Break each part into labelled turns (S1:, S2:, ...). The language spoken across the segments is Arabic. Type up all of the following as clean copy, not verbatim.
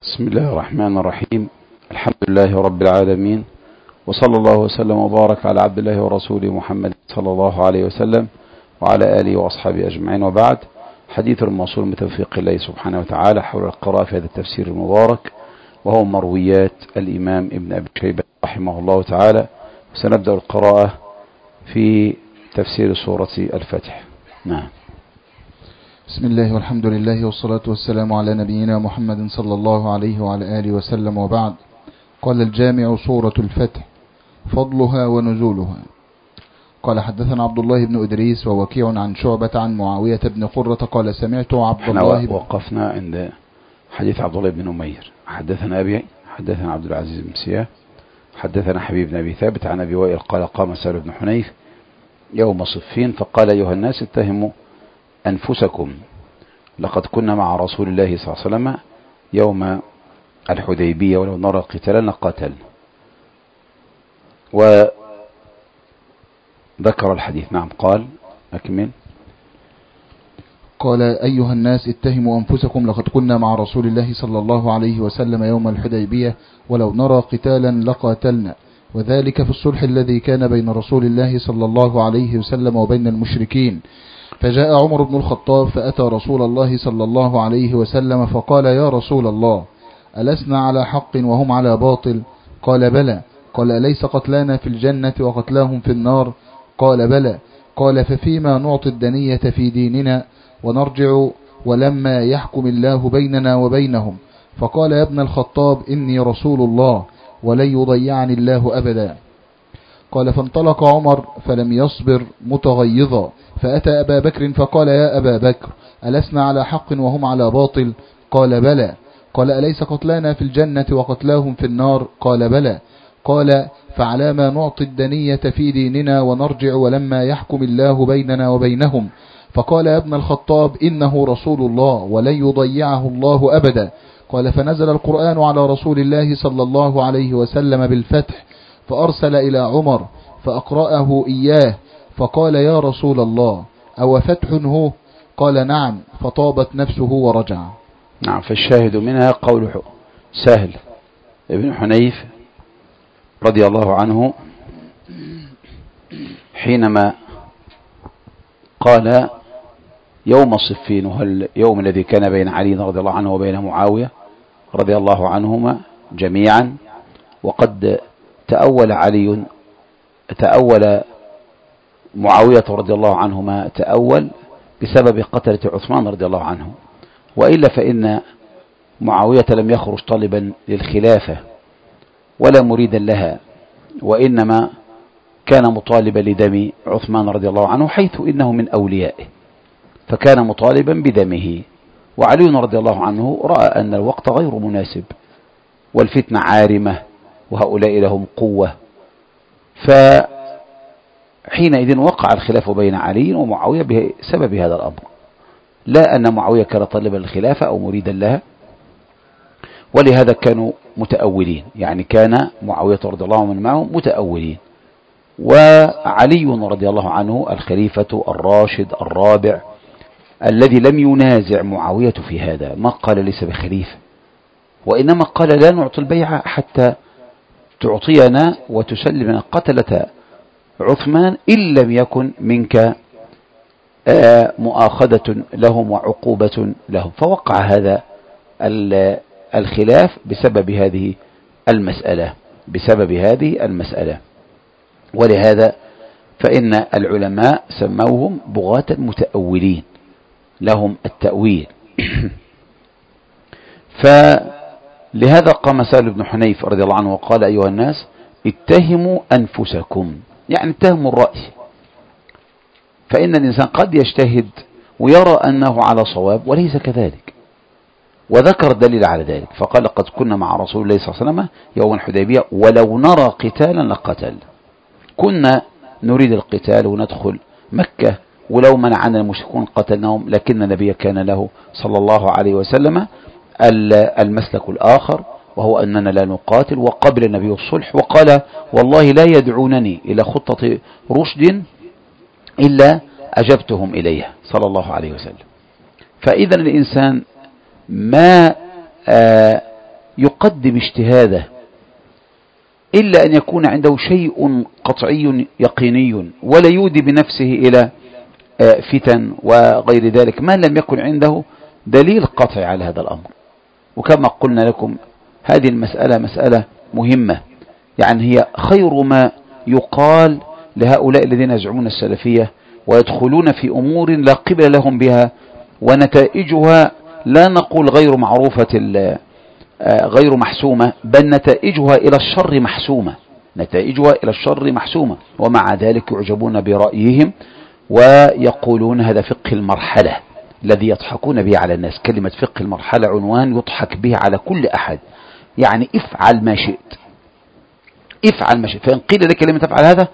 S1: بسم الله الرحمن الرحيم. الحمد لله رب العالمين، وصلى الله وسلم وبارك على عبد الله ورسوله محمد صلى الله عليه وسلم وعلى آله وأصحابه أجمعين، وبعد. حديث الموصول بتوفيق الله سبحانه وتعالى حول القراءة في هذا التفسير المبارك، وهو مرويات الإمام ابن أبي شيبة رحمه الله تعالى. سنبدأ القراءة في تفسير سورة الفتح. نعم.
S2: بسم الله والحمد لله والصلاة والسلام على نبينا محمد صلى الله عليه وعلى آله وسلم، وبعد. قال الجامع: سورة الفتح، فضلها ونزولها. قال: حدثنا عبد الله بن إدريس ووكيع عن شعبة عن معاوية بن قرة قال: سمعت عبد الله
S1: وقفنا عند حديث عبد الله بن أمير. حدثنا أبي، حدثنا عبد العزيز بن سياح، حدثنا حبيب بن أبي ثابت عن أبي وائل قال: قام سهل بن حنيف يوم صفين فقال: أيها الناس، اتهموا أنفسكم، لقد كنا مع رسول الله صلى الله عليه وسلم يوم الحديبية، ولو نرى قتالا لقاتل. وذكر الحديث. نعم. قال: أكمل.
S2: قال: أيها الناس، اتهموا أنفسكم، لقد كنا مع رسول الله صلى الله عليه وسلم يوم الحديبية، ولو نرى قتالا لقاتلنا، وذلك في الصلح الذي كان بين رسول الله صلى الله عليه وسلم وبين المشركين. فجاء عمر بن الخطاب فأتى رسول الله صلى الله عليه وسلم فقال: يا رسول الله، ألسنا على حق وهم على باطل؟ قال: بلى. قال: أليس قتلانا في الجنة وقتلاهم في النار؟ قال: بلى. قال: ففيما نعطي الدنية في ديننا ونرجع ولما يحكم الله بيننا وبينهم؟ فقال: يا ابن الخطاب، إني رسول الله ولن يضيعني الله أبدا. قال: فانطلق عمر فلم يصبر متغيظا، فأتى أبا بكر فقال: يا أبا بكر، ألسنا على حق وهم على باطل؟ قال: بلى. قال: أليس قتلانا في الجنة وقتلاهم في النار؟ قال: بلى. قال: فعلى ما نعطي الدنية في ديننا ونرجع ولما يحكم الله بيننا وبينهم؟ فقال: يا ابن الخطاب، إنه رسول الله ولن يضيعه الله أبدا. قال: فنزل القرآن على رسول الله صلى الله عليه وسلم بالفتح، فأرسل إلى عمر فأقرأه إياه، فقال: يا رسول الله، أو فتح هو؟ قال: نعم. فطابت نفسه ورجع.
S1: نعم. فالشاهد منها قول سهل ابن حنيف رضي الله عنه حينما قال يوم صفين، وهو اليوم الذي كان بين علي رضي الله عنه وبين معاوية رضي الله عنهما جميعا، وقد تأول معاوية رضي الله عنهما بسبب قتلة عثمان رضي الله عنه، وإلا فإن معاوية لم يخرج طالبا للخلافة ولا مريدا لها، وإنما كان مطالبا لدم عثمان رضي الله عنه، حيث إنه من أوليائه، فكان مطالبا بدمه. وعلي رضي الله عنه رأى أن الوقت غير مناسب والفتنة عارمة وهؤلاء لهم قوة، فحينئذ وقع الخلاف بين علي ومعاوية بسبب هذا الأمر، لا أن معاوية كان طالبا للخلافة أو مريدا لها، ولهذا كانوا متأولين، يعني كان معاوية رضي الله عنه معهم متأولين، وعلي رضي الله عنه الخليفة الراشد الرابع الذي لم ينازع معاوية في هذا، ما قال ليس بخليفة، وإنما قال: لا نعطي البيعة حتى تعطينا وتسلمنا قتلة عثمان إن لم يكن منك مؤاخذة لهم وعقوبة لهم. فوقع هذا الخلاف بسبب هذه المسألة. ولهذا فإن العلماء سموهم بغاة متأولين، لهم التأويل. فلهذا قام سهل بن حنيف رضي الله عنه وقال: أيها الناس، اتهموا أنفسكم، يعني اتهموا الرأي، فإن الإنسان قد يجتهد ويرى أنه على صواب وليس كذلك، وذكر الدليل على ذلك، فقال: قد كنا مع رسول الله صلى الله عليه وسلم يوم الحديبية ولو نرى قتالا لقتل. كنا نريد القتال وندخل مكة، ولو منعنا المشركون قتلناهم، لكن النبي كان له صلى الله عليه وسلم المسلك الآخر، وهو أننا لا نقاتل، وقبل النبي الصلح، وقال: والله لا يدعونني إلى خطة رشد إلا أجبتهم إليها صلى الله عليه وسلم. فإذا الإنسان ما يقدم اجتهاده إلا أن يكون عنده شيء قطعي يقيني، ولا يودي بنفسه إلى فتن وغير ذلك ما لم يكن عنده دليل قطعي على هذا الأمر. وكما قلنا لكم هذه المسألة مسألة مهمة، يعني هي خير ما يقال لهؤلاء الذين يزعمون السلفية ويدخلون في أمور لا قبل لهم بها، ونتائجها لا نقول غير معروفة غير محسومة، بل نتائجها إلى الشر محسومة، نتائجها إلى الشر محسومة، ومع ذلك يعجبون برأيهم ويقولون هذا فقه المرحلة الذي يضحكون به على الناس. كلمة فقه المرحلة عنوان يضحك به على كل أحد، يعني افعل ما شئت، افعل ما شئت، فإن قيل لك لم تفعل هذا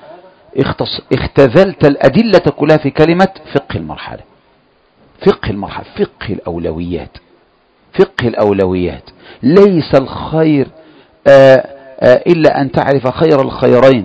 S1: اختزلت الأدلة كلها في كلمة فقه المرحلة. فقه المرحلة فقه الأولويات، فقه الأولويات. ليس الخير إلا أن تعرف خير الخيرين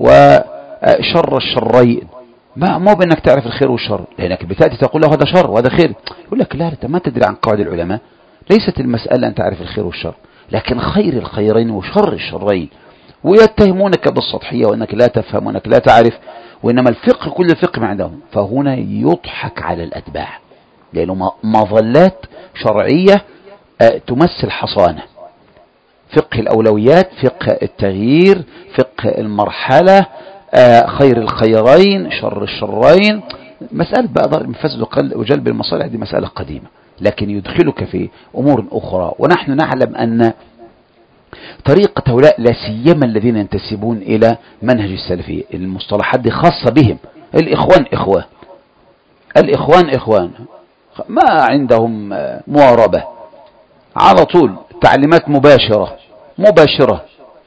S1: وشر الشرين. ما بأنك تعرف الخير والشر، لأنك بتأتي تقول له هذا شر وهذا خير، يقول لك لا أنت ما تدري عن قواعد العلماء. ليست المسألة أن تعرف الخير والشر، لكن خير الخيرين وشر الشرين. ويتهمونك بالسطحية وأنك لا تفهم وأنك لا تعرف، وإنما الفقه كل الفقه ما عندهم. فهنا يضحك على الأتباع، لأنه مظلات شرعية تمثل حصانة. فقه الأولويات، فقه التغيير، فقه المرحلة، خير الخيرين، شر الشرين. مسألة بقى ضرب المفاسد وجلب المصالح دي مسألة قديمة، لكن يدخلك في أمور أخرى. ونحن نعلم أن طريقة هؤلاء لا سيما الذين ينتسبون إلى منهج السلفية، المصطلحات دي خاصة بهم. الإخوان إخوان، الإخوان إخوان، ما عندهم مواربة، على طول تعليمات مباشرة،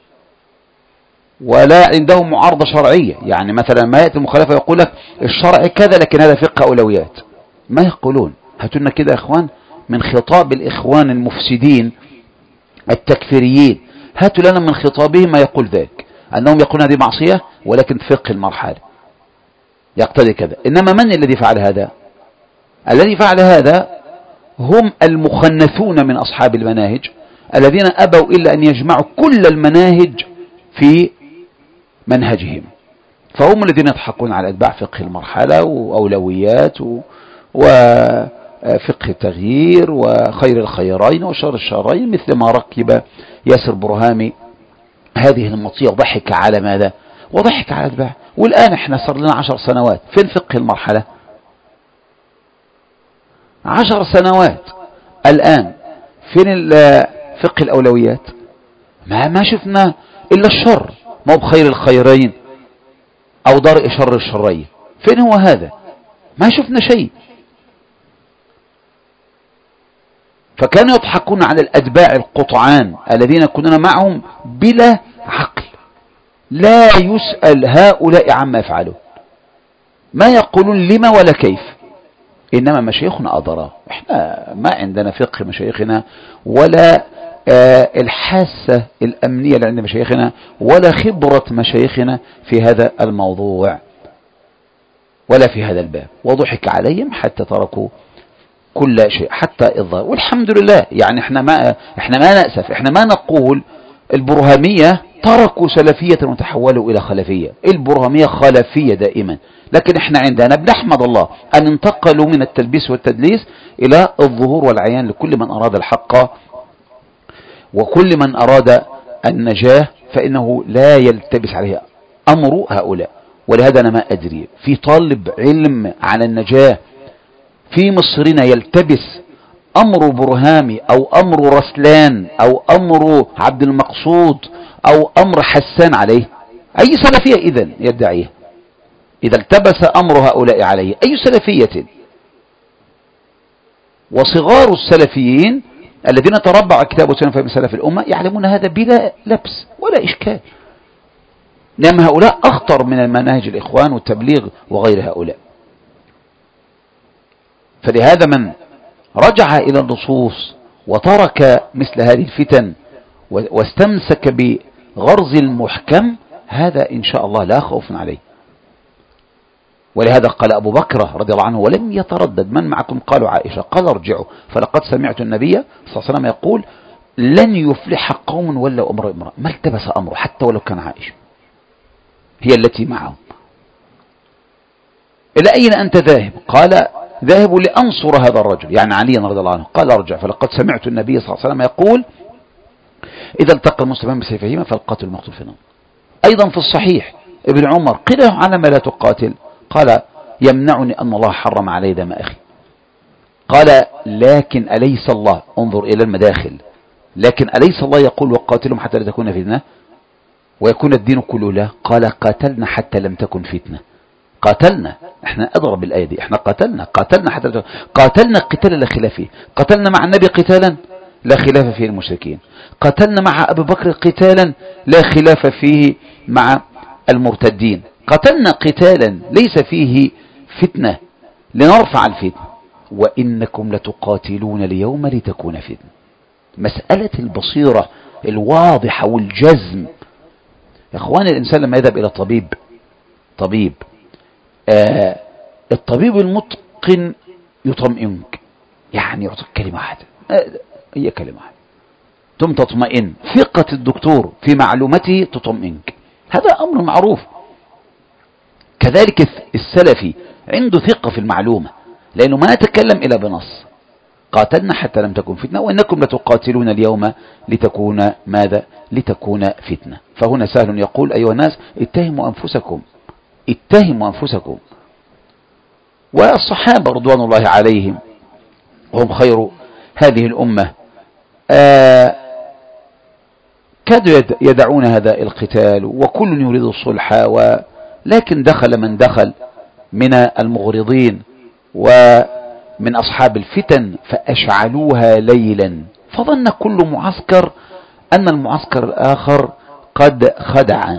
S1: ولا عندهم معارضة شرعية. يعني مثلا ما يأتي المخالفة يقول لك الشرع كذا لكن هذا فقه أولويات، ما يقولون هاتوا لنا كده إخوان من خطاب الإخوان المفسدين التكفيريين، هاتوا لنا من خطابهم ما يقول ذلك، أنهم يقولون هذه معصية ولكن فقه المرحلة يقتضي كذا. إنما من الذي فعل هذا؟ الذي فعل هذا هم المخنثون من أصحاب المناهج الذين أبوا إلا أن يجمعوا كل المناهج في منهجهم، فهم الذين يضحكون على أتباع فقه المرحلة وأولويات وفقه التغيير وخير الخيرين وشر الشرين، مثل ما ركب ياسر برهامي هذه المطية وضحك على ماذا؟ وضحك على أتباع. والآن احنا صار لنا 10 سنوات فين فقه المرحلة؟ 10 سنوات الآن فين فقه الأولويات؟ ما شفنا إلا الشر، ما بخير الخيرين أو درء شر الشرين. فين هو هذا؟ ما شفنا شيء. فكانوا يضحكون على الأتباع القطعان الذين كنا معهم بلا عقل، لا يسأل هؤلاء عما يفعلون، ما يقولون لما ولا كيف. إنما مشايخنا أضراه، إحنا ما عندنا فقه مشايخنا ولا الحاسة الأمنية اللي عند مشايخنا ولا خبرة مشايخنا في هذا الموضوع ولا في هذا الباب، وضحك عليهم حتى تركوا كل شيء حتى الظاهر. والحمد لله، يعني احنا ما نأسف، احنا ما نقول البرهامية تركوا سلفية وتحولوا إلى خلفية، البرهامية خلفية دائما، لكن احنا عندنا بنحمد الله أن انتقلوا من التلبيس والتدليس إلى الظهور والعيان لكل من أراد الحق وكل من أراد النجاة، فإنه لا يلتبس عليه أمر هؤلاء. ولهذا أنا ما أدري في طالب علم على النجاة في مصرنا يلتبس أمر برهامي أو أمر رسلان أو أمر عبد المقصود أو أمر حسان عليه؟ أي سلفية إذن يدعيه إذا التبس أمر هؤلاء عليه؟ أي سلفية؟ وصغار السلفيين الذين تربعوا كتاب وسنة في سلف الأمة يعلمون هذا بلا لبس ولا إشكال. لأن هؤلاء أخطر من المناهج الإخوان والتبليغ وغير هؤلاء. فلهذا من رجع إلى النصوص وترك مثل هذه الفتن واستمسك بغرز المحكم، هذا إن شاء الله لا خوف عليه. ولهذا قال أبو بكر رضي الله عنه ولم يتردد: من معكم؟ قالوا عائشة. قال: ارجعوا، فلقد سمعت النبي صلى الله عليه وسلم يقول: لن يفلح قوم ولوا امرأة ما التبس أمره حتى ولو كان عائشة هي التي معهم. إلى أين أنت ذاهب؟ قال ذاهب لأنصر هذا الرجل يعني علي رضي الله عنه. قال ارجع فلقد سمعت النبي صلى الله عليه وسلم يقول إذا التقى المسلمان بسيفهما فالقاتل المقتول في النار. أيضا في الصحيح ابن عمر قيل له على ما لا تقاتل؟ قال يمنعني أن الله حرم علي دم أخي. قال لكن أليس الله، انظر إلى المداخل، لكن أليس الله يقول وقاتلهم حتى لا تكون فتنة ويكون الدين كله له؟ قال قاتلنا حتى لم تكن فتنة. قاتلنا، احنا اضرب الآية دي، احنا قاتلنا حتى قاتلنا قتال لا خلاف فيه. قاتلنا مع النبي قتالا لا خلاف فيه المشركين، قاتلنا مع أبي بكر قتالا لا خلاف فيه مع المرتدين، قاتلنا قتالا ليس فيه فتنة لنرفع الفتنة، وإنكم لتقاتلون اليوم لتكون فتنة. مسألة البصيرة الواضحة والجزم. يا اخوان الإنسان لما يذهب إلى طبيب الطبيب المتقن يطمئنك، يعني يعطيك كلمة واحدة، هي كلمة واحدة ثم تطمئن. ثقة الدكتور في معلومته تطمئنك، هذا أمر معروف. كذلك السلفي عنده ثقة في المعلومة لأنه ما يتكلم إلا بنص. قاتلنا حتى لم تكن فتنة وإنكم لتقاتلون اليوم لتكون ماذا؟ لتكون فتنة. فهنا سهل يقول أيها الناس اتهموا أنفسكم. والصحابة رضوان الله عليهم وهم خير هذه الأمة كادوا يدعون هذا القتال وكل يريد الصلح، لكن دخل من دخل من المغرضين ومن أصحاب الفتن فأشعلوها ليلا، فظن كل معسكر أن المعسكر الآخر قد خدع.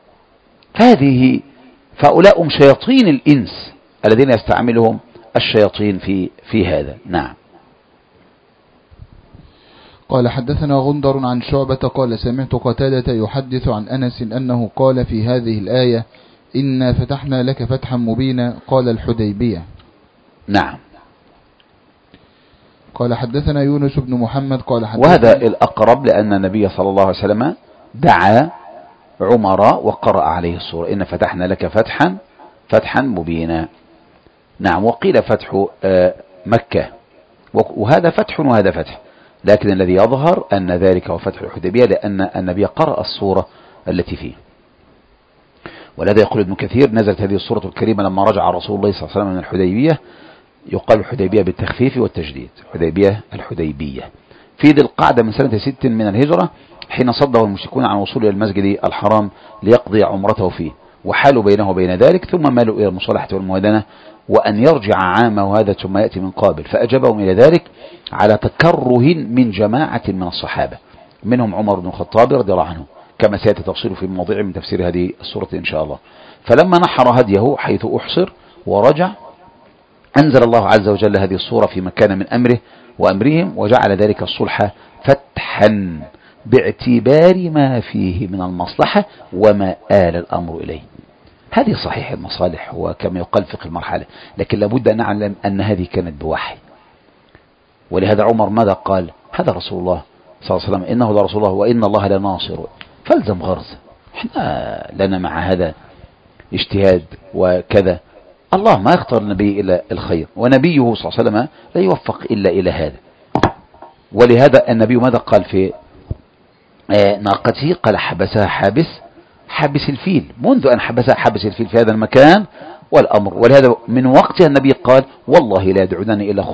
S1: فهؤلاء شياطين الإنس الذين يستعملهم الشياطين في هذا. نعم.
S2: قال حدثنا غندر عن شعبة قال سمعت قتادة يحدث عن أنس أنه قال في هذه الآية إنا فتحنا لك فتحا مبينا قال الحديبية.
S1: نعم.
S2: قال حدثنا يونس بن محمد قال حدثنا،
S1: وهذا الأقرب لأن النبي صلى الله عليه وسلم دعا عمر وقرأ عليه السورة إن فتحنا لك فتحا مبينا. نعم. وقيل فتح مكة، وهذا فتح وهذا فتح، لكن الذي يظهر أن ذلك هو فتح الحديبية لأن النبي قرأ السورة التي فيه. ولذا يقول ابن كثير نزلت هذه السورة الكريمة لما رجع رسول الله صلى الله عليه وسلم من الحديبية، يقال الحديبية بالتخفيف والتجديد، الحديبية في ذي القعدة من سنة 6 من الهجرة حين صده المشركون عن وصول إلى المسجد الحرام ليقضي عمرته فيه، وحالوا بينه وبين ذلك، ثم مالوا إلى المصالحة والموادنة وأن يرجع عامه هذا ثم يأتي من قابل، فأجابهم إلى ذلك على تكره من جماعة من الصحابة منهم عمر بن الخطاب رضي الله عنه كما سيأتي تفصيله في مواضيع من تفسير هذه السورة إن شاء الله. فلما نحر هديه حيث أحصر ورجع أنزل الله عز وجل هذه السورة في مكان من أمره وأمرهم، وجعل ذلك الصلح فتحا باعتبار ما فيه من المصلحة وما آل الأمر إليه. هذه صحيح المصالح وكما يقال فقه المرحلة، لكن لابد أن نعلم أن هذه كانت بوحي. ولهذا عمر ماذا قال؟ هذا رسول الله صلى الله عليه وسلم، إنه لرسول الله وإن الله لناصر، فالزم غرز. احنا لنا مع هذا اجتهاد وكذا، الله ما يختار النبي إلا الخير، ونبيه صلى الله عليه وسلم لا يوفق إلا إلى هذا. ولهذا النبي ماذا قال في ناقته؟ قال حبسها حابس الفيل، منذ أن حبسها حابس الفيل في هذا المكان والأمر. ولهذا من وقتها النبي قال والله لا يدعونني إلى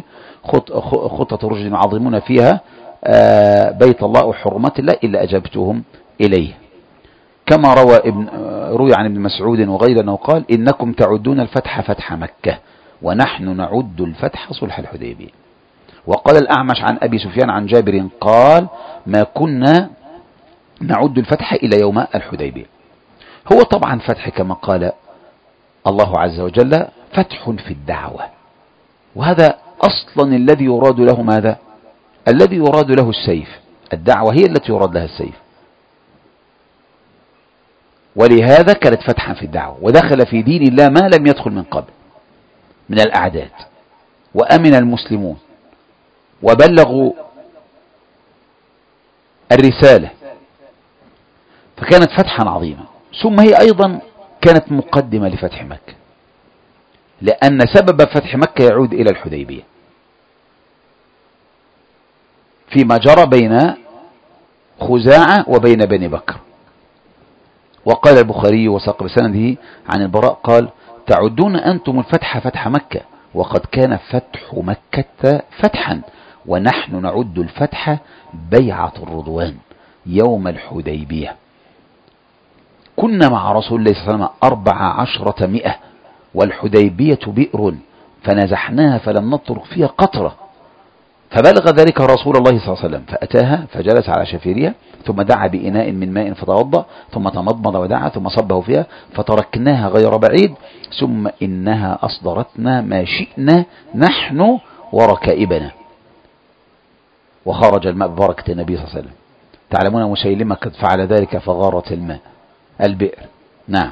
S1: خطة رجل يعظمون فيها بيت الله وحرمات الله إلا أجبتهم إليه. كما روي عن ابن مسعود وغيره أنه قال إنكم تعدون الفتح فتح مكة ونحن نعد الفتح صلح الحديبية. وقال الأعمش عن أبي سفيان عن جابر قال ما كنا نعد الفتح إلى يوم الحديبية. هو طبعا فتح كما قال الله عز وجل فتح في الدعوة، وهذا أصلا الذي يراد له ماذا؟ الذي يراد له السيف، الدعوة هي التي يراد لها السيف، ولهذا كانت فتحا في الدعوة، ودخل في دين الله ما لم يدخل من قبل من الأعداد، وأمن المسلمون وبلغوا الرسالة، فكانت فتحا عظيما. ثم هي أيضا كانت مقدمة لفتح مكة، لأن سبب فتح مكة يعود إلى الحديبية فيما جرى بين خزاعة وبين بني بكر. وقال البخاري وساق بسنده عن البراء قال: تعدون أنتم الفتح فتح مكة، وقد كان فتح مكة فتحا، ونحن نعد الفتح بيعة الرضوان يوم الحديبية. كنا مع رسول الله صلى الله عليه وسلم 14 والحديبية بئر فنزحناها فلم نترك فيها قطرة، فبلغ ذلك رسول الله صلى الله عليه وسلم فأتاها فجلس على شفيرها، ثم دعا بإناء من ماء فتوضأ، ثم تمضمض ودعا، ثم صبه فيها فتركناها غير بعيد، ثم إنها أصدرتنا ما شئنا نحن وركائبنا، وخرج الماء ببركة النبي صلى الله عليه وسلم. تعلمون مسيلمة قد فعل ذلك فغارت الماء البئر. نعم.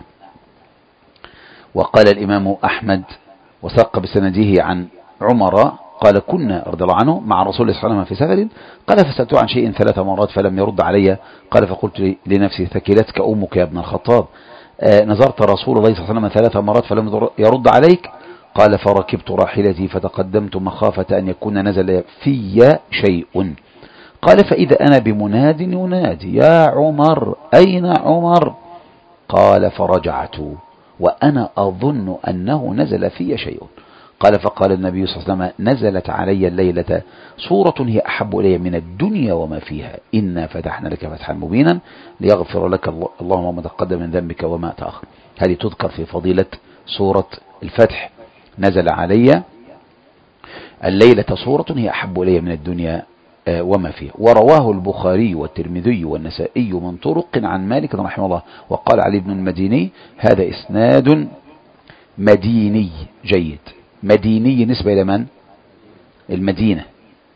S1: وقال الإمام أحمد وثق بسنده عن عمر قال: كنا رضي الله عنه مع رسول الله صلى الله عليه وسلم في سفر، قال: فسألته عن شيء 3 مرات فلم يرد علي، قال: فقلت لنفسي: ثكلتك أمك يا ابن الخطاب، نظرت رسول الله صلى الله عليه وسلم 3 مرات فلم يرد عليك؟ قال: فركبت راحلتي فتقدمت مخافة أن يكون نزل في شيء. قال: فإذا أنا بمناد ينادي: يا عمر أين عمر؟ قال: فرجعت وأنا أظن أنه نزل في شيء. قال: فقال النبي صلى الله عليه وسلم: نزلت علي الليلة سورة هي أحب إلي من الدنيا وما فيها، إنا فتحنا لك فتحا مبينا ليغفر لك اللهم ما تقدم من ذنبك وما تأخر. هذه تذكر في فضيلة سورة الفتح: نزل علي الليلة سورة هي أحب إلي من الدنيا وما فيها. ورواه البخاري والترمذي والنسائي من طرق عن مالك رحمه الله. وقال علي بن المديني: هذا إسناد مديني جيد. مديني نسبة إلى من؟ المدينة،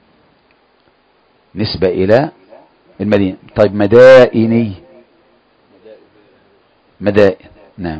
S1: نسبة إلى المدينة. طيب مدائني، مدائن. نعم.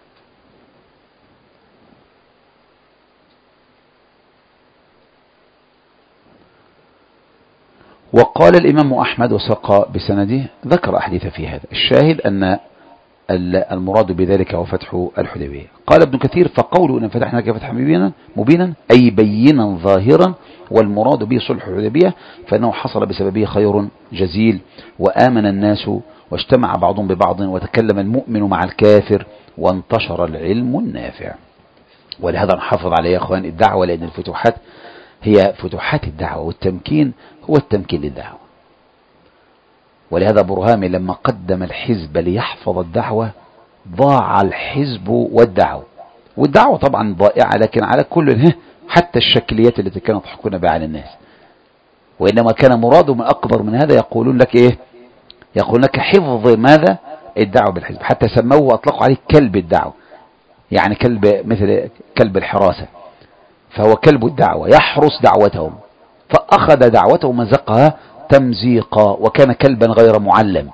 S1: وقال الإمام أحمد وساق بسنده ذكر أحاديث في هذا. الشاهد أن المراد بذلك هو فتح الحديبية. قال ابن كثير: فقوله إن فتحنا لك فتحا مبينا أي بينا ظاهرا، والمراد به صلح الحديبية، فإنه حصل بسببه خير جزيل، وآمن الناس واجتمع بعضهم ببعض، وتكلم المؤمن مع الكافر، وانتشر العلم النافع. ولهذا نحافظ عليه يا أخوان الدعوة، لأن الفتوحات هي فتوحات الدعوة، والتمكين هو التمكين للدعوة. ولهذا برهامي لما قدم الحزب ليحفظ الدعوة ضاع الحزب والدعوة طبعا ضائعة، لكن على كل حتى الشكليات التي كانوا يضحكون بها على الناس. وإنما كان مرادهم أكبر من هذا، يقولون لك إيه؟ يقول لك حفظ ماذا؟ الدعوة بالحزب، حتى سموه وأطلقوا عليه كلب الدعوة، يعني كلب مثل كلب الحراسة، فهو كلب الدعوة يحرس دعوتهم، فأخذ دعوته ومزقها تمزيقا، وكان كلبا غير معلم.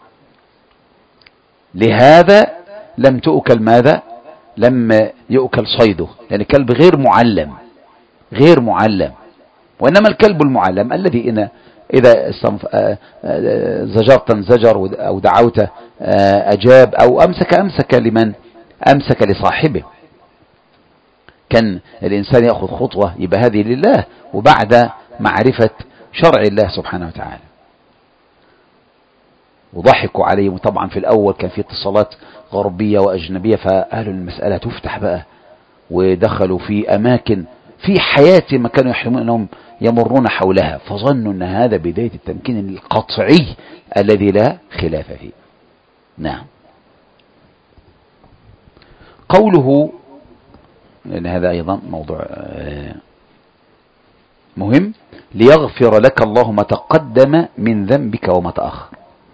S1: لهذا لم تؤكل ماذا؟ لم يؤكل صيده، يعني كلب غير معلم. وإنما الكلب المعلم الذي إذا زجرت انزجر، أو دعوت أجاب، أو أمسك لمن؟ أمسك لصاحبه. كان الإنسان يأخذ خطوة يبقى هذه لله، وبعد معرفة شرع الله سبحانه وتعالى. وضحكوا عليهم طبعا في الأول، كان في اتصالات غربية وأجنبية، فأهل المسألة تفتح بقى، ودخلوا في أماكن في حياتهم ما كانوا يحلمون أنهم يمرون حولها، فظنوا أن هذا بداية التمكين القطعي الذي لا خلاف فيه. نعم. قوله، لأن هذا أيضا موضوع مهم: ليغفر لك الله ما تقدم من ذنبك وما تأخر.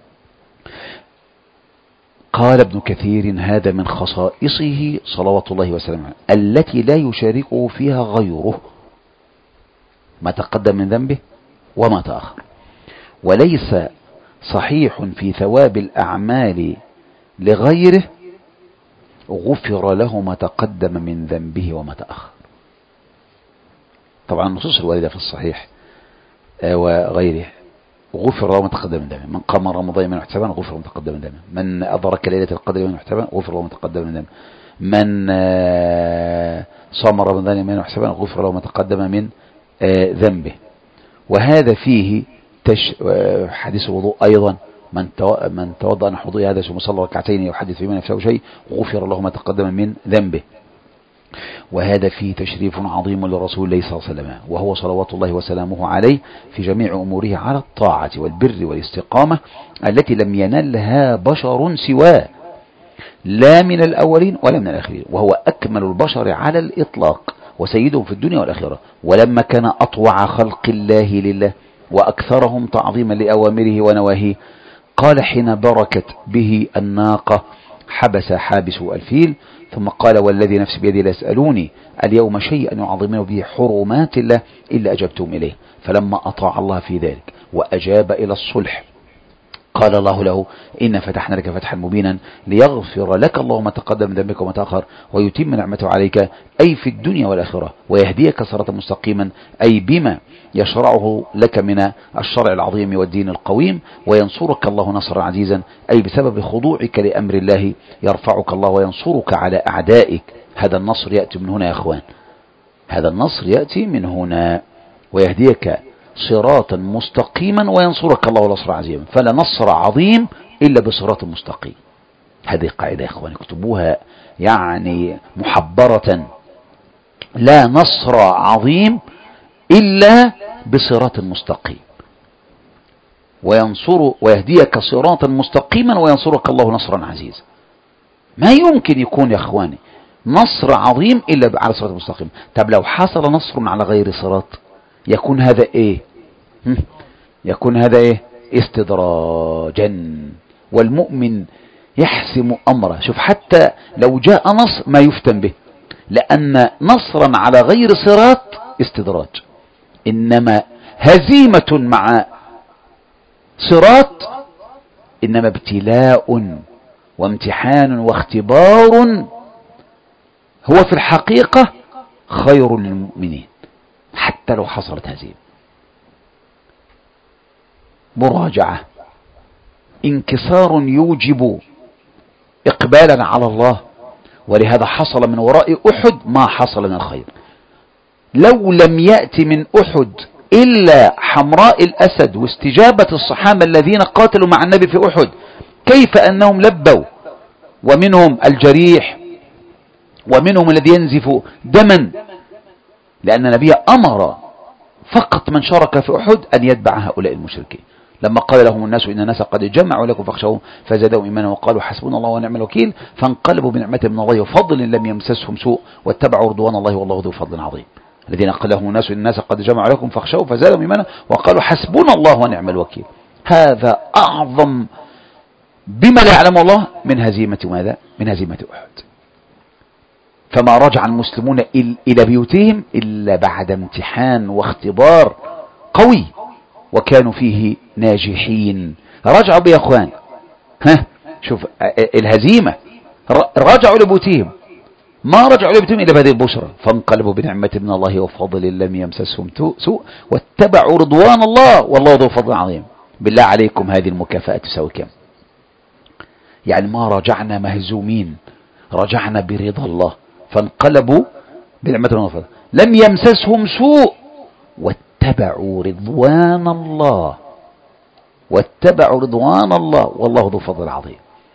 S1: قال ابن كثير: هذا من خصائصه صلوات الله وسلامه التي لا يشاركه فيها غيره، ما تقدم من ذنبه وما تأخر. وليس صحيح في ثواب الأعمال لغيره غفر له ما تقدم من ذنبه وما تأخر. طبعا النصوص الواردة في الصحيح وغيره غفر له ما تقدم من ذنبه. من قام رمضان من احتسابا غفر له ما تقدم من ذنبه. من أدرك ليلة القدر من احتسابا غفر له ما تقدم من ذنبه. من صام رمضان من احتسابا غفر له ما تقدم من ذنبه. وهذا فيه حديث الوضوء أيضا، من توضأ نحو وضوء هذا ثم صلى ركعتين يحدث فيما نفسه شيء غفر له ما تقدم من ذنبه. وهذا فيه تشريف عظيم لرسول الله صلى الله عليه وسلم، وهو صلوات الله وسلامه عليه في جميع أموره على الطاعة والبر والاستقامة التي لم ينلها بشر سواه، لا من الأولين ولا من الآخرين، وهو أكمل البشر على الإطلاق وسيدهم في الدنيا والآخرة. ولما كان أطوع خلق الله لله وأكثرهم تعظيما لأوامره ونواهيه، قال حين بركت به الناقة حبس حابس الفيل، ثم قال والذي نفس بيدي ليسألوني اليوم شيئا يعظمون به حرمات الله إلا أجبتم إليه. فلما أطاع الله في ذلك وأجاب إلى الصلح قال الله له إن فتحنا لك فتحا مبينا ليغفر لك الله ما تقدم من ذنبك وما تأخر ويتم نعمته عليك أي في الدنيا والآخرة ويهديك صراطا مستقيما، أي بما يشرعه لك من الشرع العظيم والدين القويم، وينصرك الله نصرا عزيزا، أي بسبب خضوعك لأمر الله يرفعك الله وينصرك على أعدائك. هذا النصر يأتي من هنا يا أخوان، هذا النصر يأتي من هنا، ويهديك صراطا مستقيما وينصرك الله نصرا عزيزا. فلا نصر عظيم إلا بصراط مستقيم. هذه قاعدة يا إخواني اكتبوها يعني محبرة، لا نصر عظيم إلا بصراط مستقيم، ويهديك صراطا مستقيما وينصرك الله نصرا عزيزا. ما يمكن يكون يا إخواني نصر عظيم إلا على صراط مستقيم. طب لو حصل نصر على غير صراط يكون هذا إيه؟ يكون هذا إيه؟ استدراجا. والمؤمن يحسم أمره. شوف حتى لو جاء نصر ما يفتن به، لأن نصرا على غير صراط استدراج، إنما هزيمة مع صراط إنما ابتلاء وامتحان واختبار، هو في الحقيقة خير للمؤمنين حتى لو حصلت هزيمة. مراجعة، انكسار يوجب إقبالا على الله، ولهذا حصل من وراء أحد ما حصل من الخير. لو لم يأتي من أحد إلا حمراء الأسد واستجابة الصحابة الذين قاتلوا مع النبي في أحد، كيف أنهم لبوا، ومنهم الجريح ومنهم الذي ينزف دما، لأن النبي أمر فقط من شارك في أحد أن يتبع هؤلاء المشركين. لما قال لهم الناس إن الناس قد جمعوا لكم فاخشوهم فزادهم إيمانا وقالوا حسبنا الله ونعم الوكيل، فانقلبوا بنعمة من الله وفضل لم يمسسهم سوء واتبعوا رضوان الله والله ذو فضل عظيم. الذين قال لهم الناس إن الناس قد جمعوا لكم فاخشوهم فزادهم إيمانا وقالوا حسبنا الله ونعم الوكيل. هذا أعظم بما لا يعلم الله من هزيمة ماذا؟ من هزيمة أحد. فما رجع المسلمون إلى بيوتهم إلا بعد امتحان واختبار قوي وكانوا فيه ناجحين. رجعوا بيا أخوان، شوف الهزيمة، رجعوا لبيوتهم، ما رجعوا لبيوتهم إلا بهذه البشرى، فانقلبوا بنعمة من الله وفضل لم يمسسهم سوء واتبعوا رضوان الله والله ذو فضل عظيم. بالله عليكم هذه المكافأة تساوي كم؟ يعني ما رجعنا مهزومين، رجعنا برضا الله، فانقلبوا بنعمة من الله لم يمسسهم سوء واتبعوا رضوان الله، واتبعوا رضوان الله والله ذو فضل عظيم.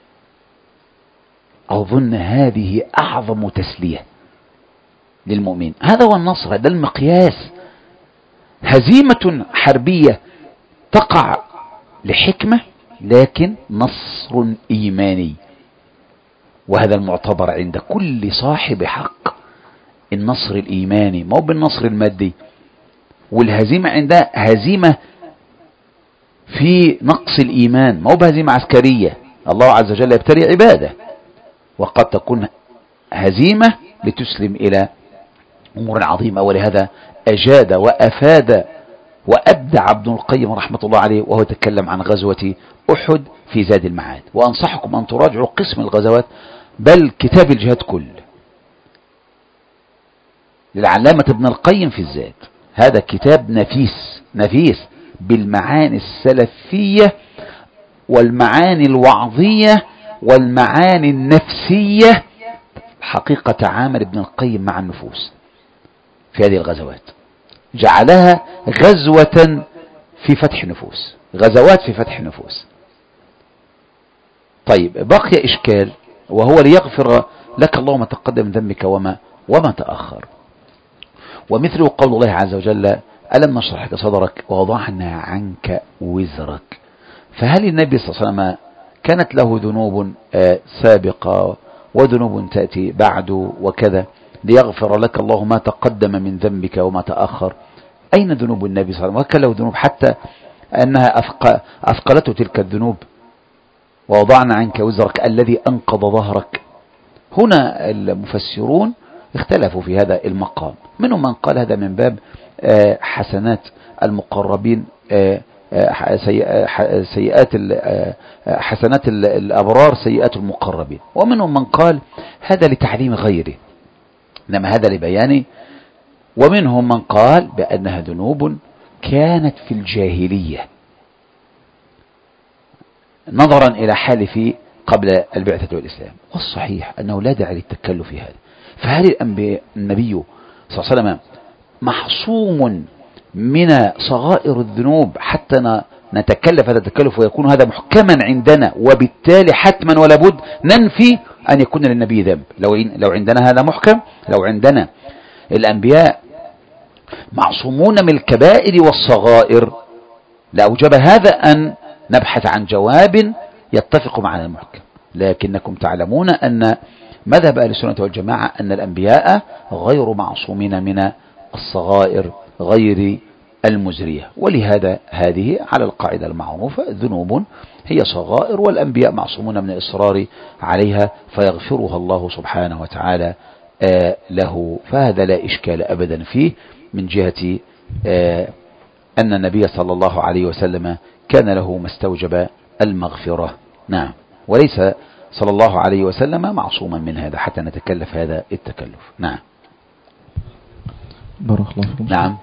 S1: أظن هذه أعظم تسلية للمؤمن. هذا هو النصر، هذا المقياس. هزيمة حربية تقع لحكمة، لكن نصر إيماني، وهذا المعتبر عند كل صاحب حق، النصر الإيماني، ما هو بالنصر المادي. والهزيمة عندها هزيمة في نقص الإيمان، ما هو بهزيمة عسكرية. الله عز وجل يبتلي عباده، وقد تكون هزيمة لتسلم إلى أمور عظيمة. ولهذا أجاد وأفاد وأبدع ابن القيم رحمة الله عليه وهو يتكلم عن غزوة أحد في زاد المعاد. وأنصحكم أن تراجعوا قسم الغزوات، بل كتاب الجهاد كله للعلامة ابن القيم في الزاد. هذا كتاب نفيس نفيس، بالمعاني السلفية والمعاني الوعظية والمعاني النفسية حقيقة تعامل ابن القيم مع النفوس في هذه الغزوات، جعلها غزوة في فتح النفوس، غزوات في فتح النفوس. طيب بقي إشكال، وهو ليغفر لك الله ما تقدم من ذنبك وما تأخر. ومثله قول الله عز وجل: ألم نشرح لك صدرك ووضعنا عنك وزرك. فهل النبي صلى الله عليه وسلم كانت له ذنوب سابقة وذنوب تأتي بعد وكذا ليغفر لك الله ما تقدم من ذنبك وما تأخر؟ أين ذنوب النبي صلى الله عليه وسلم؟ وكان له ذنوب حتى أنها أثقلته تلك الذنوب. ووضعنا عنك وزرك الذي أنقض ظهرك. هنا المفسرون اختلفوا في هذا المقام، منهم من قال هذا من باب حسنات المقربين، سيئات حسنات الأبرار سيئات المقربين، ومنهم من قال هذا لتعليم غيره، إنما هذا لبيانه. ومنهم من قال بأنها ذنوب كانت في الجاهلية نظرا إلى حال في قبل البعثة والإسلام. والصحيح أنه لا داعي للتكلف في هذا. فهل النبي صلى الله عليه وسلم محصوم من صغائر الذنوب حتى نتكلف هذا التكلف ويكون هذا محكما عندنا، وبالتالي حتما ولا بد ننفي أن يكون للنبي ذنب؟ لو عندنا هذا محكم، لو عندنا الأنبياء معصومون من الكبائر والصغائر، لأوجب هذا أن نبحث عن جواب يتفق مع المحكم. لكنكم تعلمون أن مذهب أهل السنة والجماعة أن الأنبياء غير معصومين من الصغائر غير المزرية، ولهذا هذه على القاعدة المعروفة: ذنوب هي صغائر والأنبياء معصومون من الإصرار عليها فيغفرها الله سبحانه وتعالى له. فهذا لا إشكال أبدا فيه من جهة أن النبي صلى الله عليه وسلم كان له ما استوجب المغفرة. نعم، وليس صلى الله عليه وسلم معصوما من هذا حتى نتكلف هذا التكلف. نعم.
S2: بارك الله فيكم.
S1: نعم.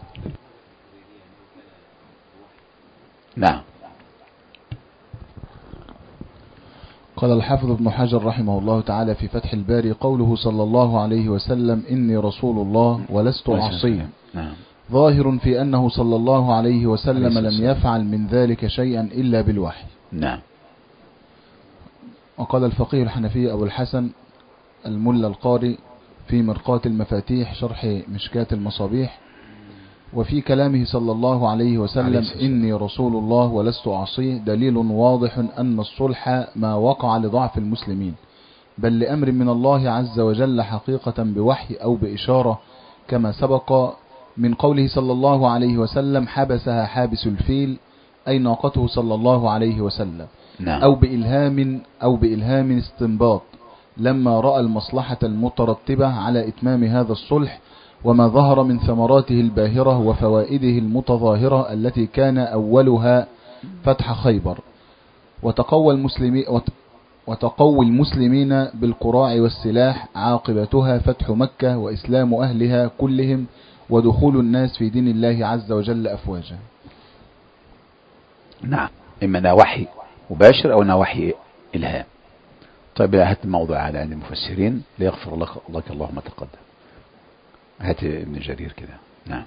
S1: نعم.
S2: قال الحافظ ابن حجر رحمه الله تعالى في فتح الباري: قوله صلى الله عليه وسلم: إني رسول الله ولست عصيا.
S1: نعم.
S2: ظاهر في أنه صلى الله عليه وسلم لم يفعل من ذلك شيئا إلا بالوحي.
S1: نعم.
S2: وقال الفقيه الحنفي أبو الحسن الملا القاري في مرقاة المفاتيح شرح مشكاة المصابيح: وفي كلامه صلى الله عليه وسلم: إني رسول الله ولست عصيه دليل واضح أن الصلح ما وقع لضعف المسلمين، بل لأمر من الله عز وجل حقيقة بوحي أو بإشارة، كما سبق من قوله صلى الله عليه وسلم: حبسها حابس الفيل، أي ناقته صلى الله عليه وسلم.
S1: نعم.
S2: أو بإلهام استنباط، لما رأى المصلحة المترتبة على إتمام هذا الصلح وما ظهر من ثمراته الباهرة وفوائده المتظاهرة التي كان أولها فتح خيبر، وتقوي المسلمين بالقراع والسلاح، عاقبتها فتح مكة وإسلام أهلها كلهم ودخول الناس في دين الله عز وجل أفواجا.
S1: نعم، إما وحي مباشر أو وحي إلهام. طيب هات الموضوع على عند المفسرين ليغفر لك الله ما تقدم. هات ابن جرير كده. نعم.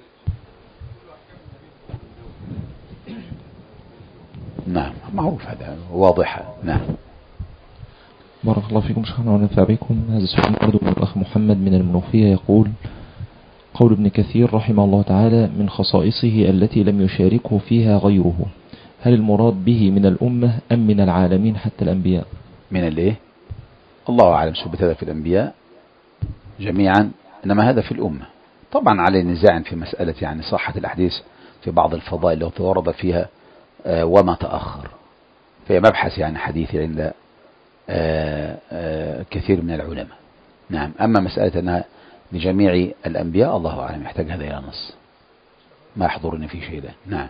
S1: نعم، معروف هذا واضح. نعم.
S3: بارك الله فيكم شيخنا ونفع بكم. هذا السؤال برضو من الأخ محمد من المنوفية يقول: قول ابن كثير رحمه الله تعالى: من خصائصه التي لم يشاركه فيها غيره، هل المراد به من الأمة أم من العالمين حتى الأنبياء؟
S1: من الايه؟ الله أعلم. ثبت هذا في الأنبياء جميعا، إنما هذا في الأمة. طبعا عليه نزاع في مسألة يعني صحة الأحاديث في بعض الفضائل التي ورد فيها وما تأخر، فهي مبحث يعني حديثي عند كثير من العلماء. نعم. أما مسألة أنها لجميع الأنبياء الله أعلم، يحتاج هذا إلى نص، ما يحضرني في شيء. نعم.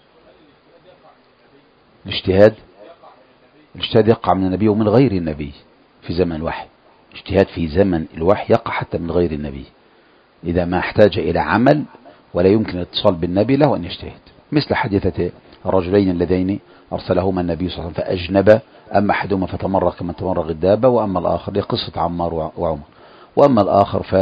S1: الاجتهاد يقع من النبي ومن غير النبي في زمن الوحي. اجتهاد في زمن الوحي يقع حتى من غير النبي إذا ما احتاج إلى عمل ولا يمكن الاتصال بالنبي له أن يجتهد. مثل حادثة الرجلين اللذين أرسلهما النبي صلى الله عليه وسلم فأجنبا، أما أحدهما فتمرغ كما تمرغ الدابة، وأما الآخر لقصة عمار وعمر، وأما الآخر ف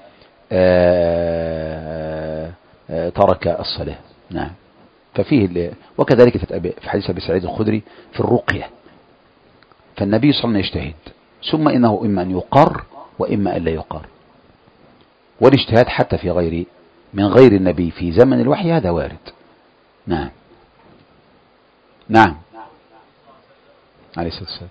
S1: ترك الصلاة. نعم. ففيه وكذلك في حديث أبي سعيد الخدري في الرقية، فالنبي صلى الله عليه وسلم يجتهد، ثم إنه إما أن يقر وإما أن لا يقر. والاجتهاد حتى في من غير النبي في زمن الوحي هذا وارد. نعم. نعم عليه الصلاة والسلام.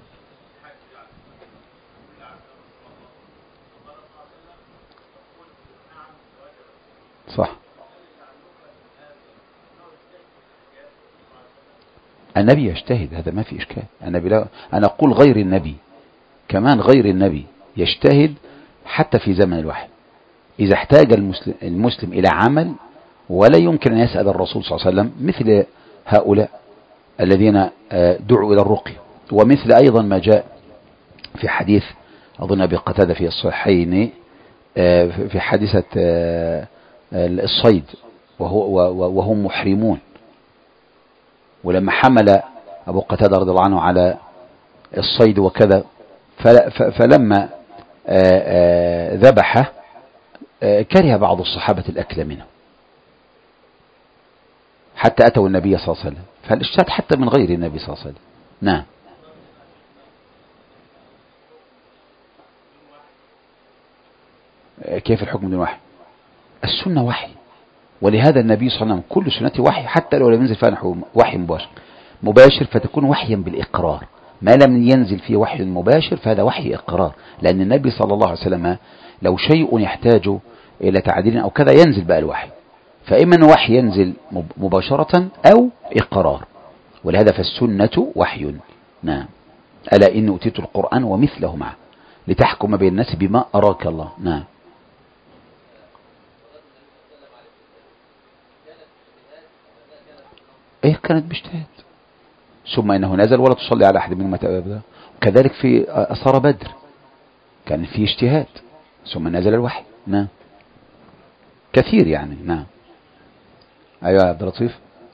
S1: صح. النبي يجتهد، هذا ما في إشكال. النبي لا، أنا أقول غير النبي كمان، غير النبي يجتهد حتى في زمن الوحي إذا احتاج المسلم إلى عمل ولا يمكن أن يسأل الرسول صلى الله عليه وسلم، مثل هؤلاء الذين دعوا إلى الرقي، ومثل أيضا ما جاء في حديث أظن أبي قتادة في الصحيحين في حادثة الصيد وهم محرمون، ولما حمل أبو قتادة رضي الله عنه على الصيد وكذا، فلما ذبحه كره بعض الصحابة الأكل منه حتى أتوا النبي صلى الله عليه وسلم، فالاجتهاد حتى من غير النبي صلى الله عليه وسلم. نعم. كيف الحكم بدون وحي؟ السنة وحي، ولهذا النبي صلى الله عليه وسلم كل سنته وحي، حتى لو لم ينزل فيها وحي مباشر فتكون وحيا بالإقرار. ما لم ينزل فيه وحي مباشر فهذا وحي إقرار، لأن النبي صلى الله عليه وسلم لو شيء يحتاج إلى تعديل أو كذا ينزل بقى الوحي، فإما أن وحي ينزل مباشرة أو إقرار، ولهذا فالسنة وحي. نعم. ألا إن أوتيت القرآن ومثله معه لتحكم بين الناس بما أراك الله. نعم. إيه كانت باجتهاد، ثم إنه نزل ولا تصلي على أحد منهم أبدا، وكذلك في أسرى بدر كان في اجتهاد ثم نزل الوحي. نعم. كثير يعني. نعم. أيوة يا عبد اللطيف.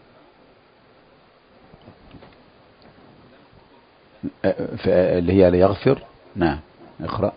S1: اللي هي ليغفر. نعم. اقرأ.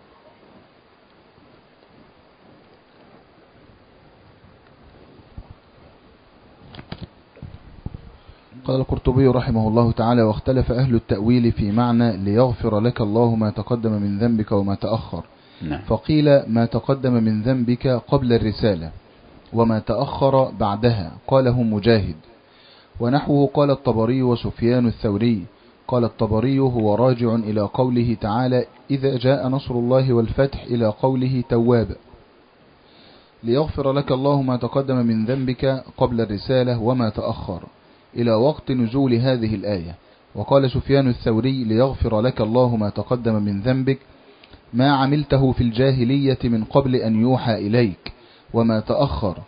S2: قال القرطبي رحمه الله تعالى: واختلف أهل التأويل في معنى ليغفر لك الله ما تقدم من ذنبك وما تأخر. نعم. فقيل ما تقدم من ذنبك قبل الرسالة وما تأخر بعدها، قاله مجاهد. ونحوه قال الطبري وسفيان الثوري. قال الطبري هو راجع إلى قوله تعالى: إذا جاء نصر الله والفتح، إلى قوله تواب. ليغفر لك الله ما تقدم من ذنبك قبل الرسالة وما تأخر، إلى وقت نزول هذه الآية. وقال سفيان الثوري: ليغفر لك الله ما تقدم من ذنبك ما عملته في الجاهلية من قبل أن يوحى إليك وما تأخر.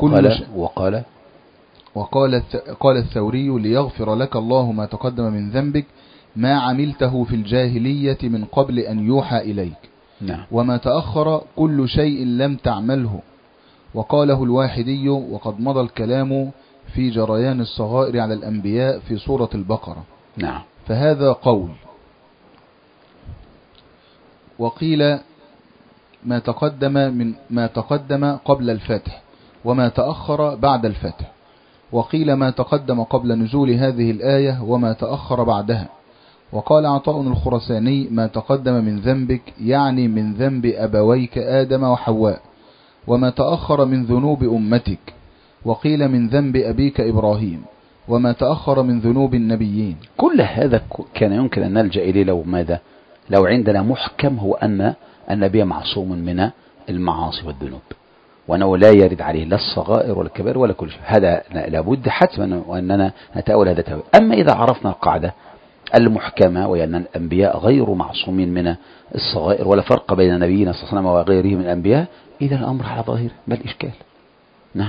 S2: قال الثوري: ليغفر لك الله ما تقدم من ذنبك ما عملته في الجاهلية من قبل أن يوحى إليك.
S1: نعم.
S2: وما تأخر كل شيء لم تعمله. وقاله الواحدي: وقد مضى الكلام في جريان الصغائر على الأنبياء في سورة البقرة.
S1: نعم.
S2: فهذا قول. وقيل ما تقدم قبل الفتح وما تأخر بعد الفتح. وقيل ما تقدم قبل نزول هذه الآية وما تأخر بعدها. وقال عطاء الخرساني: ما تقدم من ذنبك يعني من ذنب أبويك آدم وحواء، وما تأخر من ذنوب أمتك. وقيل من ذنب أبيك إبراهيم، وما تأخر من ذنوب النبيين.
S1: كل هذا كان يمكن أن نلجأ إليه لو عندنا محكم هو أن النبي معصوم من المعاصي والذنوب، وأنه لا يرد عليه لا الصغائر ولا الكبائر ولا كل شيء. هذا لابد حتما وأننا نتأول هذا التأويل. أما إذا عرفنا القاعدة المحكمة وأن الأنبياء غير معصومين من الصغائر ولا فرق بين نبينا صلى الله عليه وسلم وغيره من الأنبياء، إذا الأمر على ظاهره ما الإشكال. نعم.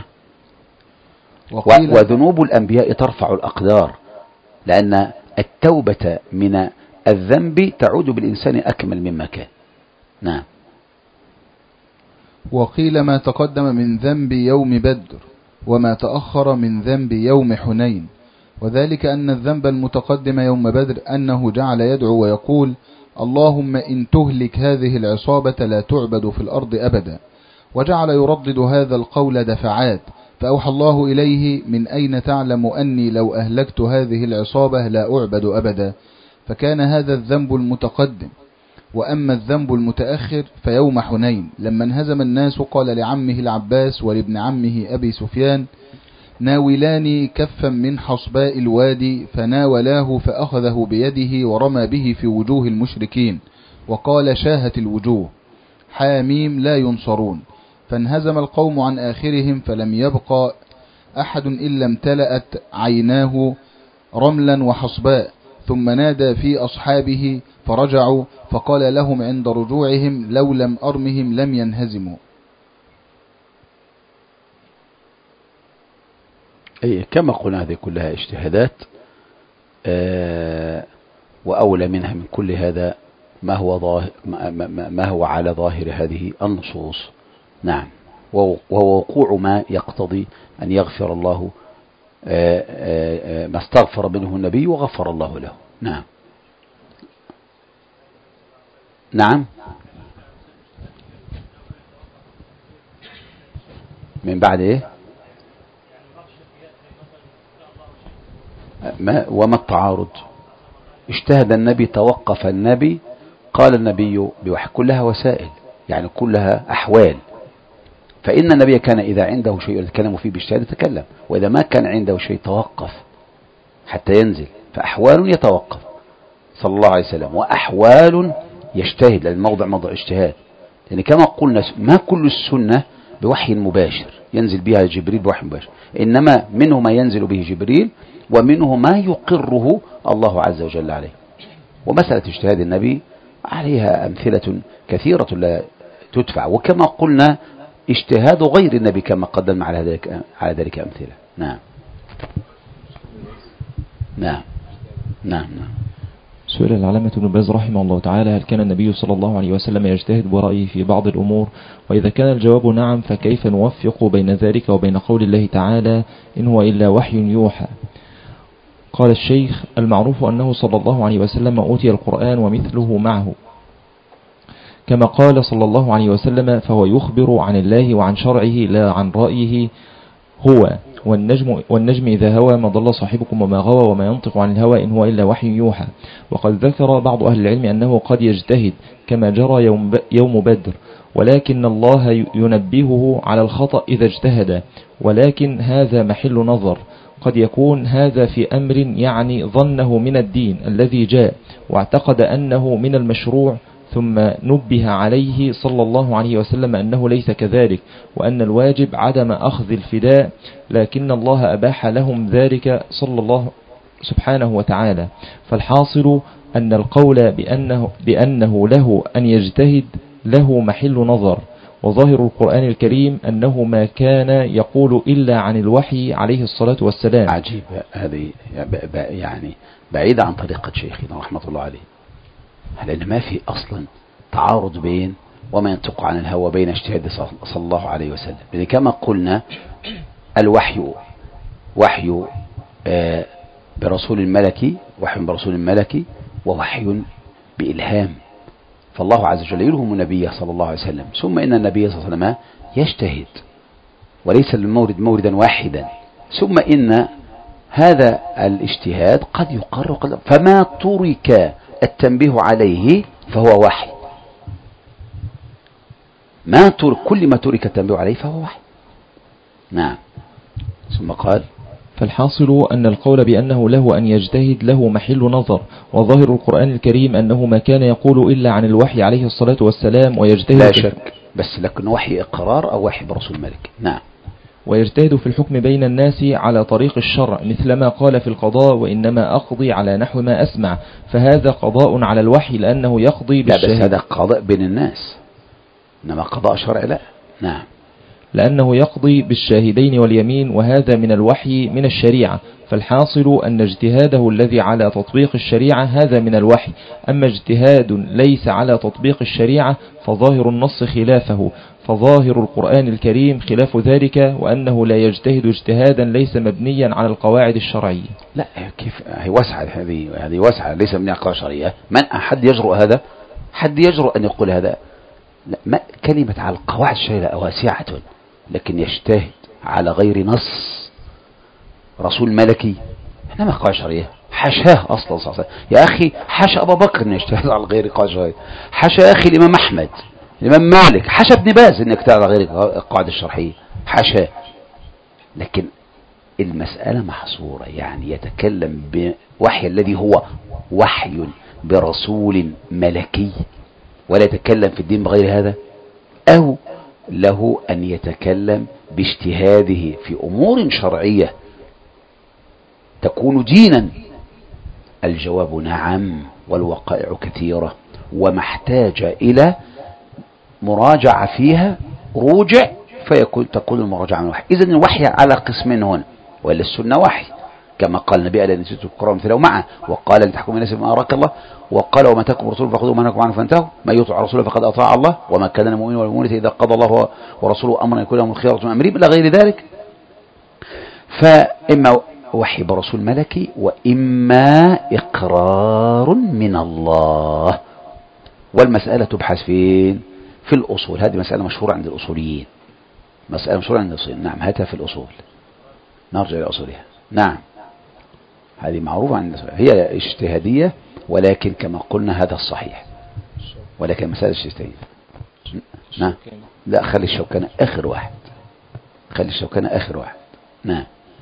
S1: وذنوب الأنبياء ترفع الأقدار، لأن التوبة من الذنب تعود بالإنسان أكمل مما كان. نعم.
S2: وقيل ما تقدم من ذنب يوم بدر وما تأخر من ذنب يوم حنين. وذلك أن الذنب المتقدم يوم بدر أنه جعل يدعو ويقول: اللهم إن تهلك هذه العصابة لا تعبد في الأرض أبدا، وجعل يردد هذا القول دفعات، فأوحى الله إليه: من أين تعلم أني لو أهلكت هذه العصابة لا أعبد أبدا. فكان هذا الذنب المتقدم. وأما الذنب المتأخر فيوم حنين لما انهزم الناس قال لعمه العباس ولابن عمه أبي سفيان: ناولاني كفا من حصباء الوادي، فناولاه فأخذه بيده ورمى به في وجوه المشركين وقال: شاهت الوجوه حاميم لا ينصرون. فانهزم القوم عن آخرهم فلم يبقى أحد إلا امتلأت عيناه رملا وحصباء، ثم نادى في أصحابه فرجعوا، فقال لهم عند رجوعهم: لو لم أرمهم لم ينهزموا.
S1: أي كما قلنا هذه كلها اجتهادات، وأولى منها من كل هذا ما هو على ظاهر هذه النصوص. نعم، ووقوع ما يقتضي أن يغفر الله ما استغفر منه النبي وغفر الله له. نعم نعم، من بعد ايه؟ وما التعارض؟ اجتهد النبي، توقف النبي، قال النبي بوحي، كلها وسائل يعني كلها أحوال. فإن النبي كان إذا عنده شيء يتكلم فيه باجتهاد يتكلم، وإذا ما كان عنده شيء توقف حتى ينزل. فأحوال يتوقف صلى الله عليه وسلم، وأحوال يجتهد، لأن الموضع موضع اجتهاد. يعني كما قلنا ما كل السنة بوحي مباشر ينزل بها جبريل بوحي مباشر، إنما منه ما ينزل به جبريل، ومنه ما يقره الله عز وجل عليه. ومسألة اجتهاد النبي عليها أمثلة كثيرة لا تدفع، وكما قلنا اجتهاد غير النبي كما قدم على ذلك أمثلة. نعم نعم نعم نعم.
S3: سئل العلامة ابن باز رحمه الله تعالى: هل كان النبي صلى الله عليه وسلم يجتهد برأيه في بعض الأمور؟ وإذا كان الجواب نعم، فكيف نوفق بين ذلك وبين قول الله تعالى: إن هو إلا وحي يوحى؟ قال الشيخ: المعروف أنه صلى الله عليه وسلم أوتي القرآن ومثله معه، كما قال صلى الله عليه وسلم: فهو يخبر عن الله وعن شرعه لا عن رأيه هو، والنجم إذا هوى ما ضل صاحبكم وما غوى وما ينطق عن الهوى إن هو إلا وحي يوحى. وقد ذكر بعض أهل العلم أنه قد يجتهد كما جرى يوم بدر، ولكن الله ينبهه على الخطأ إذا اجتهد، ولكن هذا محل نظر. قد يكون هذا في أمر يعني ظنه من الدين الذي جاء واعتقد أنه من المشروع، ثم نبه عليه صلى الله عليه وسلم أنه ليس كذلك، وأن الواجب عدم أخذ الفداء، لكن الله أباح لهم ذلك صلى الله سبحانه وتعالى. فالحاصل أن القول بأنه له أن يجتهد له محل نظر، وظاهر القرآن الكريم أنه ما كان يقول إلا عن الوحي عليه الصلاة والسلام.
S1: عجيب، هذه يعني بعيدة عن طريقة شيخنا رحمة الله عليه، لأن ما في أصلا تعارض بين وما ينطق عن الهوى بين اجتهاد صلى الله عليه وسلم. يعني كما قلنا الوحي وحي برسول الملكي، وحي برسول الملكي، ووحي بإلهام. فالله عز وجل يلهم النبي صلى الله عليه وسلم، ثم إن النبي صلى الله عليه وسلم يجتهد وليس المورد موردا واحدا، ثم إن هذا الاجتهاد قد يقر، فما ترك التنبيه عليه فهو وحي، كل ما ترك التنبيه عليه فهو وحي. نعم. ثم قال:
S3: فالحاصل أن القول بأنه له أن يجتهد له محل نظر، وظاهر القرآن الكريم أنه ما كان يقول إلا عن الوحي عليه الصلاة والسلام ويجتهد،
S1: لا شك، بس لكن وحي إقرار أو وحي برسول الملك. نعم.
S3: ويجتهد في الحكم بين الناس على طريق الشرع، مثلما قال في القضاء: وإنما أقضي على نحو ما أسمع، فهذا قضاء على الوحي لأنه يقضي بالشهادة.
S1: لا، بس هذا قضاء بين الناس، إنما قضاء شرع لا. نعم.
S3: لأنه يقضي بالشاهدين واليمين، وهذا من الوحي من الشريعة، فالحاصل أن اجتهاده الذي على تطبيق الشريعة هذا من الوحي. أما اجتهاد ليس على تطبيق الشريعة فظاهر النص خلافه، فظاهر القرآن الكريم خلاف ذلك، وأنه لا يجتهد اجتهادا ليس مبنيا على القواعد الشرعية.
S1: لا كيف هي واسعة، هذه واسعة ليس مبنية على القواعد الشرعية. من أحد يجرؤ هذا؟ حد يجرؤ أن يقول هذا؟ لا، ما كلمة على القواعد الشرعية واسعة، لكن يجتهد على غير نص رسول ملكي احنا ما قواعد شرعية، حاشاه اصلا صلى الله عليه وسلم. يا اخي حاشا ابا بكر ان يجتهد على غير قواعد شرعية، حاشا يا اخي الامام احمد، الامام مالك، حاشا ابن باز انك يجتهد على غير القواعد الشرعية، حاشاه. لكن المسألة محصورة، يعني يتكلم بوحي الذي هو وحي برسول ملكي، ولا يتكلم في الدين بغير هذا، او له ان يتكلم باجتهاده في امور شرعية تكون دينا. الجواب نعم، والوقائع كثيرة وما احتاج إلى مراجعة فيها روجع تكون المراجعة من وحي. إذن الوحي على قسمين هنا، وإلا السنة وحي كما قال النبي ألا نسيت القرآن مثله معه، وقال لتحكم الناس بما أراك الله، وقال وما تاكم رسول فخذوا ما نهاكم عنه فانتهوا، ما يطع رسوله فقد أطاع الله، وما كان المؤمن والمؤمنة إذا قضى الله ورسوله أمرا يكون لهم الخيرة من أمرهم إلى غير ذلك. فإما وحي برسول ملكي، وإما إقرار من الله. والمسألة تبحث فين؟ في الأصول. هذه مسألة مشهورة عند الأصوليين، مسألة مشهورة عند الأصوليين. نعم، هاتها في الأصول، نرجع إلى أصولها. نعم، هذه معروفة عند الأصول، هي اجتهادية، ولكن كما قلنا هذا الصحيح، ولكن مسألة اجتهادية. نعم، لا خلي الشوكانة آخر واحد، خلي الشوكانة آخر واحد. نعم،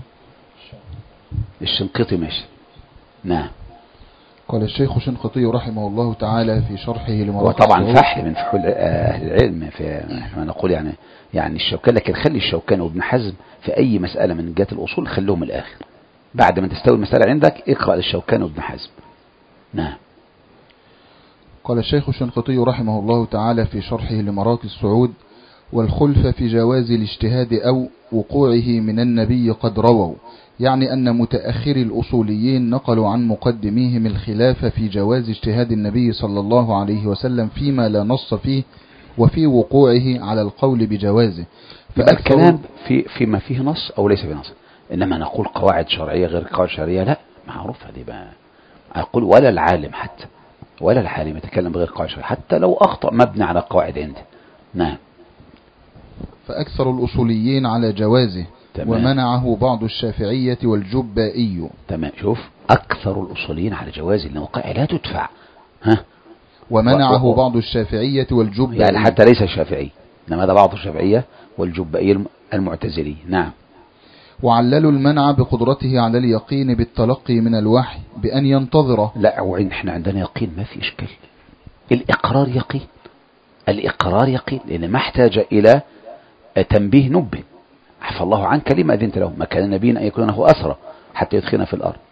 S1: الشنقيطي ماشي. نعم.
S2: قال الشيخ الشنقيطي رحمه الله تعالى في شرحه لمراقب
S1: وطبعا فحل من فحول أهل العلم في ما نقول يعني الشوكان، لكن خلي الشوكان وابن حزم في أي مسألة من جهة الأصول خلوهم الآخر، بعد ما تستوي المسألة عندك اقرأ للشوكان وابن حزم. نعم.
S2: قال الشيخ الشنقيطي رحمه الله تعالى في شرحه لمراقب الصعود: والخلف في جواز الاجتهاد أو وقوعه من النبي قد رووا، يعني أن متأخر الأصوليين نقلوا عن مقدميهم الخلاف في جواز اجتهاد النبي صلى الله عليه وسلم فيما لا نص فيه، وفي وقوعه على القول بجوازه.
S1: فالكلام فيما فيه نص أو ليس فيه نص، إنما نقول قواعد شرعية غير قواعد شرعية، لا معروف هذه بقى. أقول ولا العالم حتى، ولا العالم يتكلم بغير قواعد شرعية حتى لو أخطأ مبني على قواعد عنده. نعم.
S2: فأكثر الأصوليين على جوازه، تمام. ومنعه بعض الشافعية والجبائي.
S1: تمام. شوف، أكثر الأصوليين على جوازه، لأنه وقائع لا تدفع. ها.
S2: ومنعه بعض الشافعية والجبائي،
S1: يعني حتى ليس الشافعي، إنما هذا بعض الشافعية والجبائي المعتزلي. نعم.
S2: وعللوا المنع بقدرته على اليقين بالتلقي من الوحي بأن ينتظره.
S1: لا، وين احنا عندنا يقين ما في إشكال، الإقرار يقين، الإقرار يقين، لأن ما احتاج إلى تنبيه نبه. عفى الله عنك لما أذنت له، ما كان نبينا أن يكون له أسرى حتى يدخلنا في الأرض.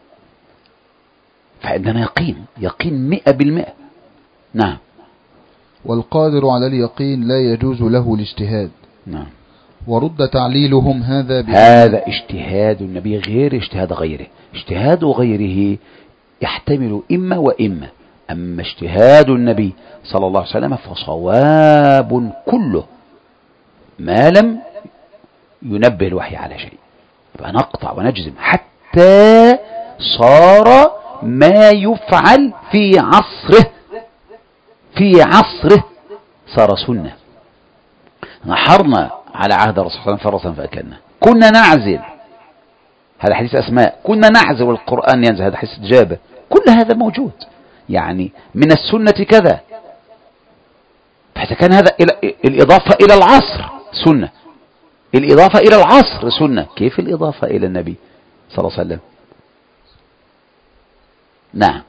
S1: فعندنا يقين 100%. نعم.
S2: والقادر على اليقين لا يجوز له الاجتهاد.
S1: نعم.
S2: ورد تعليلهم هذا
S1: اجتهاد النبي غير اجتهاد غيره، اجتهاد غيره يحتمل إما وإما، أما اجتهاد النبي صلى الله عليه وسلم فصواب كله ما لم ينبه الوحي على شيء، فنقطع ونجزم حتى صار ما يفعل في عصره صار سنة. نحرنا على عهد الرسول صلى الله عليه وسلم فرسا فأكلنا، كنا نعزل، هذا حديث أسماء، كنا نعزل والقرآن ينزل، هذا حديث جابر، كل هذا موجود، يعني من السنة كذا. فإذا كان هذا الإضافة إلى العصر سنة، الإضافة إلى العصر سنة، كيف الإضافة إلى النبي صلى الله عليه وسلم؟ نعم.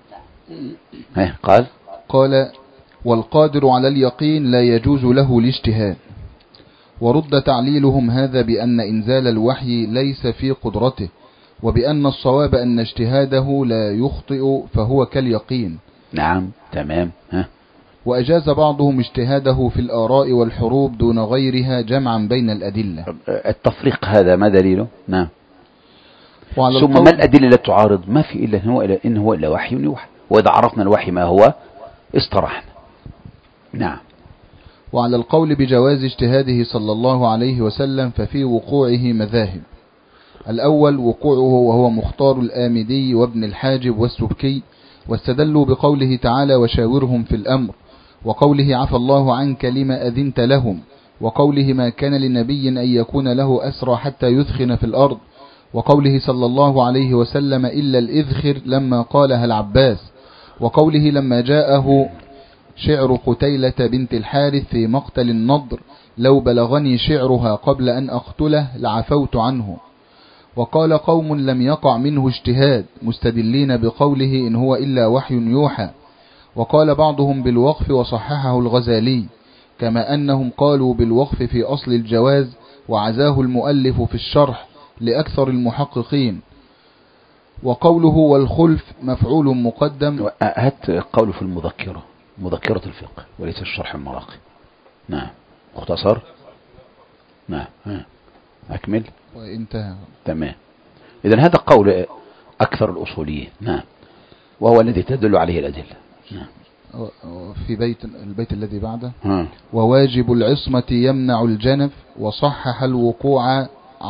S2: قال والقادر على اليقين لا يجوز له الاجتهاد. ورد تعليلهم هذا بأن إنزال الوحي ليس في قدرته، وبأن الصواب أن اجتهاده لا يخطئ فهو كاليقين.
S1: نعم. تمام.
S2: وأجاز بعضهم اجتهاده في الآراء والحروب دون غيرها جمعا بين الأدلة.
S1: التفريق هذا ما دليله؟ نعم. ثم
S2: ثم
S1: ما الأدلة لا تعارض؟ ما في إلا إن هو إلا وحي يوحى، وإذا عرفنا الوحي ما هو استرحنا. نعم.
S2: وعلى القول بجواز اجتهاده صلى الله عليه وسلم ففي وقوعه مذاهب. الأول وقوعه وهو مختار الآمدي وابن الحاجب والسبكي، واستدلوا بقوله تعالى وشاورهم في الأمر، وقوله عفى الله عنك لما أذنت لهم، وقوله ما كان لنبي أن يكون له أسرى حتى يثخن في الأرض، وقوله صلى الله عليه وسلم إلا الإذخر لما قالها العباس، وقوله لما جاءه شعر قتيلة بنت الحارث في مقتل النضر لو بلغني شعرها قبل أن أقتله لعفوت عنه. وقال قوم لم يقع منه اجتهاد مستدلين بقوله إن هو إلا وحي يوحى. وقال بعضهم بالوقف وصححه الغزالي، كما أنهم قالوا بالوقف في أصل الجواز وعزاه المؤلف في الشرح لأكثر المحققين. وقوله والخلف مفعول مقدم.
S1: هات قوله في المذكرة، مذكرة الفقه وليس الشرح المراقي. نعم. مختصر. نعم. أكمل.
S2: وانتهى.
S1: تمام. إذن هذا قول أكثر الأصوليين. نعم. وهو الذي تدل عليه الأدلة. نعم.
S2: في البيت الذي بعده وواجب العصمة يمنع الجنف، وصحح الوقوع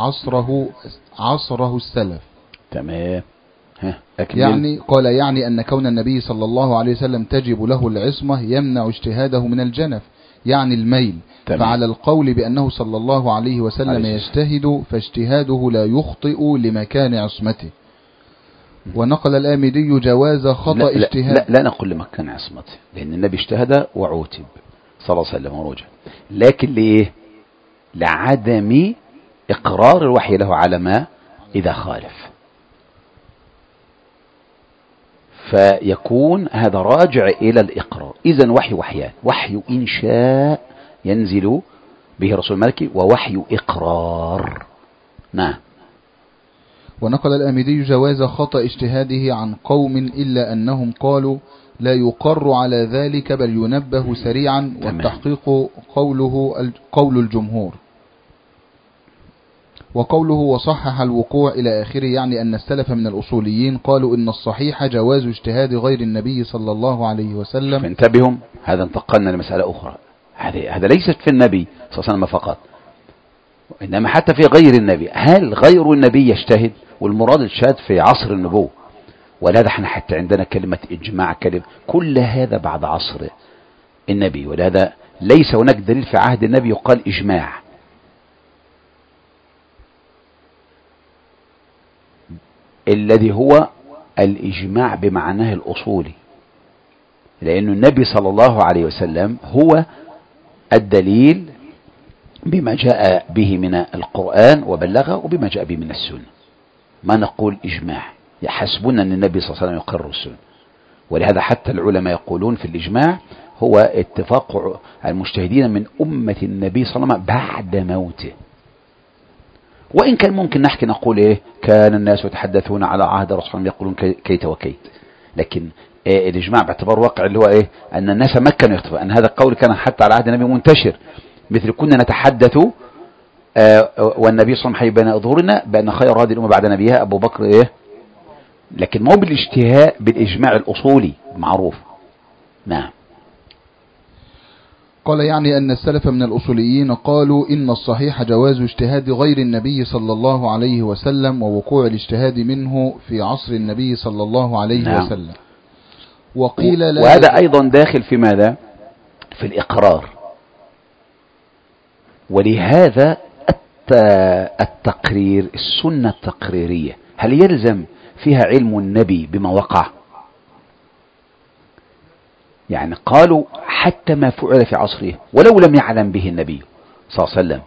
S2: عصره السلف.
S1: تمام.
S2: يعني قال يعني أن كون النبي صلى الله عليه وسلم تجب له العصمة يمنع اجتهاده من الجنف، يعني الميل.
S1: تمام.
S2: فعلى القول بأنه صلى الله عليه وسلم يجتهد فاجتهاده لا يخطئ لمكان عصمته. ونقل الآمدي جواز خطأ اجتهاد.
S1: لا نقول لمكان عصمته، لأن النبي اجتهد وعوتب صلى الله عليه وسلم ورجع، لكن ليه؟ لعدم إقرار الوحي له على ما إذا خالف، فيكون هذا راجع إلى الإقرار. إذن وحيان: وحي إنشاء ينزل به رسول الملكي، ووحي إقرار. نعم.
S2: ونقل الآمدي جواز خطأ اجتهاده عن قوم إلا أنهم قالوا لا يقر على ذلك بل ينبه سريعا، والتحقيق قول الجمهور. وقوله وصحح الوقوع إلى آخره يعني أن السلف من الأصوليين قالوا إن الصحيح جواز اجتهاد غير النبي صلى الله عليه وسلم.
S1: فانتبهوا، هذا انتقلنا لمسألة أخرى. هذا ليست في النبي صلى الله عليه وسلم فقط، إنما حتى في غير النبي. هل غير النبي يجتهد؟ والمراد الاجتهاد في عصر النبوة، ولهذا احنا حتى عندنا كلمة إجماع، كل هذا بعد عصر النبي، ولهذا ليس هناك دليل في عهد النبي يقال إجماع. الذي هو الإجماع بمعناه الأصولي، لأن النبي صلى الله عليه وسلم هو الدليل بما جاء به من القرآن وبلغه، وبما جاء به من السنة. ما نقول إجماع، يحسبنا أن النبي صلى الله عليه وسلم يقرر السنة. ولهذا حتى العلماء يقولون في الإجماع هو اتفاق المجتهدين من أمة النبي صلى الله عليه وسلم بعد موته. وإن كان ممكن نحكي نقول كان الناس يتحدثون على عهد الرسول صلى الله عليه وسلم يقولون كيت وكيت، لكن الإجماع باعتبار واقع اللي هو أن الناس ما كانوا يختلفون، أن هذا القول كان حتى على عهد النبي منتشر، مثل كنا نتحدث والنبي صلى الله عليه وسلم حي بين أظهرنا بأن خير هذه الأمة بعد نبيها أبو بكر لكن مو بالاجتهاء، بالإجماع الأصولي معروف. نعم.
S2: قال يعني أن السلف من الأصوليين قالوا إن الصحيح جواز اجتهاد غير النبي صلى الله عليه وسلم، ووقوع الاجتهاد منه في عصر النبي صلى الله عليه
S1: نعم.
S2: وسلم. وقيل لا،
S1: وهذا أيضا داخل في ماذا؟ في الإقرار. ولهذا التقرير، السنة التقريرية، هل يلزم فيها علم النبي بما وقع؟ يعني قالوا حتى ما فعل في عصره ولو لم يعلم به النبي صلى الله عليه وسلم.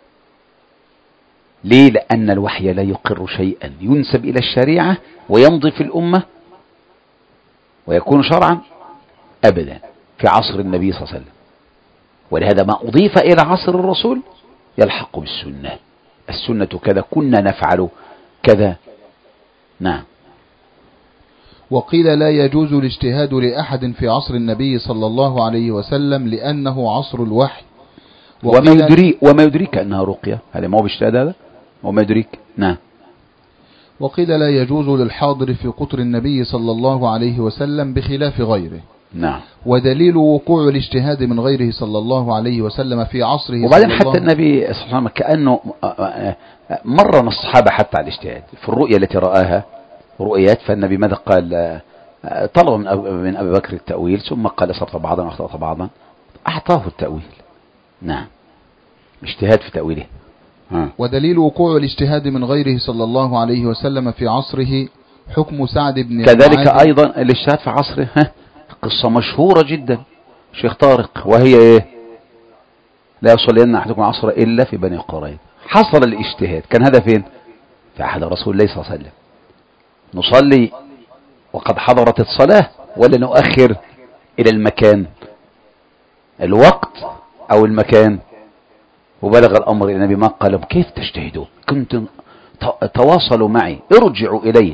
S1: ليه؟ لأن الوحي لا يقر شيئا ينسب إلى الشريعة ويمضي في الأمة ويكون شرعا أبدا في عصر النبي صلى الله عليه وسلم. ولهذا ما أضيف إلى عصر الرسول يلحق بالسنة. السنة كذا، كنا نفعل كذا. نعم.
S2: وقيل لا يجوز الاجتهاد لأحد في عصر النبي صلى الله عليه وسلم لأنه عصر الوحي.
S1: وما يدريك أنها رقية، هذا ما هو باجتهاد هذا، وما يدريك. نعم.
S2: وقيل لا يجوز للحاضر في قطر النبي صلى الله عليه وسلم بخلاف غيره.
S1: نعم.
S2: ودليل وقوع الاجتهاد من غيره صلى الله عليه وسلم في عصره،
S1: وبعدين حتى النبي صلى الله عليه وسلم كأنه مرن الصحابة حتى على الاجتهاد في الرؤية التي رآها رؤيات، فالنبي ماذا قال؟ طلب من أبي بكر التأويل، ثم قال صرت بعضا واخطأت بعضا، أعطاه التأويل. نعم، اجتهاد في تأويله.
S2: ودليل وقوع الاجتهاد من غيره صلى الله عليه وسلم في عصره حكم سعد بن
S1: كذلك أيضا الاجتهاد في عصره. قصة مشهورة جدا شيخ طارق، وهي ايه؟ لا يصلين أحدكم عصر إلا في بني قريظة. حصل الاجتهاد، كان هذا فين؟ في عهد رسول الله صلى الله عليه وسلم. نصلي وقد حضرت الصلاة ولا نؤخر إلى المكان، الوقت أو المكان؟ وبلغ الأمر إلى النبي ما قال كيف تجتهدوا، كنتم تواصلوا معي، ارجعوا إلي.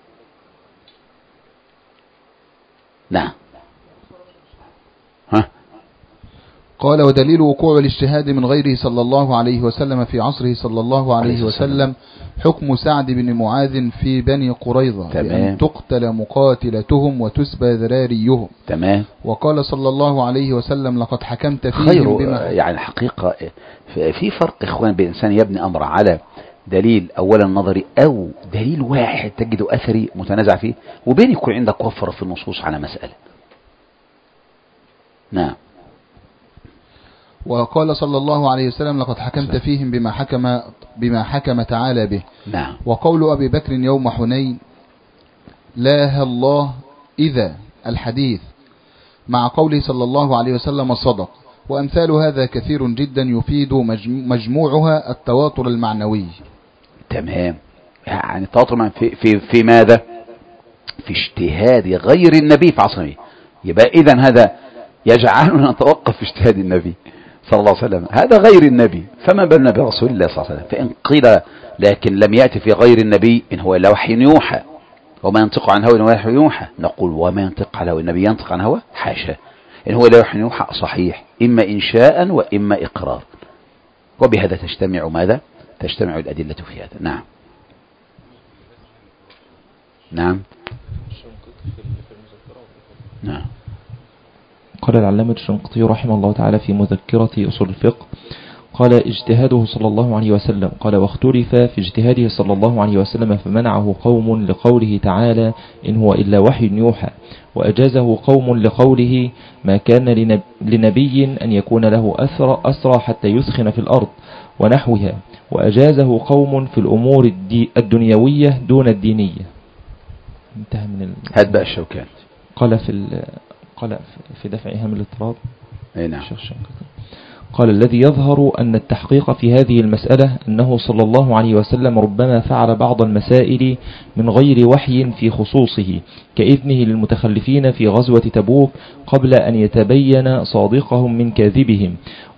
S1: نعم.
S2: قال ودليل وقوع الاجتهاد من غيره صلى الله عليه وسلم في عصره صلى الله عليه وسلم حكم سعد بن معاذ في بني قريظة بأن تقتل مقاتلتهم وتسبى ذراريهم.
S1: تمام.
S2: وقال صلى الله عليه وسلم لقد حكمت فيهم بما
S1: يعني حقيقة في فرق إخوان بين إنسان يبني أمر على دليل أولا نظري أو دليل واحد تجده أثري متنازع فيه، وبين يكون عندك وفر في النصوص على مسألة. نعم.
S2: وقال صلى الله عليه وسلم لقد حكمت فيهم بما حكم تعالى به.
S1: نعم.
S2: وقول أبي بكر يوم حنين لا الله إذا الحديث مع قوله صلى الله عليه وسلم صدق. وأمثال هذا كثير جدا يفيد مجموعها التواتر المعنوي.
S1: تمام. يعني التواتر في ماذا؟ في اجتهاد غير النبي في عصره. يبقى إذن هذا يجعلنا نتوقف في اجتهاد النبي صلى الله عليه وسلم، هذا غير النبي، فما بالنا برسول الله صلى الله عليه وسلم. فإن قيل لكن لم يأتي في غير النبي إن هو إلا وحي يوحى، وما ينطق عن هوى إن هو وحي يوحى، نقول وما ينطق عن هوى، النبي ينطق عن هوى؟ حاشا، إن هو إلا وحي يوحى صحيح، إما إنشاء وإما إقرار. وبهذا تجتمع ماذا؟ تجتمع الأدلة في هذا. نعم. نعم. نعم.
S3: قال العلامة الشنقيطي رحمه الله تعالى في مذكرة أصول الفقه، قال اجتهاده صلى الله عليه وسلم، قال واختلف في اجتهاده صلى الله عليه وسلم فمنعه قوم لقوله تعالى إن هو إلا وحي يوحى، وأجازه قوم لقوله ما كان لنبي أن يكون له أسرى حتى يسخن في الأرض ونحوها، وأجازه قوم في الأمور الدنيوية دون الدينية. انتهى من
S1: هذا بقى الشوكاني
S3: قال في دفع إيهام الاضطراب.
S1: نعم.
S3: قال الذي يظهر أن التحقيق في هذه المسألة أنه صلى الله عليه وسلم ربما فعل بعض المسائل من غير وحي في خصوصه، كإذنه للمتخلفين في غزوة تبوك قبل أن يتبين صادقهم من كاذبهم،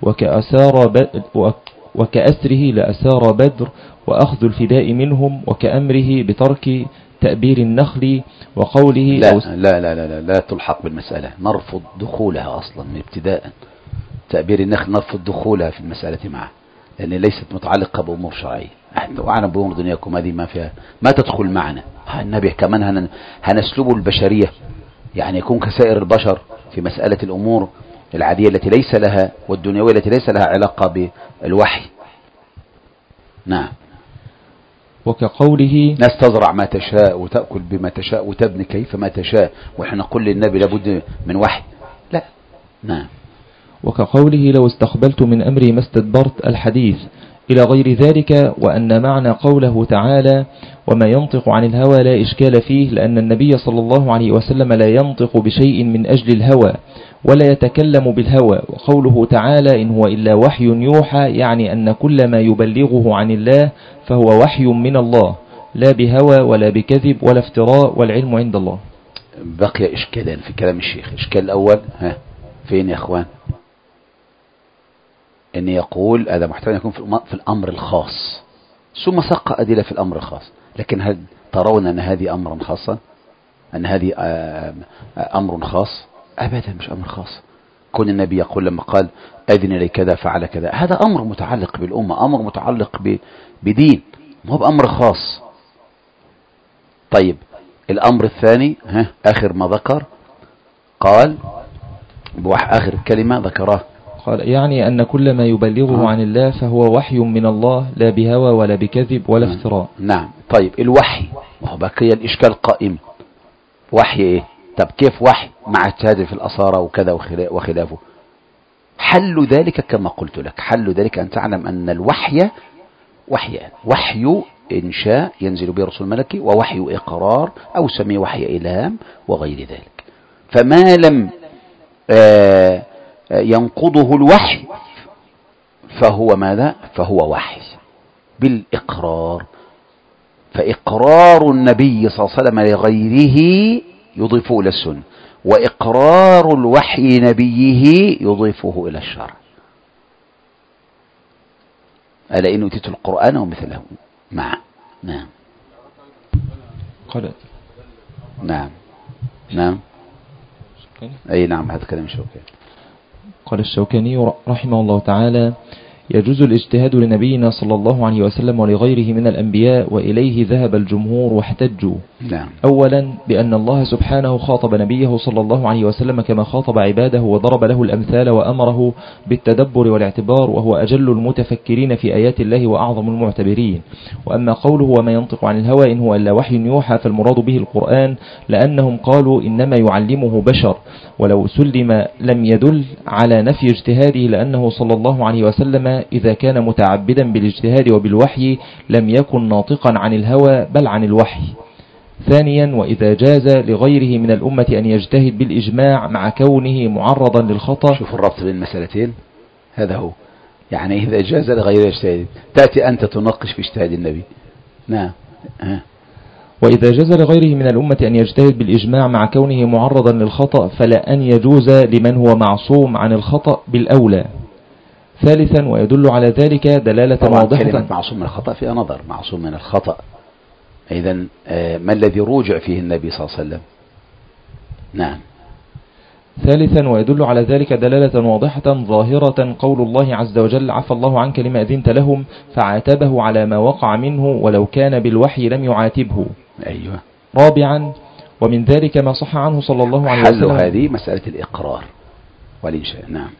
S3: وكأسره لأسار بدر وأخذ الفداء منهم، وكأمره بترك تأبير النخل وقوله
S1: لا لا لا لا لا تلحق بالمسألة، نرفض دخولها أصلا من ابتداء. تأبير النخل نرفض دخولها في المسألة معه، لأن ليست متعلقة بأمور شرعية. وعنا بأمور دنياكم هذه ما فيها، ما تدخل معنا. النبي كمان هنسلبه البشرية، يعني يكون كسائر البشر في مسألة الأمور العادية التي ليس لها والدنيوية التي ليس لها علاقة بالوحي. نعم.
S3: وكقوله
S1: ناس تزرع ما تشاء وتأكل بما تشاء وتبني كيف ما تشاء، وإحنا نقول للنبي لابد من وحي. لا. نعم.
S3: وكقوله لو استقبلت من أمري ما استدبرت الحديث إلى غير ذلك. وأن معنى قوله تعالى وما ينطق عن الهوى لا إشكال فيه، لأن النبي صلى الله عليه وسلم لا ينطق بشيء من أجل الهوى ولا يتكلم بالهوى. وقوله تعالى إن هو إلا وحي يوحى يعني أن كل ما يبلغه عن الله فهو وحي من الله، لا بهوى ولا بكذب ولا افتراء، والعلم عند الله.
S1: بقي إشكالين في كلام الشيخ. الإشكال الأول فين يا أخوان؟ أن يقول هذا محتمل يكون في الأمر الخاص، ثم ساق أدلة في الأمر الخاص، لكن هل ترون أن هذه أمرا خاصا؟ أن هذه أمر خاص؟ أبدا مش أمر خاص. كون النبي يقول لما قال أذن لي كذا فعل كذا، هذا أمر متعلق بالأمة، أمر متعلق بدين، ما هو بأمر خاص. طيب الأمر الثاني آخر ما ذكر قال آخر كلمة ذكراه
S3: قال يعني أن كل ما يبلغه عن الله فهو وحي من الله لا بهوى ولا بكذب ولا افتراء.
S1: نعم. طيب الوحي، ما هو بقي الإشكال قائم، وحي إيه؟ طب كيف وحي مع التهادي في الأصارى وكذا وخلافه؟ حل ذلك كما قلت لك، حل ذلك أن تعلم أن الوحي وحيان: وحي إنشاء ينزل به رسول ملكي، ووحي إقرار أو سمي وحي إلهام وغير ذلك. فما لم ينقضه الوحي فهو ماذا؟ فهو وحي بالإقرار. فإقرار النبي صلى الله عليه وسلم لغيره يضيفه إلى السنة، وإقرار الوحي نبيه يضيفه إلى الشرع. ألا إن أوتيت القرآن ومثله معه. نعم.
S3: قال
S1: نعم. نعم. أي نعم، هذا كلام الشوكاني.
S3: قال الشوكاني رحمه الله تعالى: يجوز الاجتهاد لنبينا صلى الله عليه وسلم ولغيره من الأنبياء، وإليه ذهب الجمهور واحتجوا.
S1: نعم.
S3: أولا بأن الله سبحانه خاطب نبيه صلى الله عليه وسلم كما خاطب عباده، وضرب له الأمثال وأمره بالتدبر والاعتبار، وهو أجل المتفكرين في آيات الله وأعظم المعتبرين. وأما قوله وما ينطق عن الهوى إن هو إلا وحي يوحى فالمراد به القرآن، لأنهم قالوا إنما يعلمه بشر، ولو سلم لم يدل على نفي اجتهاده، لأنه صلى الله عليه وسلم إذا كان متعبدا بالاجتهاد وبالوحي لم يكن ناطقا عن الهوى بل عن الوحي. ثانيا وإذا جاز لغيره من الأمة أن يجتهد بالإجماع مع كونه معرضا للخطأ.
S1: شوف الربط بين المسألتين، هذا هو. يعني إذا جاز لغيره يجتهد، تأتي أنت تناقش في اجتهاد النبي. نعم.
S3: وإذا جاز لغيره من الأمة أن يجتهد بالإجماع مع كونه معرضا للخطأ فلا أن يجوز لمن هو معصوم عن الخطأ بالأولى. ثالثا ويدل على ذلك دلالة واضحة.
S1: كلمة معصوم من الخطأ فيها نظر، معصوم من الخطأ إذن ما الذي روجع فيه النبي صلى الله عليه وسلم؟ نعم.
S3: ثالثا ويدل على ذلك دلالة واضحة ظاهرة قول الله عز وجل: عفى الله عنك لما أذنت لهم، فعاتبه على ما وقع منه، ولو كان بالوحي لم يعاتبه.
S1: أيوة.
S3: رابعا ومن ذلك ما صح عنه صلى الله عليه وسلم.
S1: حل هذه مسألة الإقرار والإنشاء. نعم.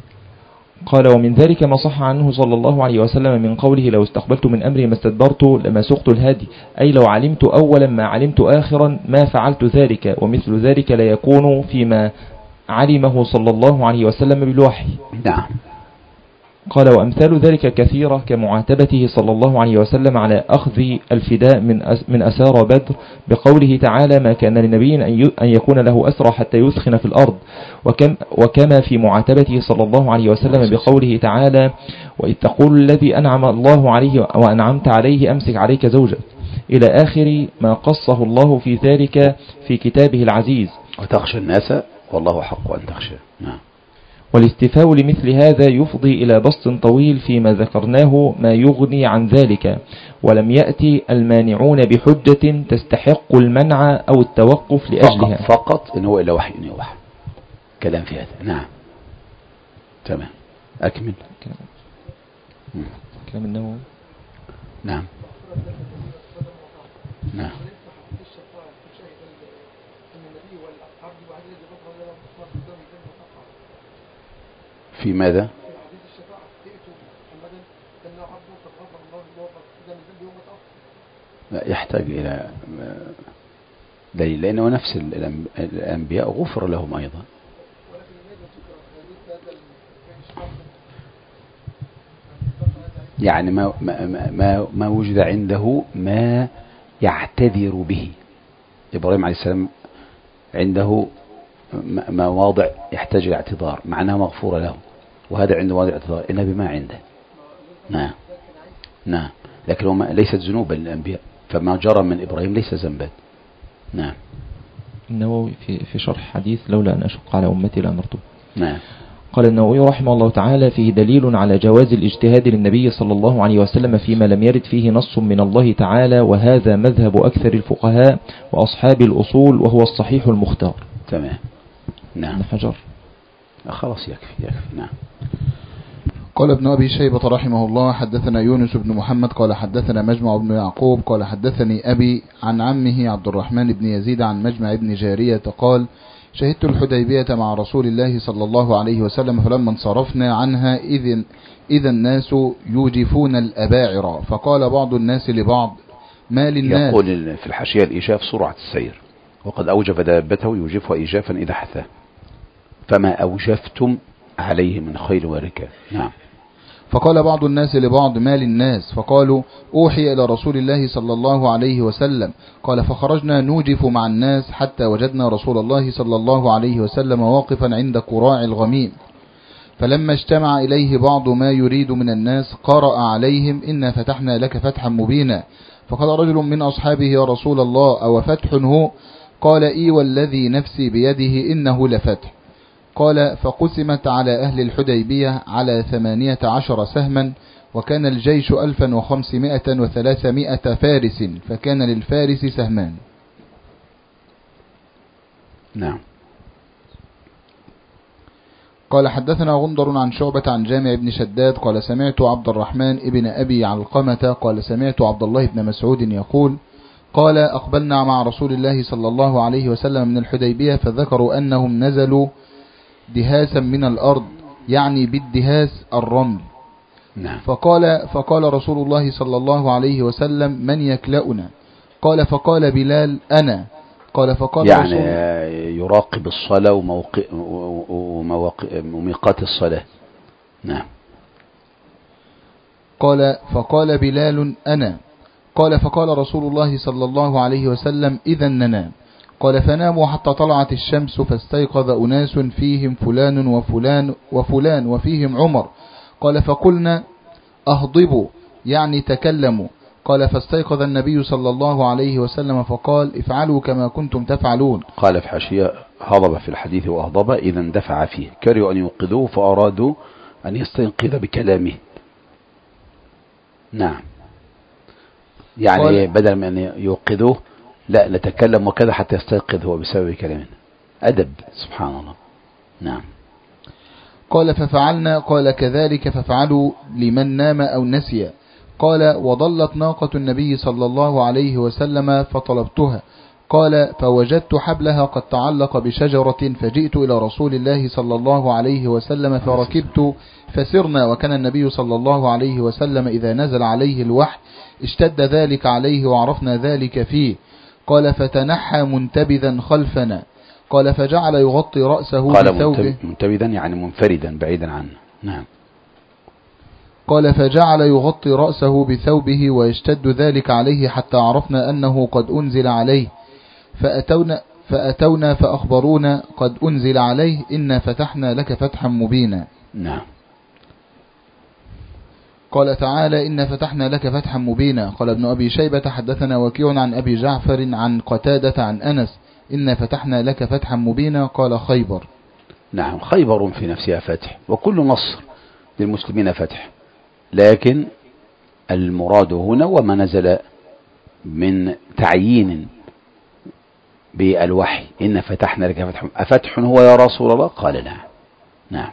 S3: قال ومن ذلك ما صح عنه صلى الله عليه وسلم من قوله: لو استقبلت من أمري ما استدبرت لما سقت الهدي، أي لو علمت أولا ما علمت آخرا ما فعلت ذلك، ومثل ذلك لا يكون فيما علمه صلى الله عليه وسلم بالوحي.
S1: نعم.
S3: قال وأمثال ذلك كثيرة كمعاتبته صلى الله عليه وسلم على أخذ الفداء من أسارى بدر بقوله تعالى: ما كان لنبي أن يكون له أسرى حتى يثخن في الأرض، وكما في معاتبته صلى الله عليه وسلم بقوله تعالى: وإذ تقول الذي أنعم الله عليه وأنعمت عليه أمسك عليك زوجك، إلى آخر ما قصه الله في ذلك في كتابه العزيز.
S1: وتخشى الناس والله حق أن تخشى. نعم.
S3: والاستفاء لمثل هذا يفضي إلى بسط طويل فيما ذكرناه ما يغني عن ذلك، ولم يأتي المانعون بحجة تستحق المنع أو التوقف لأجلها.
S1: فقط إن هو إلا وحي يوحى. كلام في هذا. نعم. تمام. أكمل.
S3: كلام النووي.
S1: نعم. نعم. في ماذا؟ لا يحتاج إلى دليل، لأنه نفس الأنبياء غفر لهم أيضا. يعني ما وجد عنده ما يعتذر به. إبراهيم عليه السلام عنده مواضع يحتاج إلى اعتذار معناها مغفورة له، وهذا عنده مواضع اعتذار، النبي ما عنده. نعم. نعم. لكن هو ليست ذنوبا للأنبياء، فما جرى من إبراهيم ليس ذنبا. نعم.
S3: النووي في شرح حديث لولا أن أشق على أمتي لأمرته.
S1: نعم.
S3: قال النووي رحمه الله تعالى: فيه دليل على جواز الاجتهاد للنبي صلى الله عليه وسلم فيما لم يرد فيه نص من الله تعالى، وهذا مذهب أكثر الفقهاء وأصحاب الأصول، وهو الصحيح المختار.
S1: تمام. نعم.
S3: حجر.
S1: خلاص يكفي. نعم.
S2: قال ابن أبي شيبة رحمه الله: حدثنا يونس بن محمد قال حدثنا مجمع بن يعقوب قال حدثني أبي عن عمه عبد الرحمن بن يزيد عن مجمع بن جارية قال: شهدت الحديبية مع رسول الله صلى الله عليه وسلم، فلما انصرفنا عنها إذا الناس يوجفون الأباعر، فقال بعض الناس لبعض: ما للناس؟
S1: يقول في الحاشية: الإيجاف سرعة السير، وقد أوجف دابته يوجفها إيجافا إذا حثاه، فما أوجفتم عليه من خيل وركاب. نعم.
S2: فقال بعض الناس لبعض: ما للناس؟ فقالوا: أوحي إلى رسول الله صلى الله عليه وسلم. قال: فخرجنا نوجف مع الناس حتى وجدنا رسول الله صلى الله عليه وسلم واقفا عند قراع الغميم، فلما اجتمع إليه بعض ما يريد من الناس قرأ عليهم: إنا فتحنا لك فتحا مبينا. فقال رجل من أصحابه: يا رسول الله، أو فتح هو؟ قال: إي والذي نفسي بيده إنه لفتح. قال: فقسمت على أهل الحديبية على 18 سهما، وكان الجيش 1500 فارس، فكان للفارس سهمان.
S1: نعم.
S2: قال: حدثنا غندر عن شعبة عن جامع بن شداد قال: سمعت عبد الرحمن ابن أبي علقمة قال: سمعت عبد الله بن مسعود يقول: قال: أقبلنا مع رسول الله صلى الله عليه وسلم من الحديبية، فذكروا أنهم نزلوا دهاسا من الأرض، يعني بالدهاس الرمل.
S1: نعم.
S2: فقال رسول الله صلى الله عليه وسلم: من يكلأنا؟ قال: فقال بلال: أنا. قال: فقال
S1: يعني يراقب الصلاة وميقات الصلاة. نعم.
S2: قال: فقال بلال: أنا. قال: فقال رسول الله صلى الله عليه وسلم: إذا ننام. قال: فناموا حتى طلعت الشمس، فاستيقظ أناس فيهم فلان وفلان وفلان وفيهم عمر. قال: فقلنا: أهضبوا، يعني تكلموا. قال: فاستيقظ النبي صلى الله عليه وسلم فقال: افعلوا كما كنتم تفعلون.
S1: قال في حاشية: هضب في الحديث وأهضب إذا اندفع فيه، كرهوا أن يوقظوه فأرادوا أن يستيقظ بكلامه. نعم. يعني بدل من أن يوقظوه لا نتكلم وكذا حتى يستيقظ هو بسبب كلامنا. أدب، سبحان الله. نعم.
S2: قال: ففعلنا. قال: كذلك ففعلوا لمن نام أو نسي. قال: وضلت ناقة النبي صلى الله عليه وسلم فطلبتها. قال: فوجدت حبلها قد تعلق بشجرة، فجئت إلى رسول الله صلى الله عليه وسلم فركبت فسرنا، وكان النبي صلى الله عليه وسلم إذا نزل عليه الوحي اشتد ذلك عليه وعرفنا ذلك فيه. قال: فتنحى منتبذا خلفنا. قال: فجعل يغطي رأسه بثوبه.
S1: منتبذا يعني منفردا بعيدا عنه. نعم.
S2: قال: فجعل يغطي رأسه بثوبه ويشتد ذلك عليه حتى عرفنا أنه قد أنزل عليه، فأتونا فأخبرونا قد أنزل عليه: إنا فتحنا لك فتحا مبينا.
S1: نعم.
S2: قال تعالى: إنا فتحنا لك فتحا مبينا. قال ابن أبي شيبة: حدثنا وكيع عن أبي جعفر عن قتادة عن أنس: إنا فتحنا لك فتحا مبينا. قال: خيبر.
S1: نعم. خيبر في نفسها فتح، وكل نصر للمسلمين فتح، لكن المراد هنا وما نزل من تعيين بالوحي: إن فتحنا لك فتحا. أفتح هو يا رسول الله؟ قال: نعم. نعم.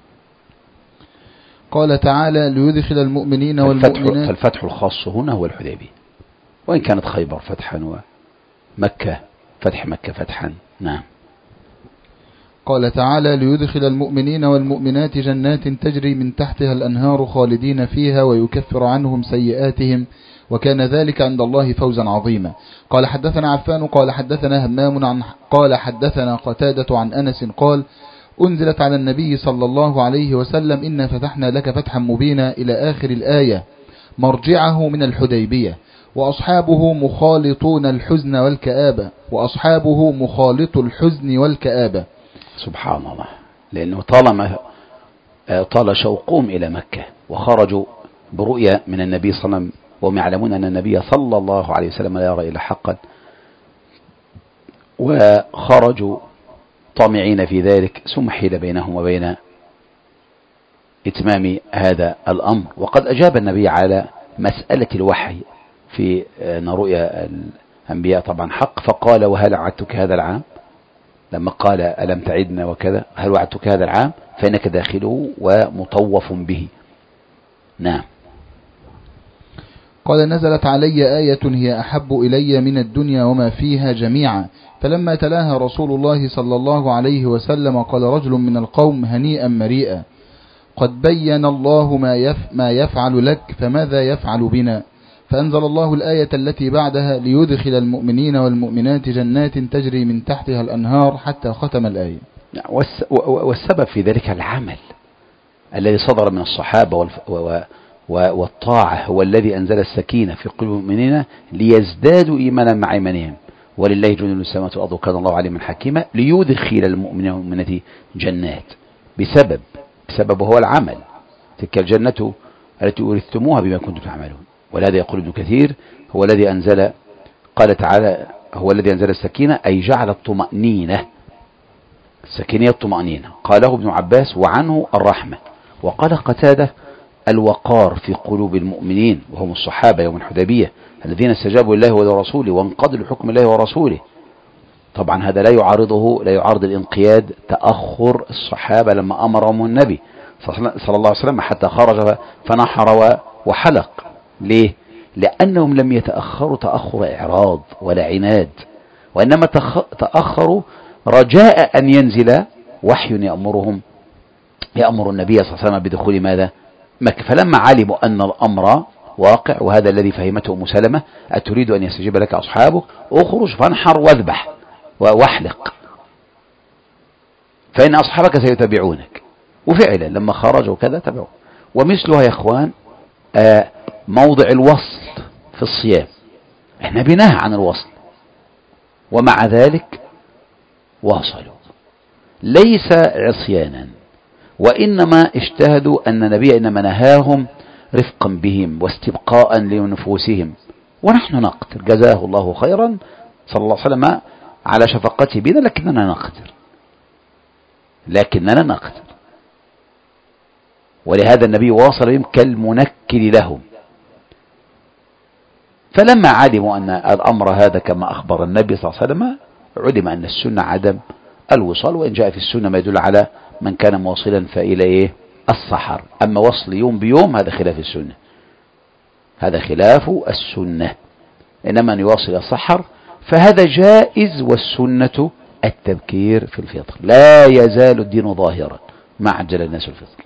S2: قال تعالى: ليدخل المؤمنين والمؤمنات.
S1: فالفتح الخاص هنا هو الحديبية، وإن كانت خيبر فتحا ومكة فتح مكة فتحا. نعم.
S2: قال تعالى: ليدخل المؤمنين والمؤمنات جنات تجري من تحتها الأنهار خالدين فيها ويكفر عنهم سيئاتهم، وكان ذلك عند الله فوزا عظيما. قال: حدثنا عفان قال حدثنا همام قال حدثنا قتادة عن أنس قال: أنزلت على النبي صلى الله عليه وسلم: إنا فتحنا لك فتحا مبينا إلى آخر الآية، مرجعه من الحديبية، وأصحابه مخالطون الحزن والكآبة. وأصحابه مخالط الحزن والكآبة.
S1: سبحان الله. لأنه طال شوقهم إلى مكة، وخرجوا برؤية من النبي صلى الله عليه وسلم، وهم يعلمون أن النبي صلى الله عليه وسلم لا يرى إلا حقا، وخرجوا طامعين في ذلك، ثم حيل بينهم وبين إتمام هذا الأمر. وقد أجاب النبي على مسألة الوحي في أن رؤيا الأنبياء طبعا حق، فقال وهل وعدتك هذا العام، لما قال ألم تعدنا وكذا، هل وعدتك هذا العام فإنك داخله ومطوف به. نعم.
S2: قال نزلت علي آية هي أحب إلي من الدنيا وما فيها جميعا، فلما تلاها رسول الله صلى الله عليه وسلم قال رجل من القوم هنيئا مريئا، قد بين الله ما يفعل لك فماذا يفعل بنا؟ فأنزل الله الآية التي بعدها ليدخل المؤمنين والمؤمنات جنات تجري من تحتها الأنهار حتى ختم الآية.
S1: والسبب في ذلك العمل الذي صدر من الصحابة والطاعة هو الذي أنزل السكينة في قلوب المؤمنين ليزدادوا إيمانا مع إيمانهم، ولله جند السماوات والأرض وكان الله عليما حكيما، ليدخل المؤمنين والمؤمنات جنات بسبب هو العمل، تلك الجنة التي أورثتموها بما كنتم تعملون. ولهذا يقول ابن كثير هو الذي أنزل، قال تعالى هو الذي أنزل السكينة أي جعل الطمأنينة، السكينة الطمأنينة، قاله ابن عباس وعنه الرحمة. وقال قتادة الوقار في قلوب المؤمنين وهم الصحابة يوم الحديبية الذين استجابوا لله ولرسوله وانقادوا لحكم الله ورسوله. طبعا هذا لا يعارض الانقياد تأخر الصحابة لما أمرهم النبي صلى الله عليه وسلم حتى خرج فنحر وحلق. ليه؟ لأنهم لم يتأخروا تأخر إعراض ولا عناد، وإنما تأخروا رجاء أن ينزل وحي يأمر النبي صلى الله عليه وسلم بدخول ماذا؟ مكة. فلما علموا أن الأمر واقع، وهذا الذي فهمته أم سلمة، أتريد أن يستجيب لك أصحابك؟ اخرج فانحر واذبح واحلق فإن أصحابك سيتبعونك. وفعلا لما خرجوا كذا تبعوا. ومثلها يا إخوان موضع الوصل في الصيام، احنا بنهى عن الوصل ومع ذلك واصلوا، ليس عصيانا، وإنما اجتهدوا أن النبي إنما نهاهم رفقا بهم واستبقاء لنفوسهم، ونحن نقتل. جزاه الله خيرا صلى الله عليه وسلم على شفقته بنا، لكننا نقتل. ولهذا النبي واصل بهم كالمنكل لهم. فلما علموا أن الأمر هذا كما أخبر النبي صلى الله عليه وسلم، علم أن السنة عدم الوصال، وإن جاء في السنة ما يدل على من كان موصلا فإلى إيه؟ السحر. أما وصل يوم بيوم هذا خلاف السنة، هذا خلاف السنة، إنما أن يواصل السحر فهذا جائز. والسنة التبكير في الفطر، لا يزال الدين ظاهرا ما عجل الناس الفطر.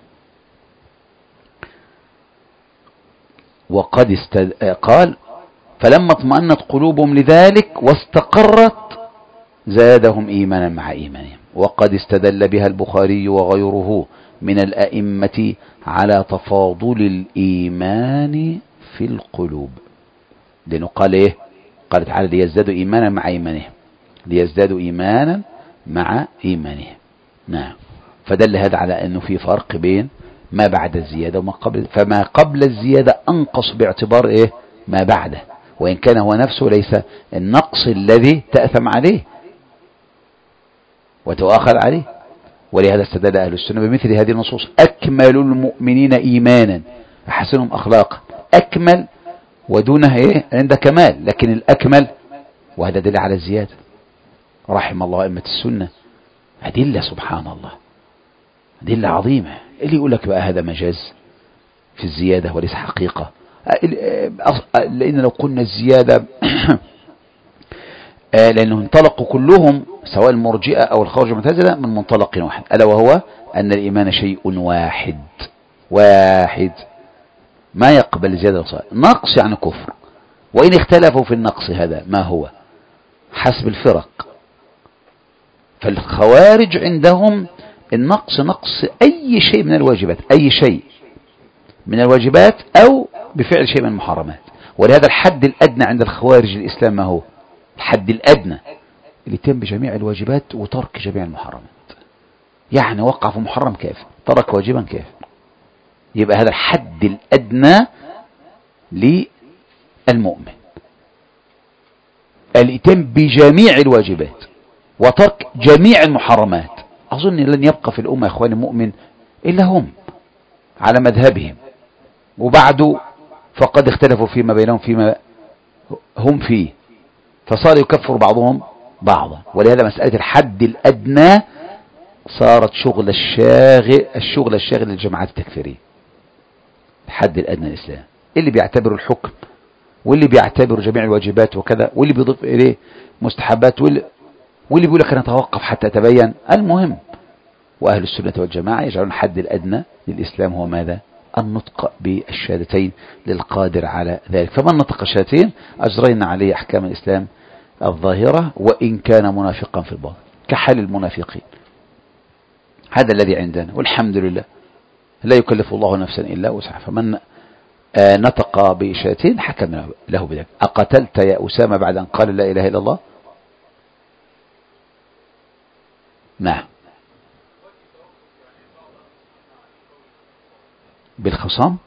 S1: وقد قال فلما اطمأنت قلوبهم لذلك واستقرت زادهم إيمانا مع إيمانهم. وقد استدل بها البخاري وغيره من الأئمة على تفاضل الإيمان في القلوب، لأنه قال إيه؟ قال تعالى ليزدادوا إيمانا مع إيمانهم، ليزدادوا إيمانا مع إيمانهم. نعم. فدل هذا على أنه في فرق بين ما بعد الزيادة وما قبل، فما قبل الزيادة أنقص باعتبار إيه؟ ما بعده، وإن كان هو نفسه ليس النقص الذي تأثم عليه وتؤاخذ عليه. ولهذا استدل أهل السنة بمثل هذه النصوص: أكمل المؤمنين إيمانا أحسنهم أخلاقا. أكمل ودونه إيه؟ عند كمال، لكن الأكمل، وهذا دل على الزيادة. رحم الله أئمة السنة، أدلة سبحان الله، أدلة عظيمة. اللي يقول لك بقى هذا مجاز في الزيادة وليس حقيقة، لأن لو قلنا الزيادة لأنه انطلقوا كلهم سواء المرجئة أو الخوارج المعتزلة من منطلق واحد، ألا وهو أن الإيمان شيء واحد ما يقبل زيادة وصال. نقص يعني كفر، وإن اختلفوا في النقص هذا ما هو حسب الفرق. فالخوارج عندهم النقص نقص أي شيء من الواجبات، أي شيء من الواجبات أو بفعل شيء من المحرمات. ولهذا الحد الأدنى عند الخوارج الإسلام ما هو؟ الحد الأدنى اللي يتم بجميع الواجبات وترك جميع المحرمات. يعني وقع في محرم كافر، ترك واجبا كافر، يبقى هذا الحد الأدنى للمؤمن، الاتيان بجميع الواجبات وترك جميع المحرمات. أظن لن يبقى في الأمة يا إخواني مؤمن إلا هم، على مذهبهم، وبعد فقد اختلفوا فيما بينهم فيما هم فيه، فصار يكفر بعضهم بعضا. ولهذا مسألة الحد الأدنى صارت الشغل الشاغل للجماعات التكفيرية. الحد الأدنى الإسلام، اللي بيعتبر الحكم، واللي بيعتبر جميع الواجبات وكذا، واللي بيضيف إليه مستحبات، واللي بيقول لك نتوقف حتى تبين. المهم، وأهل السنة والجماعة يجعلون الحد الأدنى للإسلام هو ماذا؟ النطق بالشهادتين للقادر على ذلك. فمن نطق الشهادتين أجرينا عليه أحكام الإسلام الظاهرة، وإن كان منافقا في الباطن كحال المنافقين. هذا الذي عندنا، والحمد لله لا يكلف الله نفسا إلا وسعها. فمن نطق بشهادتين حكم له بذلك. أقتلت يا أسامة بعد أن قال لا إله إلا الله؟ نعم. بالخصام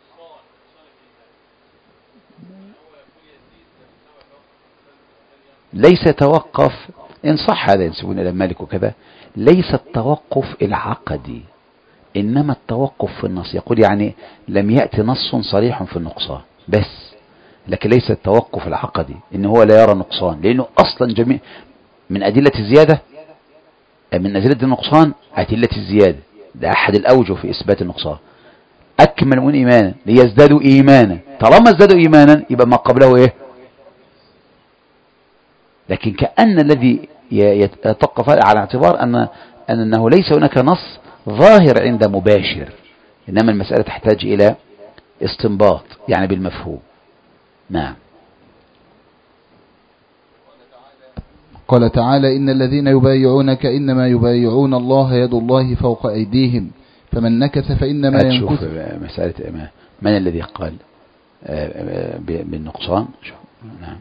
S1: ليس توقف، إن صح هذا ينسبون إلى مالك وكذا، ليس التوقف العقدي، إنما التوقف في النص. يقول يعني لم يأتي نص صريح في النقصان بس، لكن ليس التوقف العقدي إن هو لا يرى نقصان، لأنه أصلا جميع من أدلة الزيادة، من أدلة النقصان أدلة الزيادة، ده أحد الأوجه في إثبات النقصان. أكمل من إيمانا ليزدادوا إيمانا، طالما ازدادوا إيمانا يبقى ما قبله إيه؟ لكن كأن الذي يتوقف على اعتبار أنه ليس هناك نص ظاهر عند مباشر، إنما المسألة تحتاج إلى استنباط يعني بالمفهوم. نعم.
S2: قال تعالى: إن الذين يبايعونك إنما يبايعون الله يد الله فوق أيديهم فمن نكث فإنما ينكث.
S1: مسألة من الذي قال بالنقصان؟ نعم،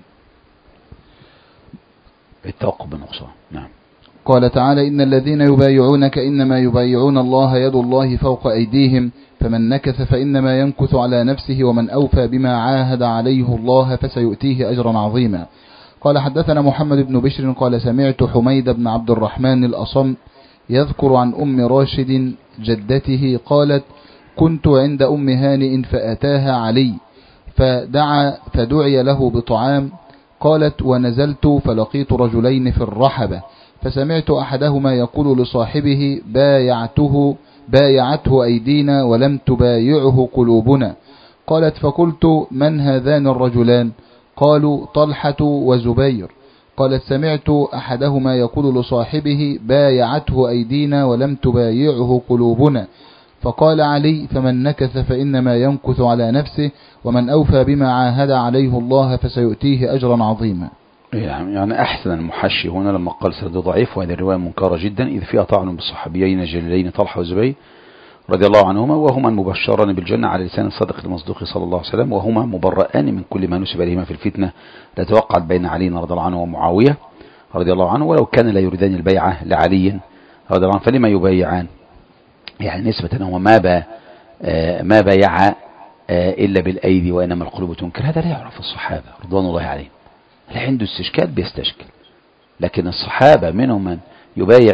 S1: التوقف بالنقصان. نعم.
S2: قال تعالى: إن الذين يبايعونك إنما يبايعون الله يد الله فوق أيديهم فمن نكث فإنما ينكث على نفسه ومن أوفى بما عاهد عليه الله فسيؤتيه أجرا عظيما. قال: حدثنا محمد بن بشر قال: سمعت حميد بن عبد الرحمن الأصم يذكر عن أم راشد جدته قالت: كنت عند أم هانئ فأتاها علي فدعي له بطعام. قالت: ونزلت فلقيت رجلين في الرحبة فسمعت أحدهما يقول لصاحبه: بايعته أيدينا ولم تبايعه قلوبنا. قالت: فقلت: من هذان الرجلان؟ قالوا: طلحة وزبير. قالت: سمعت أحدهما يقول لصاحبه: بايعته أيدينا ولم تبايعه قلوبنا. فقال علي: فمن نكث فإنما ينكث على نفسه ومن أوفى بما عاهد عليه الله فسيؤتيه أجرا عظيما.
S1: يعني أحسن المحشي هنا لما قال سند ضعيف، وهذه الرواية منكرة جدا إذ فيها طعن بالصحابيين الجليلين طلحة وزبير رضي الله عنهما، وهما المبشران بالجنة على لسان الصادق المصدوق صلى الله عليه وسلم، وهما مبرئان من كل ما نسب إليهما في الفتنة التي وقعت بين علي رضي الله عنه ومعاوية رضي الله عنه. ولو كان لا يريدان البيعة لعلي رضي الله عنه فلما يبايعان؟ يعني نسبة أنه ما بايع إلا بالأيدي وإنما القلوب تنكر. هذا لا يعرف الصحابة رضوان الله عليهم، اللي عنده استشكال بيستشكل، لكن الصحابة منهم من يبايع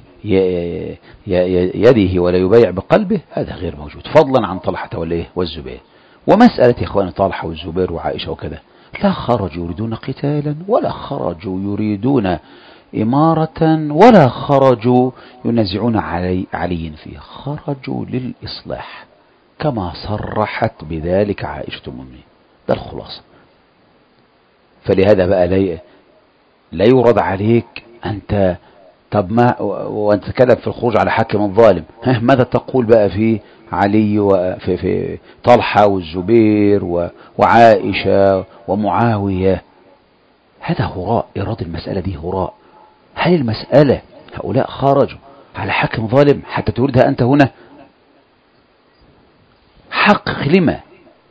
S1: بيده ولا يبايع بقلبه، هذا غير موجود، فضلا عن طلحة والزبير. ومسألة يا إخوان طلحة والزبير وعائشة وكذا، لا خرجوا يريدون قتالا ولا خرجوا يريدون إمارة ولا خرجوا ينزعون علي فيه، خرجوا للإصلاح كما صرحت بذلك عائشة المؤمنين. ده الخلاصة. فلهذا بقى لا يرد عليك أنت طب ما وأنت تتكلم في الخروج على حاكم الظالم، ماذا تقول بقى في علي وفي طلحة والزبير وعائشة ومعاوية؟ هذا هراء، إرادة المسألة دي هراء. هل المسألة هؤلاء خرجوا على حاكم ظالم حتى تريدها أنت هنا؟ حقق لما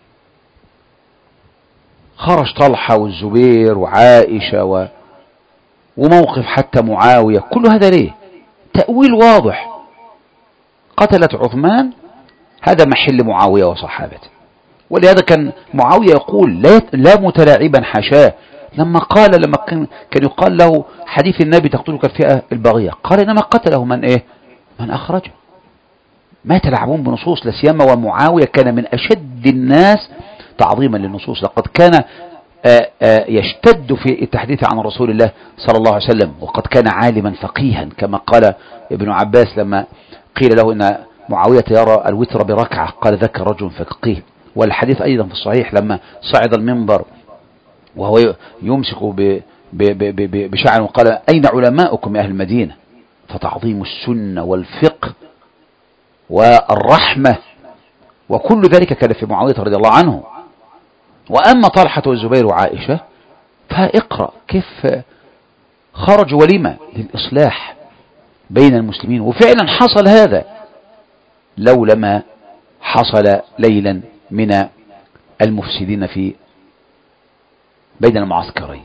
S1: خرج طلحة والزبير وعائشة وموقف حتى معاوية، كل هذا ليه؟ تأويل واضح. قتلت عثمان، هذا محل معاوية وصحابته، ولهذا كان معاوية يقول لا متلاعبا حاشاه، لما كان يقال له حديث النبي تقتلك الفئة البغية، قال إنما قتله من أخرجه ما يتلاعبون بنصوص، لا سيما ومعاوية كان من أشد الناس تعظيما للنصوص. لقد كان يشتد في التحديث عن رسول الله صلى الله عليه وسلم، وقد كان عالما فقيها كما قال ابن عباس لما قيل له إن معاوية يرى الوتر بركعة، قال ذاك رجل فقيه. والحديث أيضا في الصحيح لما صعد المنبر وهو يمسك بشعر وقال أين علماؤكم يا أهل المدينة؟ فتعظيم السنة والفقه والرحمة وكل ذلك كان في معاوية رضي الله عنه. وأما طلحة والزبير وعائشة فاقرأ كيف خرجوا ولما للإصلاح بين المسلمين، وفعلا حصل هذا لولا حصل ليلا من المفسدين في بين المعسكرين.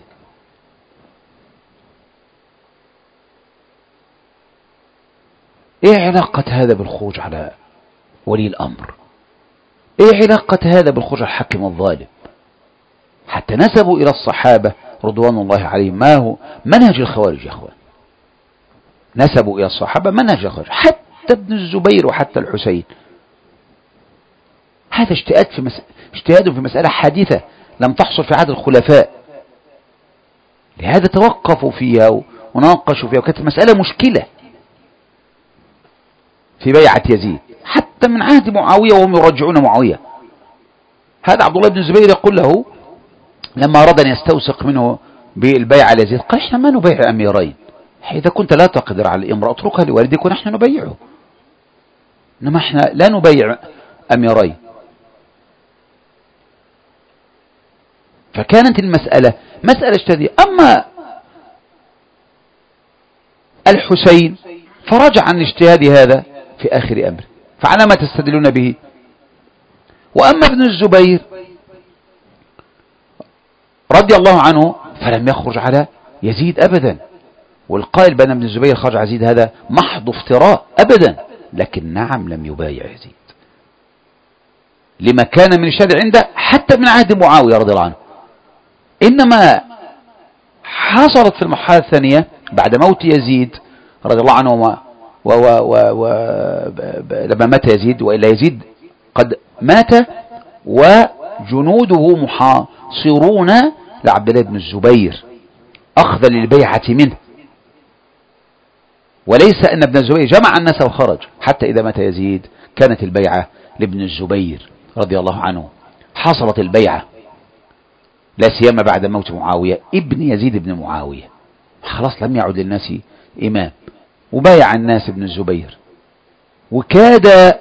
S1: ايه علاقة هذا بالخروج على ولي الأمر؟ ايه علاقة هذا بالخروج على الحاكم الظالم؟ حتى نسبوا إلى الصحابة رضوان الله عليهم ما هو منهج الخوارج يا أخوان، نسبوا إلى الصحابة منهج الخوارج، حتى ابن الزبير وحتى الحسين. هذا اجتهاد في مسألة حادثة لم تحصل في عهد الخلفاء، لهذا توقفوا فيها وناقشوا فيها، وكانت المسألة مشكلة في بيعة يزيد حتى من عهد معاوية وهم يرجعون معاوية. هذا عبد الله بن الزبير يقول له لما أراد أن يستوثق منه بالبيع ليزيد قال احنا ما نبيع أميرين، إذا كنت لا تقدر على الإمرأة اتركها لوالدك ونحن نبيعه، إنما احنا لا نبيع أميرين. فكانت المسألة مسألة اجتهادية. أما الحسين فرجع عن اجتهاد هذا في آخر أمره، فعلى ما تستدلون به؟ وأما ابن الزبير رضي الله عنه فلم يخرج على يزيد أبدا، والقائل بأن ابن الزبير خرج على يزيد هذا محض افتراء أبدا، لكن نعم لم يبايع يزيد لما كان من الشرع عنده حتى من عهد معاوية رضي الله عنه. إنما حصلت في المرحلة الثانية بعد موت يزيد رضي الله عنه لما مات يزيد، وإلا يزيد قد مات وجنوده محاصرون لعبد الله بن الزبير أخذا للبيعة منه، وليس أن ابن الزبير جمع الناس وخرج. حتى إذا مات يزيد كانت البيعة لابن الزبير رضي الله عنه، حصلت البيعة لا سيما بعد موت معاوية ابن يزيد ابن معاوية، خلاص لم يعد للناس إمام، وبايع الناس ابن الزبير. وكاد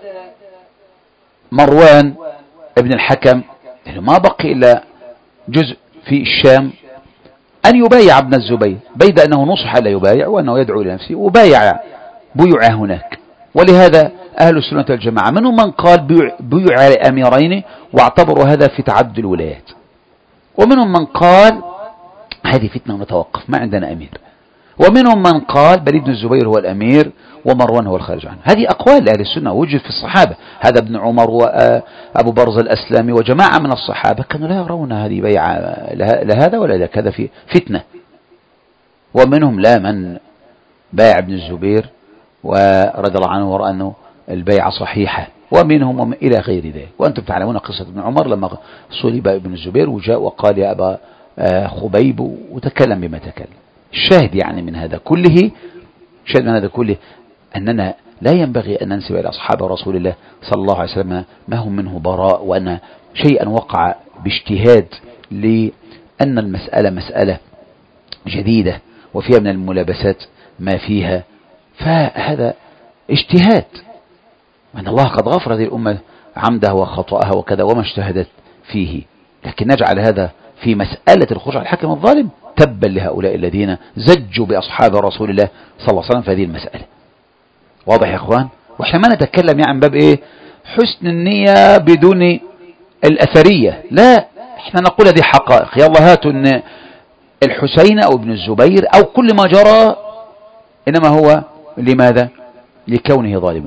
S1: مروان ابن الحكم لأنه ما بقي إلا جزء في الشام أن يبايع ابن الزبير، بيد أنه نصح لا يبايع وأنه يدعو لنفسه، وبايع بيع هناك. ولهذا أهل السنة والجماعة منهم من قال بيع لأميرين واعتبروا هذا في تعدد الولايات، ومنهم من قال هذه فتنة ونتوقف ما عندنا أمير، ومنهم من قال بل ابن الزبير هو الأمير ومروان هو الخارج عنه. هذه أقوال أهل السنة وجد في الصحابة، هذا ابن عمر وأبو برز الأسلامي وجماعة من الصحابة كانوا لا يرون هذه بيعة لهذا ولا ذاك، هذا في فتنة. ومنهم لا من بايع ابن الزبير ورضي الله عنه ورأى أنه البيعة صحيحة، ومنهم إلى غير ذلك. وأنتم تعلمون قصة ابن عمر لما صلب ابن الزبير وجاء وقال يا أبا خبيب وتكلم بما تكلم. الشاهد يعني من هذا كله، الشاهد من هذا كله أننا لا ينبغي أن ننسب إلى أصحاب رسول الله صلى الله عليه وسلم ما هم منه براء، وأن شيئا وقع باجتهاد، لأن المسألة مسألة جديدة وفيها من الملابسات ما فيها، فهذا اجتهاد، وأن الله قد غفر هذه الأمة عمدها وخطأها وكذا وما اجتهدت فيه. لكن نجعل هذا في مسألة الخروج على الحاكم الظالم، تبا لهؤلاء الذين زجوا بأصحاب رسول الله صلى الله عليه وسلم في هذه المسألة. واضح يا إخوان؟ وإحنا ما نتكلم يعني باب إيه حسن النية بدون الأثرية، لا، إحنا نقول هذه حقائق. يلا هاتوا إن الحسين أو ابن الزبير أو كل ما جرى إنما هو لماذا؟ لكونه ظالما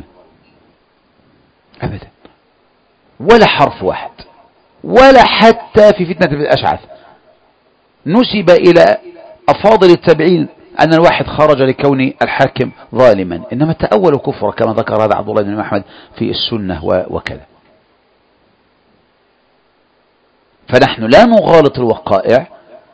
S1: أبدا، ولا حرف واحد، ولا حتى في فتنة الأشعث نسب إلى أفاضل التابعين أن الواحد خرج لكون الحاكم ظالما، إنما تأول كفر كما ذكر هذا عبد الله بن أحمد في السنة وكذا. فنحن لا نغالط الوقائع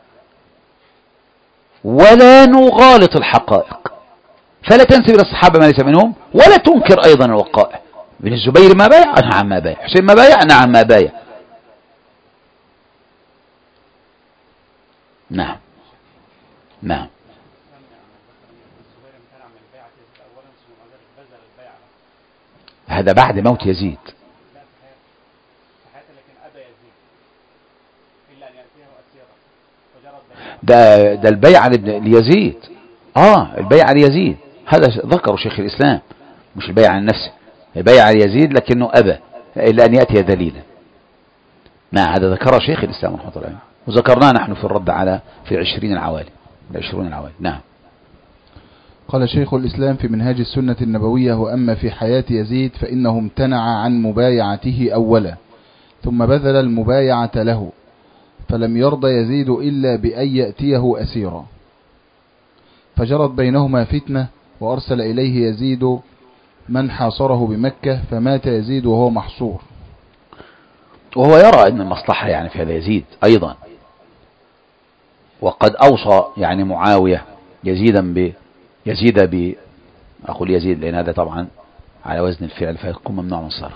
S1: ولا نغالط الحقائق، فلا تنسب إلى الصحابة ما ليس منهم، ولا تنكر أيضا الوقائع. ابن الزبير ما بايع؟ نعم ما بايع. حسين ما بايع؟ نعم ما بايع. نعم نعم. هذا بعد موت يزيد. ده البيعة ليزيد. البيعة ليزيد هذا ذكره شيخ الإسلام، مش البيعة عن نفسه، البيعة ليزيد لكنه أبى إلا أن يأتي دليلا. نعم هذا ذكره شيخ الإسلام رحمه الله، وذكرناه نحن في الرد على في 20 العوالي. نعم.
S2: قال شيخ الإسلام في منهاج السنة النبوية: وأما في حياة يزيد فإنه امتنع عن مبايعته أولا، ثم بذل المبايعة له، فلم يرضى يزيد إلا بأن يأتيه أسيرا، فجرت بينهما فتنة، وأرسل إليه يزيد من حاصره بمكة، فمات يزيد وهو محصور.
S1: وهو يرى أن المصلحة يعني في هذا يزيد أيضا، وقد أوصى يعني معاوية أقول يزيد لأن هذا طبعا على وزن الفعل فيكون ممنوع من الصرف،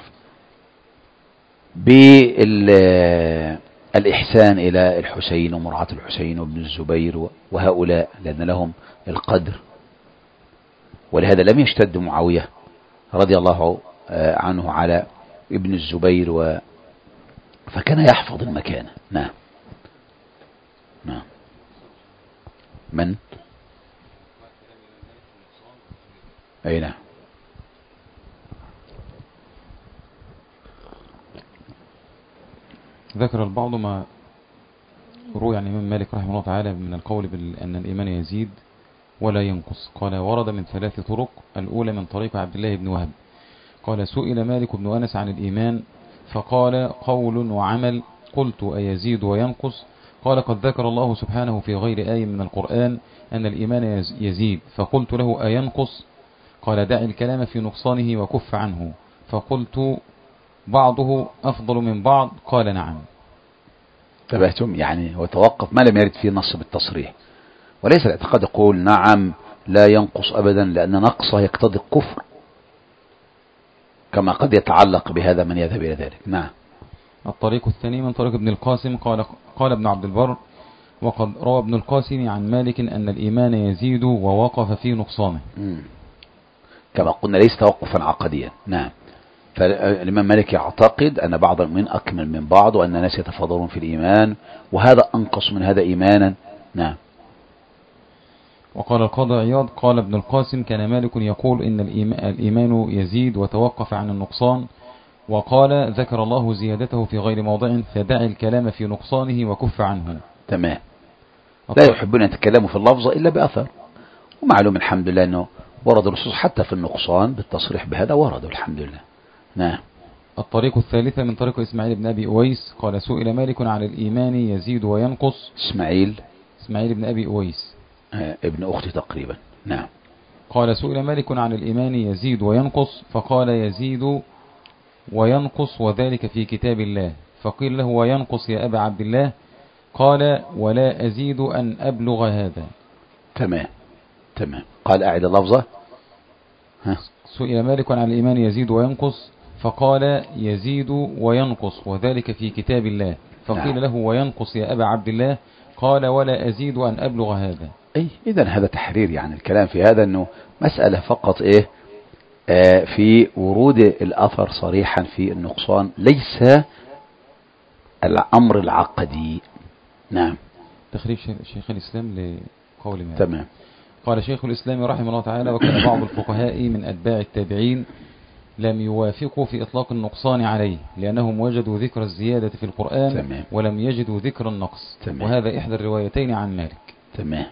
S1: بالإحسان إلى الحسين ومرعاة الحسين وابن الزبير وهؤلاء، لأن لهم القدر، ولهذا لم يشتد معاوية رضي الله عنه على ابن الزبير فكان يحفظ المكانة. نعم. من؟ أي نعم.
S4: ذكر البعض ما روي عن الإمام مالك رحمه الله تعالى من القول بأن الإيمان يزيد ولا ينقص. قال: ورد من 3 طرق. الأولى من طريق عبد الله بن وهب قال: سئل مالك بن أنس عن الإيمان فقال: قول وعمل. قلت: أيزيد وينقص؟ قال: قد ذكر الله سبحانه في غير آية من القرآن أن الإيمان يزيد. فقلت له: أينقص؟ قال: دع الكلام في نقصانه وكف عنه. فقلت: بعضه أفضل من بعض؟ قال: نعم.
S1: تبهتم يعني وتوقف ما لم يرد فيه نص بالتصريح، وليس الاعتقاد يقول نعم لا ينقص أبدا، لأن نقصه يقتضي الكفر، كما قد يتعلق بهذا من يذهب إلى ذلك. نعم.
S4: الطريق الثاني من طريق ابن القاسم قال ابن عبد البر: وقد روى ابن القاسم عن مالك أن الإيمان يزيد ووقف في نقصانه.
S1: كما قلنا ليس توقفا عقديا. نعم. فالإمام مالك يعتقد أن بعض المؤمنين أكمل من بعض، وأن الناس يتفاضلون في الإيمان، وهذا أنقص من هذا إيمانا. نعم.
S4: وقال القاضي عياض: قال ابن القاسم: كان مالك يقول إن الإيمان يزيد وتوقف عن النقصان، وقال: ذكر الله زيادته في غير موضع، فدع الكلام في نقصانه وكف عنه.
S1: تمام. لا يحبون أن يتكلموا في اللفظ إلا بأثر، ومعلوم الحمد لله أنه ورد النصوص حتى في النقصان بالتصريح بهذا وردوا الحمد لله. نعم.
S4: الطريق الثالثة من طريق إسماعيل بن أبي أويس قال: سئل مالك عن الإيمان يزيد وينقص.
S1: إسماعيل
S4: بن أبي أويس
S1: ابن أختي تقريبا. نعم.
S4: قال: سئل مالك عن الإيمان يزيد وينقص، فقال: يزيد وينقص وذلك في كتاب الله. فقيل له: وينقص يا أبا عبد الله؟ قال: ولا أزيد أن أبلغ هذا.
S1: تمام. قال: أعد اللفظة.
S4: سئل مالك عن الإيمان يزيد وينقص، فقال: يزيد وينقص وذلك في كتاب الله. فقيل له: وينقص يا أبا عبد الله؟ قال: ولا أزيد أن أبلغ هذا.
S1: إذن هذا تحرير، يعني الكلام في هذا أنه مسألة فقط في ورود الأثر صريحا في النقصان، ليس الأمر العقدي. نعم.
S4: تخريج شيخ الإسلام لقول مالك.
S1: تمام.
S4: قال شيخ الإسلام رحمه الله تعالى: وكان بعض الفقهاء من أتباع التابعين لم يوافقوا في إطلاق النقصان عليه، لأنهم وجدوا ذكر الزيادة في القرآن.
S1: تمام.
S4: ولم يجدوا ذكر النقص.
S1: تمام.
S4: وهذا إحدى الروايتين عن مالك.
S1: تمام.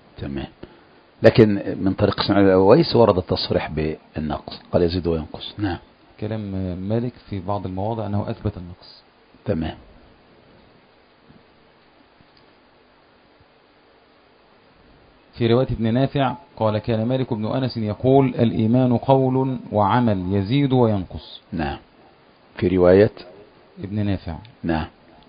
S1: لكن من طريق إسماعيل بن أبي أويس ورد التصريح بالنقص، قال: يزيد وينقص. نعم.
S4: كلام مالك في بعض المواضع أنه أثبت النقص.
S1: تمام.
S4: في رواية ابن نافع قال كان مالك بن أنس يقول الإيمان قول وعمل يزيد وينقص.
S1: نعم. في رواية
S4: ابن نافع.
S1: نعم.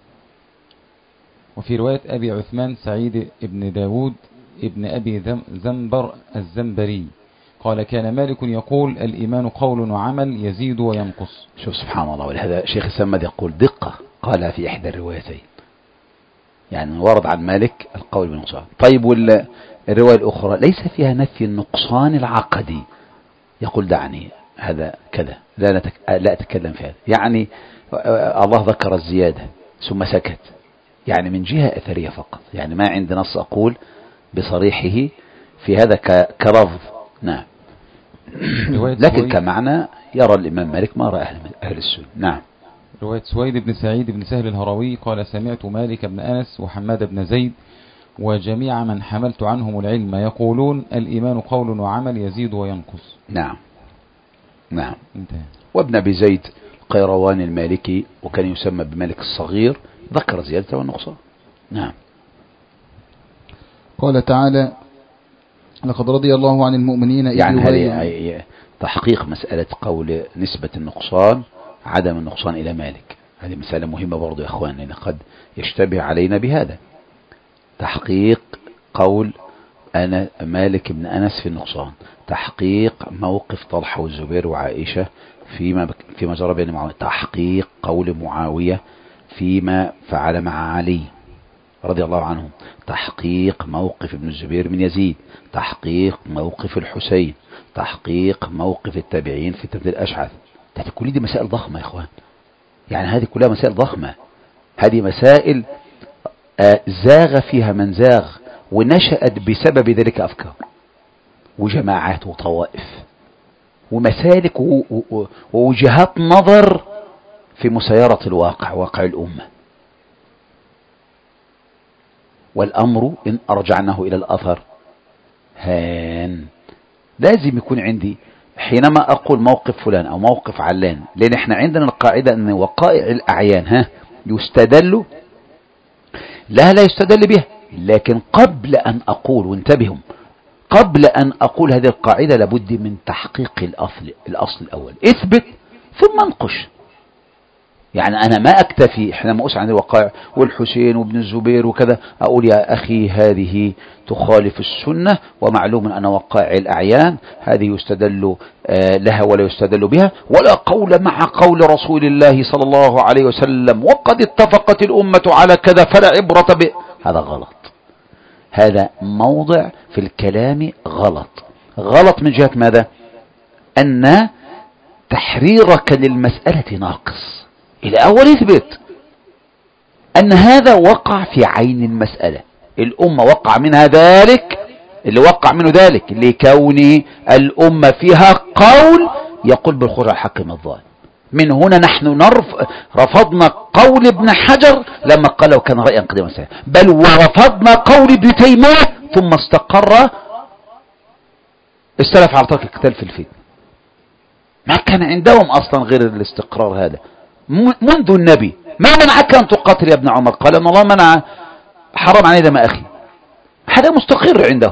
S4: وفي رواية أبي عثمان سعيد ابن داود ابن أبي زنبر الزنبري قال كان مالك يقول الإيمان قول وعمل يزيد وينقص.
S1: شوف سبحان الله، ولهذا شيخ السمد يقول دقة قالها في إحدى الروايتين، يعني ورد عن مالك القول بالنقصان. طيب والرواية الأخرى ليس فيها نفي النقصان العقدي، يقول دعني هذا كذا لا أتكلم في هذا، يعني الله ذكر الزيادة ثم سكت، يعني من جهة أثرية فقط، يعني ما عند نص أقول بصريحه في هذا كلفظ. نعم. لكن كمعنى يرى الإمام مالك ما رأى أهل السنة. نعم.
S4: رواية سويد بن سعيد بن سهل الهروي قال سمعت مالك بن أنس وحماد بن زيد وجميع من حملت عنهم العلم يقولون الإيمان قول وعمل يزيد وينقص.
S1: نعم. نعم.
S4: انتهى.
S1: وابن أبي زيد القيرواني المالكي وكان يسمى بمالك الصغير ذكر زيادة والنقصان. نعم.
S2: قال تعالى لقد رضي الله عن المؤمنين إذ
S1: يعني هذه تحقيق مسألة قول نسبة النقصان عدم النقصان إلى مالك، هذه مسألة مهمة برضو يا أخوان، لأن قد يشتبه علينا بهذا تحقيق قول أنا مالك بن أنس في النقصان، تحقيق موقف طلحة والزبير وعائشة فيما جرى بين معاوية، تحقيق قول معاوية فيما فعل مع علي رضي الله عنهم، تحقيق موقف ابن الزبير من يزيد، تحقيق موقف الحسين، تحقيق موقف التابعين في تبديل الأشعث. كل دي مسائل ضخمة يا إخوان، يعني هذه كلها مسائل ضخمة، هذه مسائل زاغ فيها من زاغ ونشأت بسبب ذلك أفكار وجماعات وطوائف ومسالك ووجهات نظر في مسيرة الواقع، واقع الأمة. والأمر إن أرجعناه إلى الأثر هان، لازم يكون عندي حينما أقول موقف فلان أو موقف علان، لأن احنا عندنا القاعدة أن وقائع الأعيان يستدل لا يستدل بها، لكن قبل أن أقول، وانتبهوا، قبل أن أقول هذه القاعدة لابد من تحقيق الأصل الأول، اثبت ثم انقش. يعني أنا ما أكتفي حينما أسعى عن الوقائع والحسين وابن الزبير وكذا أقول يا أخي هذه تخالف السنة، ومعلوم أن وقائع الأعيان هذه يستدل لها ولا يستدل بها، ولا قول مع قول رسول الله صلى الله عليه وسلم وقد اتفقت الأمة على كذا فلا عبرة به. هذا غلط، هذا موضع في الكلام غلط من جهة ماذا؟ أن تحريرك للمسألة ناقص. الأول اثبت أن هذا وقع في عين المسألة، الأمة وقع منها ذلك، اللي وقع منه ذلك لكون الأمة فيها قول يقول بالخروج على الحق الظالم. من هنا نحن رفضنا قول ابن حجر لما قال لو كان رأيا قديما سهل، بل ورفضنا قول ابن تيمية ثم استقر السلف على ترك القتال في الفتن. ما كان عندهم أصلا غير الاستقرار هذا منذ النبي. ما منعك أن تقاتل يا ابن عمر؟ قال أن الله منع، حرم عليه دم أخي. هذا مستقر عنده،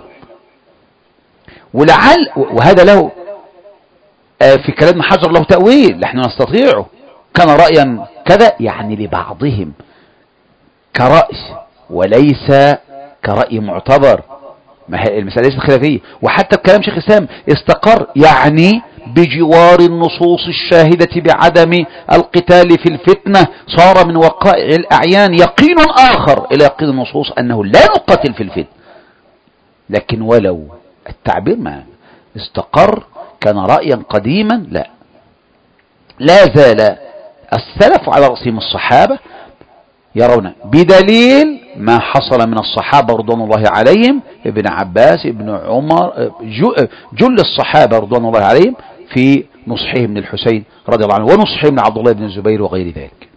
S1: ولعل وهذا له في كلام ابن حجر له تأويل نحن نستطيعه، كان رأيا كذا يعني لبعضهم كرأي وليس كرأي معتبر، ما هي المسألة ليست خلافية. وحتى كلام شيخ الإسلام استقر يعني بجوار النصوص الشاهدة بعدم القتال في الفتنة، صار من وقائع الأعيان يقين آخر إلى يقين النصوص أنه لا نقتل في الفتنة. لكن ولو التعبير ما استقر كان رأيا قديما، لا زال السلف على رأسهم الصحابة يرون بدليل ما حصل من الصحابة رضوان الله عليهم، ابن عباس ابن عمر جل الصحابة رضوان الله عليهم في نصحهم من الحسين رضي الله عنه ونصحهم من عبد الله بن الزبير وغير ذلك.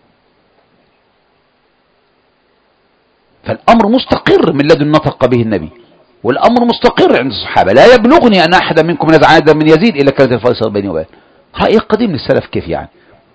S1: فالأمر مستقر من لدن نطق به النبي، والأمر مستقر عند الصحابة. لا يبلغني أن أحدا منكم نزع يدا من يزيد إلا كانت الفيصل بيني وبينه. رأي قديم للسلف كيف يعني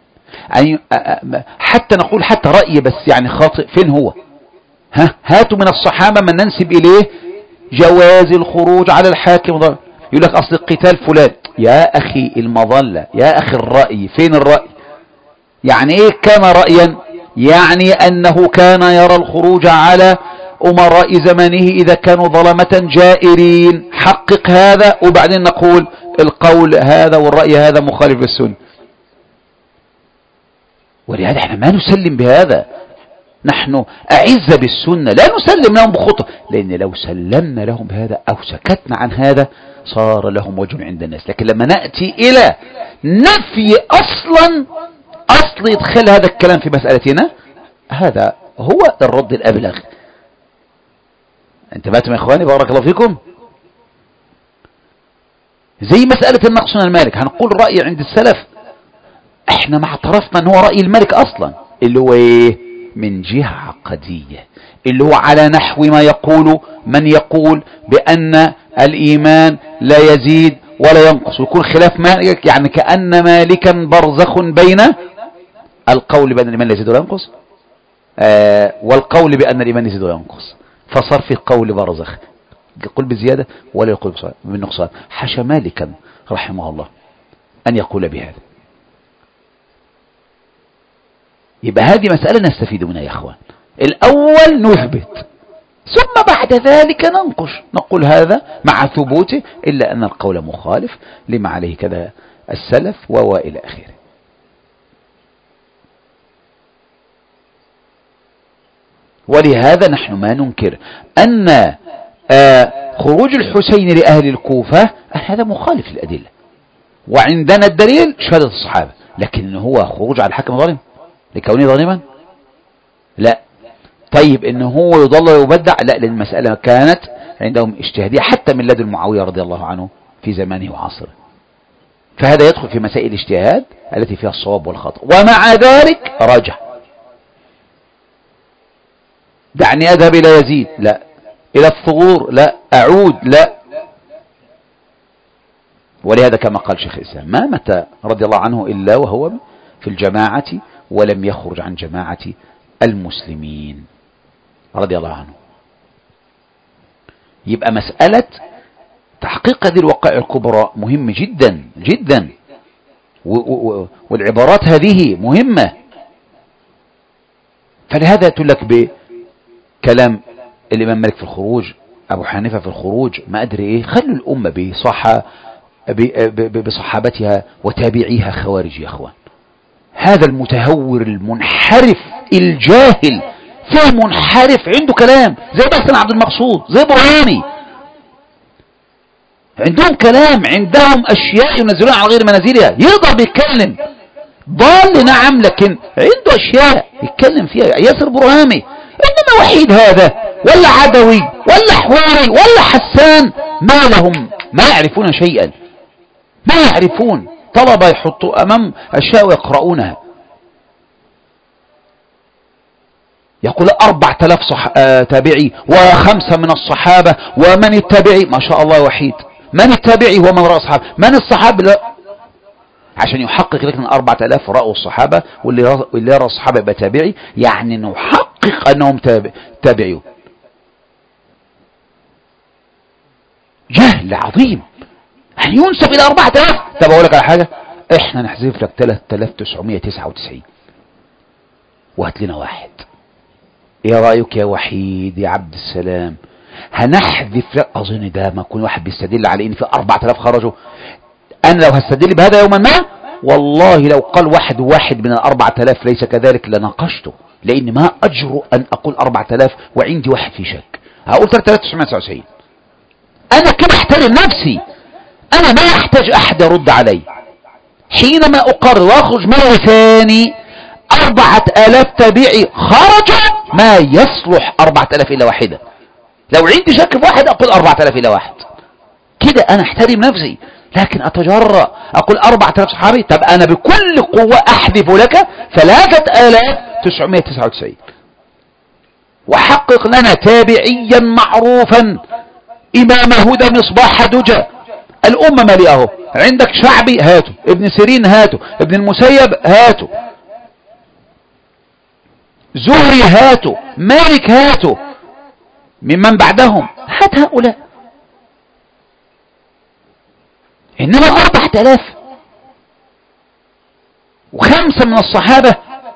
S1: حتى نقول رأي بس يعني خاطئ، فين هو؟ هاتوا من الصحابة من ننسب إليه جواز الخروج على الحاكم ضرر. يقول لك أصل القتال فلان. يا أخي المظلة، يا أخي الرأي، فين الرأي؟ يعني إيه كان رأيا؟ يعني أنه كان يرى الخروج على أمراء زمانه إذا كانوا ظلمة جائرين. حقق هذا وبعدين نقول القول هذا والرأي هذا مخالف للسنة. ولهذا احنا ما نسلم بهذا، نحن أعز بالسنة، لا نسلم لهم بخطة، لأن لو سلمنا لهم بهذا أو سكتنا عن هذا صار لهم وجه عند الناس. لكن لما نأتي إلى نفي أصل إدخال هذا الكلام في مسألتنا، هذا هو الرد الأبلغ. انتبهتم يا إخواني بارك الله فيكم؟ زي مسألة النقص من المالك، هنقول رأي عند السلف، احنا ما اعترفنا ان هو رأي الملك اصلا، اللي هو ايه؟ من جهة عقدية، اللي هو على نحو ما يقول من يقول بأن الإيمان لا يزيد ولا ينقص، ويكون خلاف مالك، يعني كأن مالكا برزخ بين القول بأن الإيمان لا يزيد ولا ينقص والقول بأن الإيمان يزيد ولا ينقص، فصار في القول برزخ، يقول بزيادة ولا يقول بالنقصان. حاشا مالكا رحمه الله أن يقول بهذا. يبقى هذه مسألة نستفيد منها يا أخوان. الأول نثبت، ثم بعد ذلك ننقش، نقول هذا مع ثبوته إلا أن القول مخالف لما عليه كذا السلف وإلى آخره. ولهذا نحن ما ننكر أن خروج الحسين لأهل الكوفة هذا مخالف للأدلة، وعندنا الدليل شهادة الصحابة، لكن هو خروج على الحاكم ظالم لكونه ظالما؟ لا. طيب إنه هو يضل ويبدع؟ لا، لأن المسألة كانت عندهم اجتهادية حتى من لدن معاوية رضي الله عنه في زمانه وعصره، فهذا يدخل في مسائل الاجتهاد التي فيها الصواب والخطأ. ومع ذلك رجع، دعني أذهب إلى يزيد، لا، إلى الثغور، لا، أعود، لا. ولهذا كما قال شيخ الإسلام ما متى رضي الله عنه إلا وهو في الجماعة ولم يخرج عن جماعة المسلمين رضي الله عنه. يبقى مسألة تحقيق هذه الوقائع الكبرى مهم جدا جدا، والعبارات هذه مهمة. فلهذا تلك بكلام الإمام مالك في الخروج، أبو حنيفة في الخروج، ما أدري إيه، خلوا الأمة بصحابتها وتابعيها خوارج يا أخوان. هذا المتهور المنحرف الجاهل فيه منحرف عنده كلام زي بحسن عبد المقصود، زي برهاني، عندهم كلام، عندهم أشياء ينزلون على غير منازلها، يقدر بيتكلم ضال نعم، لكن عنده أشياء يتكلم فيها. ياسر برهامي، إنما وحيد هذا ولا عدوي ولا حواري ولا حسان، ما لهم، ما يعرفون شيئا، ما يعرفون. طلبة يحطوا أمام أشياء ويقرؤونها. يقول 4000 تابعي و5 من الصحابة، ومن التابعي ما شاء الله وحيد، من التابعي هو من رأى الصحابة، من الصحابة لا، عشان يحقق لك من 4000 رأوا الصحابة، واللي يرى الصحابة يبقى تابعي، يعني نحقق أنهم تابعيون. جهل عظيم، يعني ينسب إلى 4000. طب أقول لك على حاجة، إحنا نحذف لك 3999 وهات لنا واحد. إيه رأيك يا وحيد يا عبد السلام؟ هنحذف لك، أظن ده ما يكون واحد بيستدل على إن في 4000 خرجوا. أنا لو هستدل بهذا يوما ما، والله لو قال واحد من 4000 ليس كذلك لناقشته، لأن ما أجرؤ أن أقول 4000 وعندي واحد في شك. هقول 3999. أنا كده أحترم نفسي، أنا ما أحتاج أحد يرد علي. حينما أقرر وأخرج مرة ثاني 4000 تابعي خرج، ما يصلح 4000 إلا واحدة. لو عندي شك في واحد أقول 4000 إلا واحد، كده أنا أحترم نفسي. لكن أتجرأ أقول 4000 صحابي، طب أنا بكل قوة أحذف لك 3999 وحقق لنا تابعيا معروفا، إمام هدى مصباح دجى، الأمة مليئه. عندك شعبي هاته، ابن سيرين هاته، ابن المسيب هاته، زهري هاته، مالك هاته، ممن بعدهم هات هؤلاء. إنما 4000 و5 من الصحابة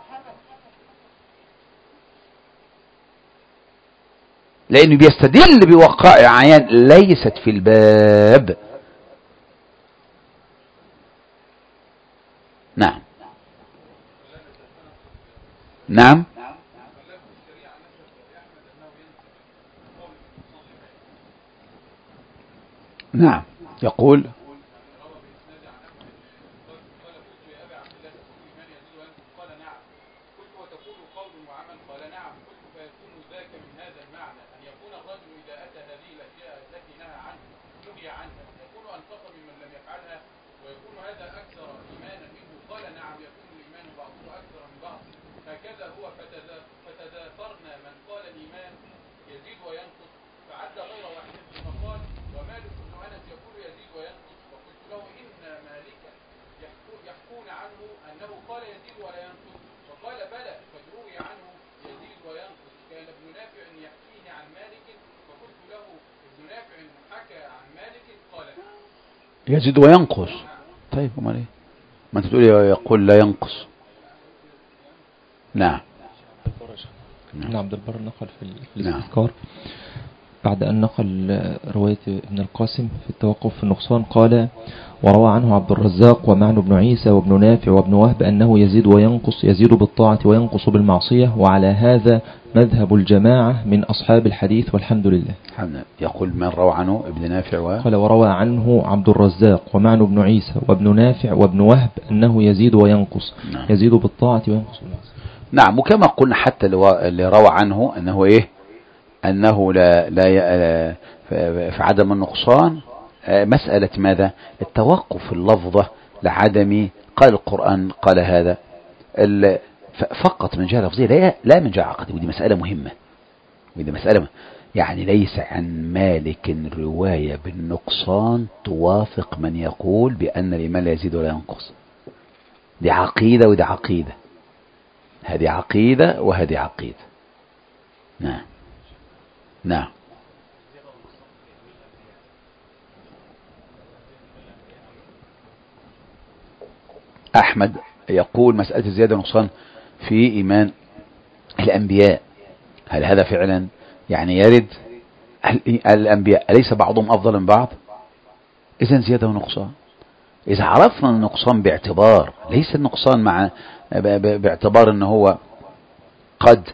S1: لأنه بيستدل بوقائع عيان ليست في الباب. نعم نعم نعم. يقول يزيد وينقص. طيب امال ايه؟ ما انت تقول يقول لا ينقص. نعم
S3: نعم. عبد البر نقل في الاستذكار بعد أن نقل رواية ابن القاسم في التوقف في النقصان قال: وروى عنه عبد الرزاق ومعن بن عيسى وابن نافع وابن وهب أنه يزيد وينقص، يزيد بالطاعة وينقص بالمعصية، وعلى هذا مذهب الجماعة من أصحاب الحديث والحمد لله.
S1: يقول من روى عنه ابن نافع
S3: قال: وروى عنه عبد الرزاق ومعن بن عيسى وابن نافع وابن وهب أنه يزيد وينقص. نعم. يزيد بالطاعة وينقص بالمعصية.
S1: نعم. وكما قلنا حتى اللي روى عنه أنه إيه، أنه لا في عدم النقصان مسألة ماذا؟ التوقف في اللفظة لعدم قال القرآن قال هذا فقط من جهة لفظية لا من جهة عقدية. ودي مسألة مهمة، ودي مسألة يعني ليس عن مالك رواية بالنقصان توافق من يقول بأن الإيمان لا يزيد ولا ينقص. دي عقيدة ودي عقيدة، هذه عقيدة وهذه عقيدة. نعم نعم. أحمد يقول مسألة الزيادة والنقصان في إيمان الأنبياء، هل هذا فعلا يعني يرد؟ الأنبياء أليس بعضهم أفضل من بعض؟ إذن زيادة ونقصان. إذا عرفنا النقصان باعتبار ليس النقصان باعتبار أنه هو قد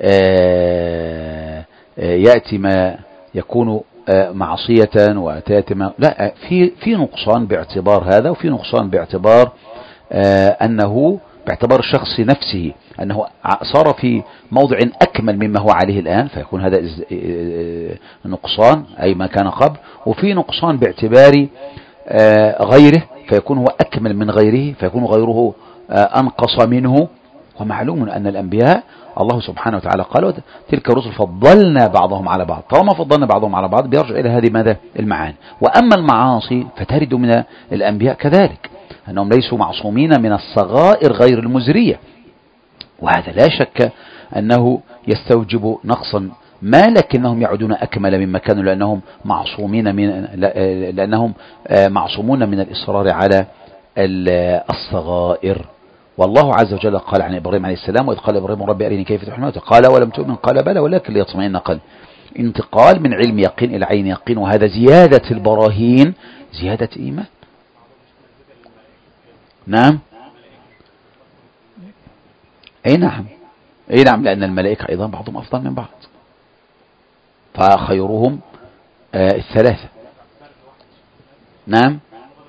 S1: يأتي ما يكون معصية وتأتي ما لا، في نقصان باعتبار هذا، وفي نقصان باعتبار أنه باعتبار الشخص نفسه أنه صار في موضع أكمل مما هو عليه الآن، فيكون هذا نقصان أي ما كان قبل. وفي نقصان باعتبار غيره فيكون هو أكمل من غيره، فيكون غيره أنقص منه. ومعلوم أن الأنبياء الله سبحانه وتعالى قال تلك الرسل فضلنا بعضهم على بعض. طالما فضلنا بعضهم على بعض بيرجع إلى هذه ماذا؟ المعاني. وأما المعاصي فترد من الأنبياء كذلك، أنهم ليسوا معصومين من الصغائر غير المزرية، وهذا لا شك أنه يستوجب نقصا ما، لكنهم يعودون أكمل مما كانوا لأنهم معصومون من الإصرار على الصغائر. والله عز وجل قال عن إبراهيم عليه السلام: وإذ قال إبراهيم ربي أريني كيف تحيي الموتى قال ولم تؤمن قال بلى ولكن ليطمئن قلبي. انتقال من علم يقين إلى عين يقين، وهذا زيادة البراهين زيادة إيمان. نعم أي نعم أي نعم، لأن الملائكة أيضا بعضهم أفضل من بعض، فخيرهم الثلاثة. نعم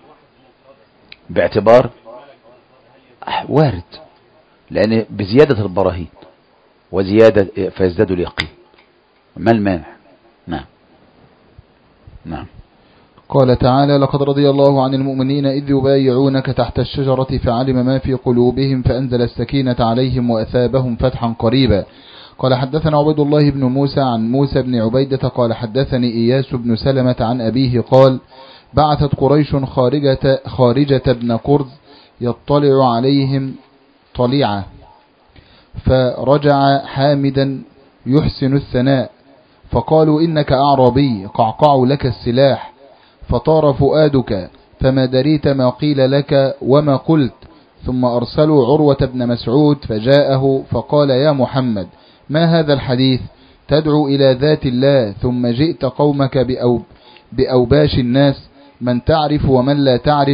S1: باعتبار وارد، لأن بزيادة البراهين وزيادة فيزداد اليقين، ما المانع؟ نعم نعم.
S2: قال تعالى: لقد رضي الله عن المؤمنين إذ يبايعونك تحت الشجرة فعلم ما في قلوبهم فأنزل السكينة عليهم وأثابهم فتحا قريبا. قال: حدثنا عبد الله بن موسى عن موسى بن عبيدة قال: حدثني إياس بن سلمة عن أبيه قال: بعثت قريش خارجة بن قرز يطلع عليهم طليعة، فرجع حامدا يحسن الثناء، فقالوا إنك أعرابي قعقعوا لك السلاح، فطار فؤادك فما دريت ما قيل لك وما قلت. ثم أرسلوا عروة بن مسعود فجاءه فقال يا محمد ما هذا الحديث؟ تدعو إلى ذات الله ثم جئت قومك بأوباش الناس، من تعرف ومن لا تعرف،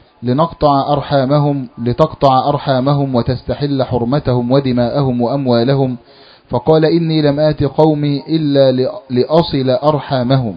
S2: لتقطع أرحامهم وتستحل حرمتهم ودماءهم وأموالهم. فقال إني لم آت قومي إلا لأصل أرحامهم،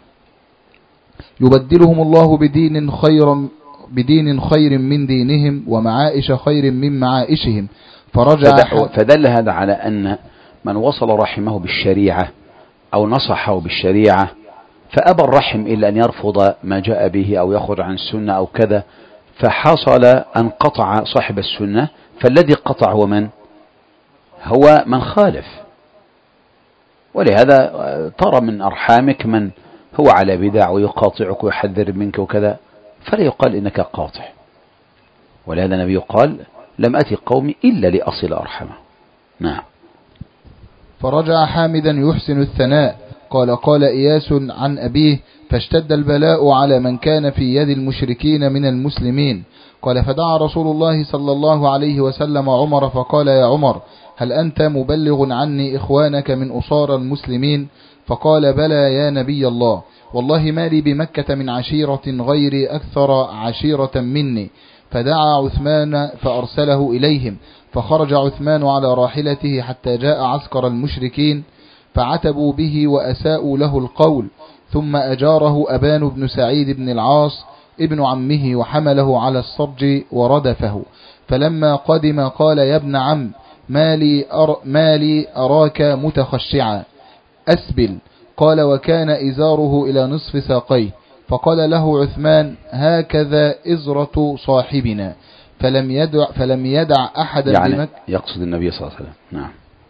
S2: يبدلهم الله بدين خير من دينهم ومعائش خير من معائشهم.
S1: فدل هذا على أن من وصل رحمه بالشريعة أو نصحه بالشريعة فأبى الرحم إلا أن يرفض ما جاء به أو يخرج عن السنة أو كذا، فحصل أن قطع صاحب السنة، فالذي قطع هو من خالف. ولهذا ترى من أرحامك من هو على بدع ويقاطعك ويحذر منك وكذا، فلا يقال إنك قاطع. ولهذا النبي قال لم أتي قومي إلا لأصل أرحمه. نعم.
S2: فرجع حامدا يحسن الثناء قال إياس عن أبيه فاشتد البلاء على من كان في يد المشركين من المسلمين. قال فدعا رسول الله صلى الله عليه وسلم عمر فقال يا عمر هل أنت مبلغ عني إخوانك من أصار المسلمين؟ فقال بلى يا نبي الله، والله ما لي بمكة من عشيرة غيري أكثر عشيرة مني. فدعا عثمان فأرسله إليهم، فخرج عثمان على راحلته حتى جاء عسكر المشركين فعتبوا به وأساءوا له القول، ثم أجاره أبان بن سعيد بن العاص ابن عمه وحمله على الصرج وردفه. فلما قدم قال يا ابن عم ما لي أراك متخشعا أسبل. قال وكان إزاره إلى نصف ساقيه. فقال له عثمان هكذا إزرة صاحبنا. فلم يدع أحدا
S1: يعني يقصد النبي صلى الله عليه وسلم. نعم.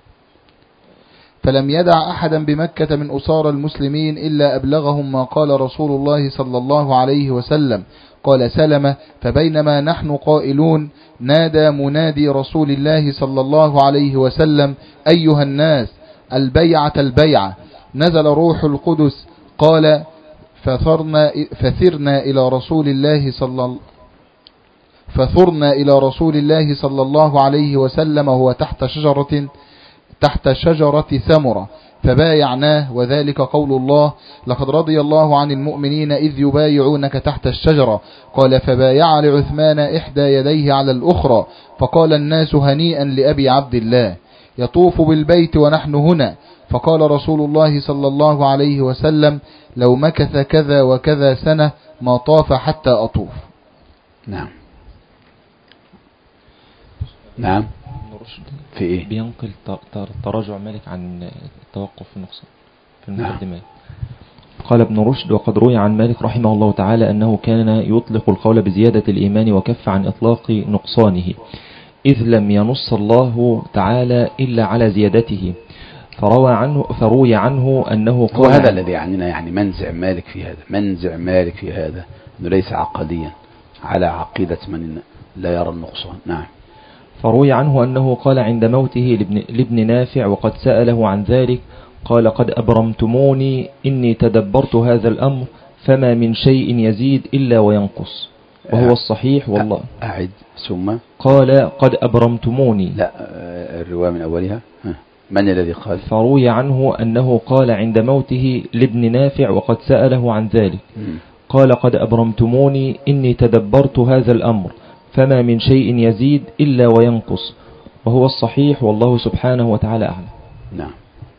S2: فلم يدع أحدا بمكة من أسار المسلمين إلا أبلغهم ما قال رسول الله صلى الله عليه وسلم. قال سلمة فبينما نحن قائلون نادى منادي رسول الله صلى الله عليه وسلم أيها الناس البيعة البيعة. نزل روح القدس قال فثرنا إلى رسول الله صلى الله عليه وسلم وهو تحت شجرة ثمرة فبايعناه. وذلك قول الله لقد رضي الله عن المؤمنين إذ يبايعونك تحت الشجرة. قال فبايع لعثمان إحدى يديه على الأخرى. فقال الناس هنيئا لأبي عبد الله يطوف بالبيت ونحن هنا. فقال رسول الله صلى الله عليه وسلم لو مكث كذا وكذا سنة ما طاف حتى أطوف.
S1: نعم. نعم. في إيه؟
S3: بينقل تراجع مالك عن التوقف في النقصان في المقدمات. نعم. قال ابن رشد وقد روي عن مالك رحمه الله تعالى أنه كان يطلق القول بزيادة الإيمان وكف عن إطلاق نقصانه، إذ لم ينص الله تعالى إلا على زيادته. فروي عنه أنه قال
S1: وهذا الذي يعنينا، يعني منزع مالك في هذا أنه ليس عقديا على عقيدة من لا يرى النقصان. نعم.
S3: فروي عنه أنه قال عند موته لابن نافع وقد سأله عن ذلك قال قد أبرمتموني إني تدبرت هذا الأمر فما من شيء يزيد إلا وينقص وهو الصحيح والله.
S1: أعد ثم
S3: قال قد أبرمتموني.
S1: لا الرواية من أولها. من الذي قال؟
S3: فروي عنه أنه قال عند موته لابن نافع وقد سأله عن ذلك قال قد أبرمتموني إني تدبرت هذا الأمر فما من شيء يزيد إلا وينقص وهو الصحيح والله سبحانه وتعالى أعلم.
S1: نعم.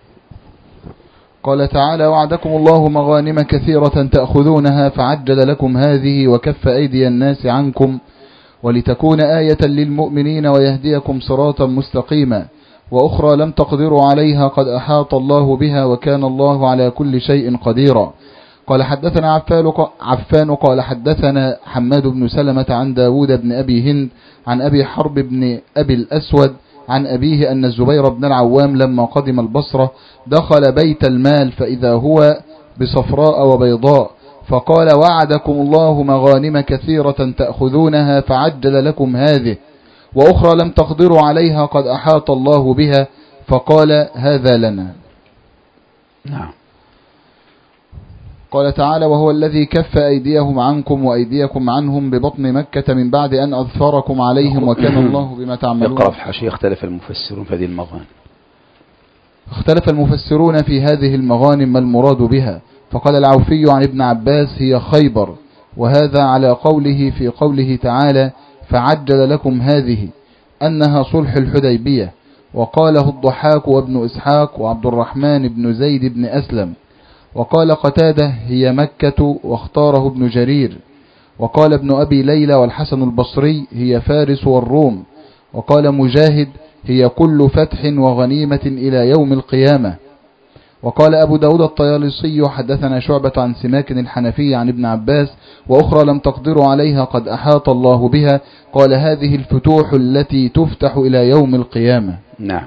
S2: قال تعالى وعدكم الله مغانم كثيرة تأخذونها فعجل لكم هذه وكف أيدي الناس عنكم ولتكون آية للمؤمنين ويهديكم صراطا مستقيما وأخرى لم تقدروا عليها قد أحاط الله بها وكان الله على كل شيء قديرا. قال حدثنا عفان قال حدثنا حماد بن سلمة عن داود بن أبي هند عن أبي حرب بن أبي الأسود عن أبيه أن الزبير بن العوام لما قدم البصرة دخل بيت المال فإذا هو بصفراء وبيضاء فقال وعدكم الله مغانم كثيرة تأخذونها فعجل لكم هذه وأخرى لم تقدروا عليها قد أحاط الله بها فقال هذا لنا.
S1: نعم.
S2: قال تعالى: وهو الذي كف أيديهم عنكم وأيديكم عنهم ببطن مكة من بعد أن أظفركم عليهم وكان الله بما تعملون.
S1: يقرأ في الحاشية: اختلف المفسرون في هذه المغانم.
S2: اختلف المفسرون في هذه المغانم ما المراد بها، فقال العوفي عن ابن عباس: هي خيبر، وهذا على قوله في قوله تعالى: فعجل لكم هذه، أنها صلح الحديبية. وقاله الضحاك وابن إسحاق وعبد الرحمن بن زيد بن أسلم. وقال قتادة: هي مكة، واختاره ابن جرير. وقال ابن أبي ليلى والحسن البصري: هي فارس والروم. وقال مجاهد: هي كل فتح وغنيمة إلى يوم القيامة. وقال أبو داود الطيالسي: حدثنا شعبة عن سماك الحنفي عن ابن عباس: وأخرى لم تقدروا عليها قد أحاط الله بها. قال: هذه الفتوح التي تفتح إلى يوم القيامة.
S1: نعم.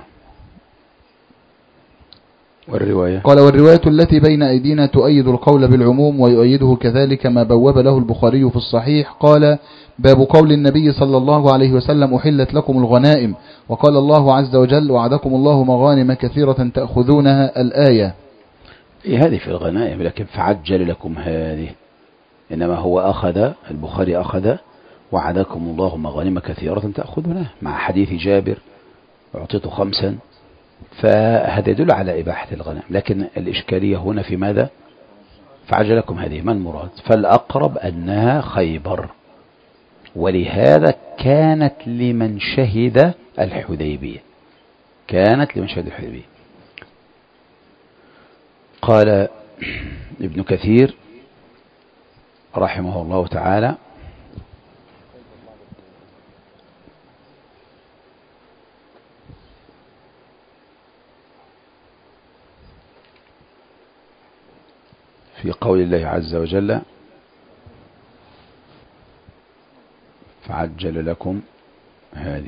S1: والرواية
S2: قال: والرواية التي بين أيدينا تؤيد القول بالعموم، ويؤيده كذلك ما بوب له البخاري في الصحيح. قال: باب قول النبي صلى الله عليه وسلم: أحلت لكم الغنائم. وقال الله عز وجل: وعدكم الله مغانم كثيرة تأخذونها، الآية.
S1: هذه في الغنائم، لكن فعجل لكم هذه، إنما هو أخذ، البخاري أخذ: وعدكم الله مغانم كثيرة تأخذونها، مع حديث جابر: أعطيت 5، فهذا يدل على إباحة الغنائم. لكن الإشكالية هنا في ماذا؟ فعجل لكم هذه، ما المراد؟ فالأقرب أنها خيبر، ولهذا كانت لمن شهد الحديبية، كانت لمن شهد الحديبية. قال ابن كثير رحمه الله تعالى: في قول الله عز وجل: فعجل لكم هذه.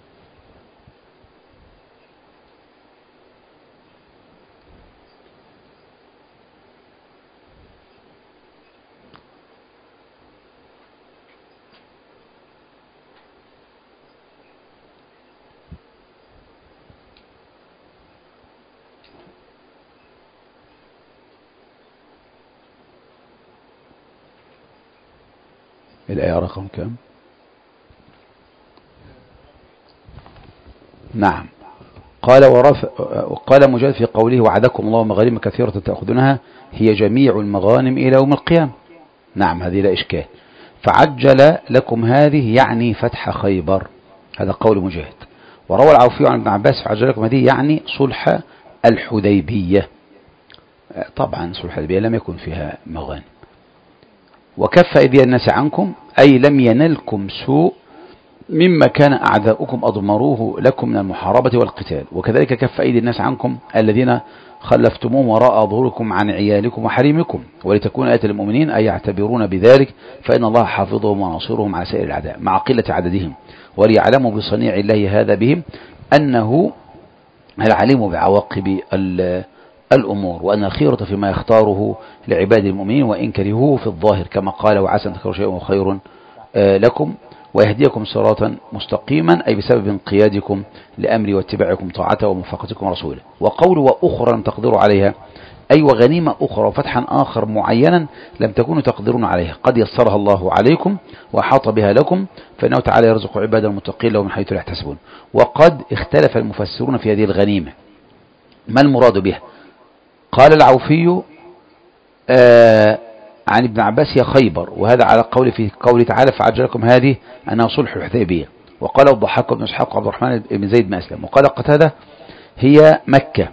S1: الآية رقم كم؟ نعم. قال مجاهد في قوله: وعدكم الله مغانم كثيرة تأخذونها، هي جميع المغانم إلى يوم القيامة. نعم، هذه لا إشكال. فعجل لكم هذه يعني فتح خيبر، هذا قول مجاهد. وروى العوفي عن ابن عباس: فعجل لكم هذه يعني صلح الحديبية. طبعا صلح الحديبية لم يكن فيها مغانم. وكف أيدي الناس عنكم، أي لم ينلكم سوء مما كان أعداؤكم أضمروه لكم من المحاربة والقتال. وكذلك كف أيدي الناس عنكم الذين خلفتموهم وراء ظهوركم عن عيالكم وحريمكم، ولتكون آية للمؤمنين أي يعتبرون بذلك، فإن الله حافظهم وناصرهم على سائر الأعداء مع قلة عددهم، وليعلموا بصنيع الله هذا بهم أنه العليم بعواقب الأمور، وأن الخيرة فيما يختاره لعباد المؤمنين وإن كرهوه في الظاهر، كما قال: وعسى أن تكرهوا شيئا خير لكم ويهديكم صراطا مستقيما، أي بسبب انقيادكم لأمري واتباعكم طاعته وموافقتكم رسوله. وقول: وأخرى لم تقدروا عليها، أي وغنيمة أخرى وفتحا آخر معينا لم تكونوا تقدرون عليها، قد يسرها الله عليكم وأحاط بها لكم، فإنه تعالى يرزق عباده المتقين له من حيث لا يحتسبون. وقد اختلف المفسرون في هذه الغنيمة، ما المراد بها؟ قال العوفي عن ابن عباس: هي خيبر، وهذا على قول في قوله تعالى: فعجل لكم هذه أنها صلح الحديبية. وقال الضحاك بن إسحاق وعبد الرحمن بن زيد بن أسلم. وقال قتادة: هي مكة،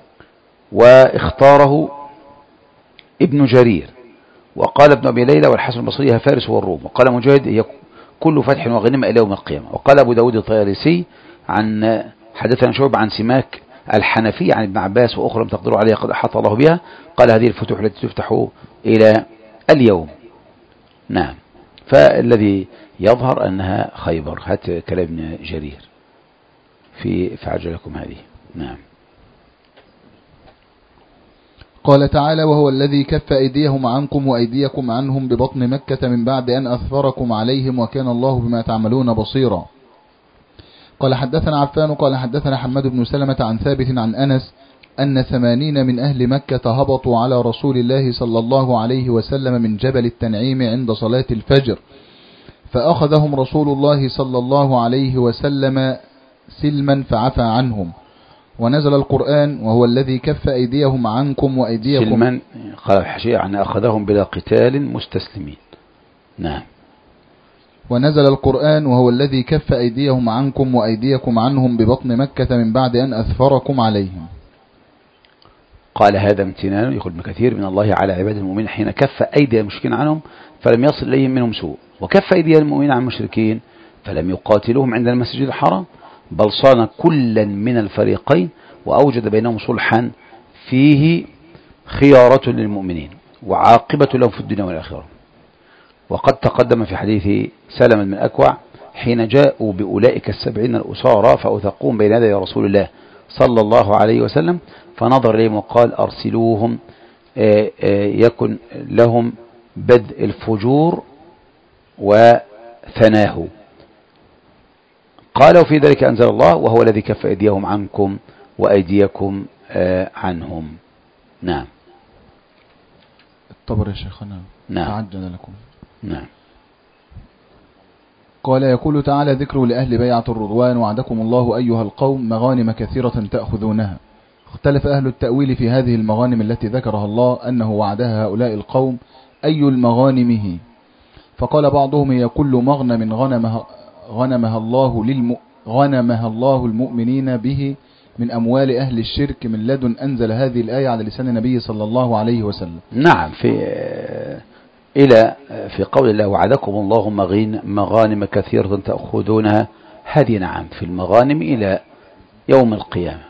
S1: واختاره ابن جرير. وقال ابن أبي ليلى والحسن البصري: هي فارس والروم. وقال مجاهد: هي كل فتح وغنيمة إلى يوم القيامة. وقال أبو داود الطيالسي عن حدثنا شعب عن سماك الحنفي عن ابن عباس: وأخرى لم تقدروا عليها قد أحاط الله بها. قال: هذه الفتوح التي تفتح إلى اليوم. نعم. فالذي يظهر أنها خيبر. هات كلام ابن جرير في فعجل لكم هذه. نعم.
S2: قال تعالى: وهو الذي كف أيديهم عنكم وأيديكم عنهم ببطن مكة من بعد أن أظفركم عليهم وكان الله بما تعملون بصيرا. قال: حدثنا عفان قال: حدثنا حماد بن سلمة عن ثابت عن أنس أن 80 من أهل مكة هبطوا على رسول الله صلى الله عليه وسلم من جبل التنعيم عند صلاة الفجر، فأخذهم رسول الله صلى الله عليه وسلم سلما فعفى عنهم، ونزل القرآن وهو الذي كف أيديهم عنكم وأيديكم.
S1: سلما قال الحشية يعني أخذهم بلا قتال مستسلمين. نعم.
S2: ونزل القرآن وهو الذي كف أيديهم عنكم وأيديكم عنهم ببطن مكة من بعد أن أثفركم عليهم.
S1: قال هذا امتنان يقول ابن كثير من الله على عباد المؤمنين حين كف أيدي المشركين عنهم فلم يصل إليهم منهم سوء، وكف أيدي المؤمنين عن المشركين فلم يقاتلوهم عند المسجد الحرام، بل صان كلا من الفريقين وأوجد بينهم صلحا فيه خيارة للمؤمنين وعاقبة لهم في الدنيا والآخرة. وقد تقدم في حديث سلمة بن الأكوع حين جاءوا بأولئك 70 الأسارى فأوثقوهم بين يدي رسول الله صلى الله عليه وسلم، فنظر إليهم وقال أرسلوهم يكن لهم بدء الفجور وثناه. قالوا في ذلك أنزل الله وهو الذي كف أيديهم عنكم وأيديكم عنهم. نعم.
S2: الطبر يا شيخنا.
S1: نعم.
S2: تعجل لكم.
S1: نعم.
S2: قال يقول تعالى ذكر لأهل بيعة الرضوان وعدكم الله أيها القوم مغانم كثيرة تأخذونها. اختلف أهل التأويل في هذه المغانم التي ذكرها الله أنه وعدها هؤلاء القوم أي المغانم هي، فقال بعضهم هي كل مغنم غنمها الله المؤمنين به من أموال أهل الشرك من لدن أنزل هذه الآية على لسان النبي صلى الله عليه وسلم.
S1: نعم. في قول الله وعدكم الله مغانم كثيرة تأخذونها، هذه نعم في المغانم إلى يوم القيامة.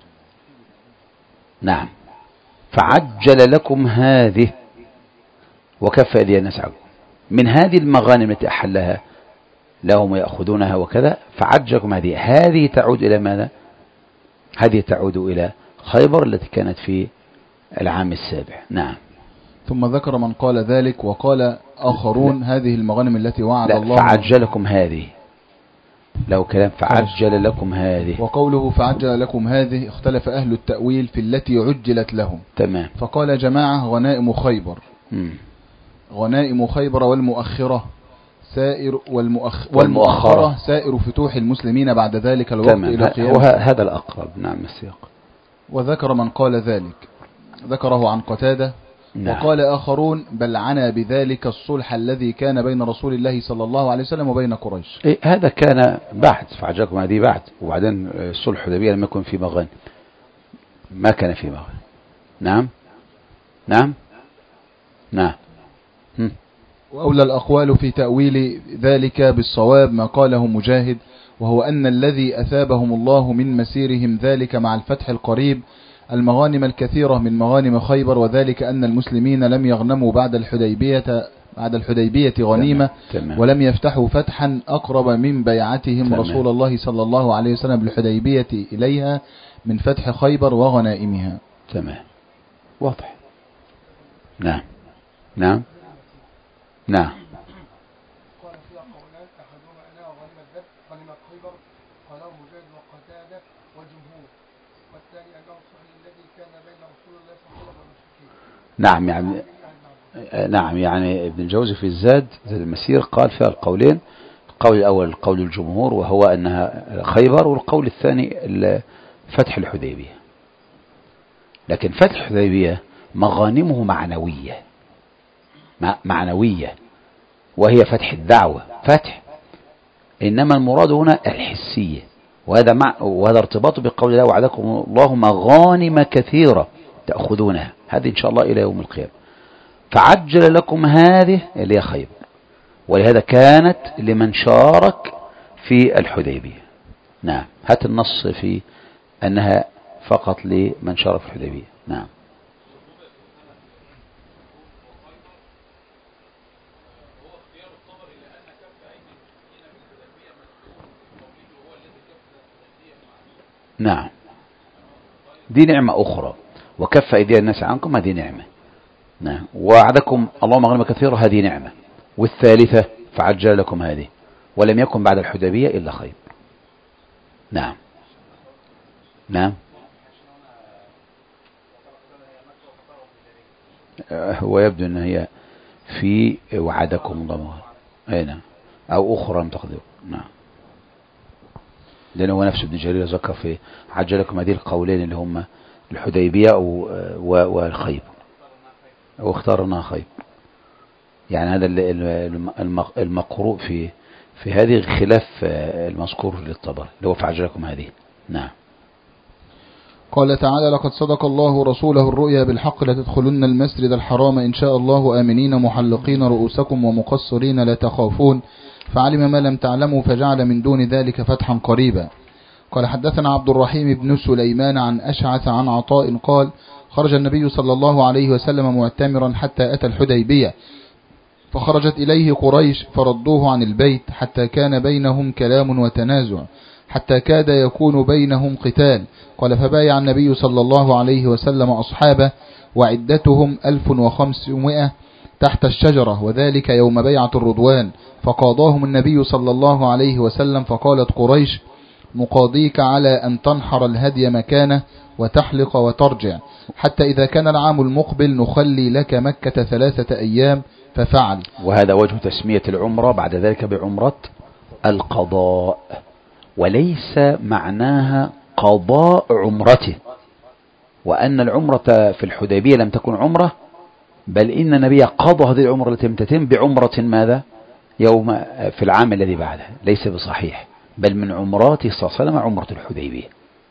S1: نعم. فعجل لكم هذه وكف أيدي الناس عنكم من هذه المغانم التي أحلها لهم يأخذونها وكذا، فعجلكم هذه تعود إلى ماذا؟ هذه تعود إلى خيبر التي كانت في العام السابع. نعم.
S2: ثم ذكر من قال ذلك وقال آخرون هذه المغانم التي وعد الله.
S1: فعجلكم هذه، لو كلام فعجل لكم هذه.
S2: وقوله فعجل لكم هذه اختلف أهل التأويل في التي عجلت لهم.
S1: تمام.
S2: فقال جماعة غنائم خيبر. غنائم خيبر والمؤخرة والمؤخرة سائر فتوح المسلمين بعد ذلك الوقت إلى قيام.
S1: وهذا الأقرب. نعم السياق.
S2: وذكر من قال ذلك ذكره عن قتادة. نعم. وقال آخرون بل عنا بذلك الصلح الذي كان بين رسول الله صلى الله عليه وسلم وبين قريش.
S1: هذا كان بعد فعجلكم هذه بعد، وبعدين الصلح الحديبية لم يكن في مغانم، ما كان في مغانم. نعم. نعم. نعم.
S2: وأولى الأقوال في تأويل ذلك بالصواب ما قاله مجاهد، وهو أن الذي أثابهم الله من مسيرهم ذلك مع الفتح القريب المغانم الكثيرة من مغانم خيبر، وذلك أن المسلمين لم يغنموا بعد الحديبية غنيمة.
S1: تمام.
S2: ولم يفتحوا فتحا أقرب من بيعتهم. تمام. رسول الله صلى الله عليه وسلم بالحديبية إليها من فتح خيبر وغنائمها.
S1: تمام. واضح. نعم. نعم. نعم.
S5: قال فيها قولان أحدهما أنها غنيمة بدر غنيمة خيبر قاله مجاهد وقتادة والجمهور، والثاني أنه الصلح الذي كان بين رسول الله صلى الله عليه وسلم والمشركين.
S1: نعم يعني ابن الجوزي في زاد المسير قال فيها القولين، القول الأول قول الجمهور وهو أنها خيبر، والقول الثاني فتح الحديبية. لكن فتح الحديبية مغانمه معنوية وهي فتح الدعوة فتح، إنما المراد هنا الحسية، وهذا ارتباطه بقول الله وعدكم الله مغانم كثيرة تأخذونها، هذه إن شاء الله إلى يوم القيامة. فعجل لكم هذه اللي هي خيبر، ولهذا كانت لمن شارك في الحديبية. نعم. هات النص في أنها فقط لمن شارك في الحديبية. نعم. نعم. دي نعمة أخرى، وكف أيدي الناس عنكم هذه نعمة. نعم. وعدكم الله مغانم كثيرة هذه نعمة. والثالثة فعجل لكم هذه، ولم يكن بعد الحديبية إلا خير. نعم. نعم. هو يبدو ان هي في وعدكم الله هنا او اخرى تقدر. نعم، لان هو نفسه ابن جرير ذكر في عجلكم هذه القولين اللي هم الحديبية والخيبر، او اختارنا خيبر. يعني هذا المقروء في هذه خلاف المذكور للطبري اللي هو في عجلكم هذه. نعم.
S2: قال تعالى: لقد صدق الله رسوله الرؤيا بالحق لتدخلن المسجد الحرام إن شاء الله آمنين محلقين رؤوسكم ومقصرين لا تخافون فعلم ما لم تعلموا فجعل من دون ذلك فتحا قريبا. قال: حدثنا عبد الرحيم بن سليمان عن أشعث عن عطاء قال: خرج النبي صلى الله عليه وسلم معتمرا حتى أتى الحديبية، فخرجت إليه قريش فردوه عن البيت حتى كان بينهم كلام وتنازع حتى كاد يكون بينهم قتال. قال: فبايع النبي صلى الله عليه وسلم أصحابه وعدتهم 1500 تحت الشجرة، وذلك يوم بيعة الرضوان، فقاضاهم النبي صلى الله عليه وسلم، فقالت قريش: نقاضيك على أن تنحر الهدي مكانه وتحلق وترجع، حتى إذا كان العام المقبل نخلي لك مكة 3 أيام، ففعل.
S1: وهذا وجه تسمية العمرة بعد ذلك بعمرة القضاء، وليس معناها قضاء عمرته، وأن العمرة في الحديبية لم تكن عمرة، بل إن النبي قضى هذه العمرة التي تتم بعمرة ماذا يوم في العام الذي بعده. ليس بصحيح، بل من عمراته صلى الله عليه وسلم عمرة الحديبية،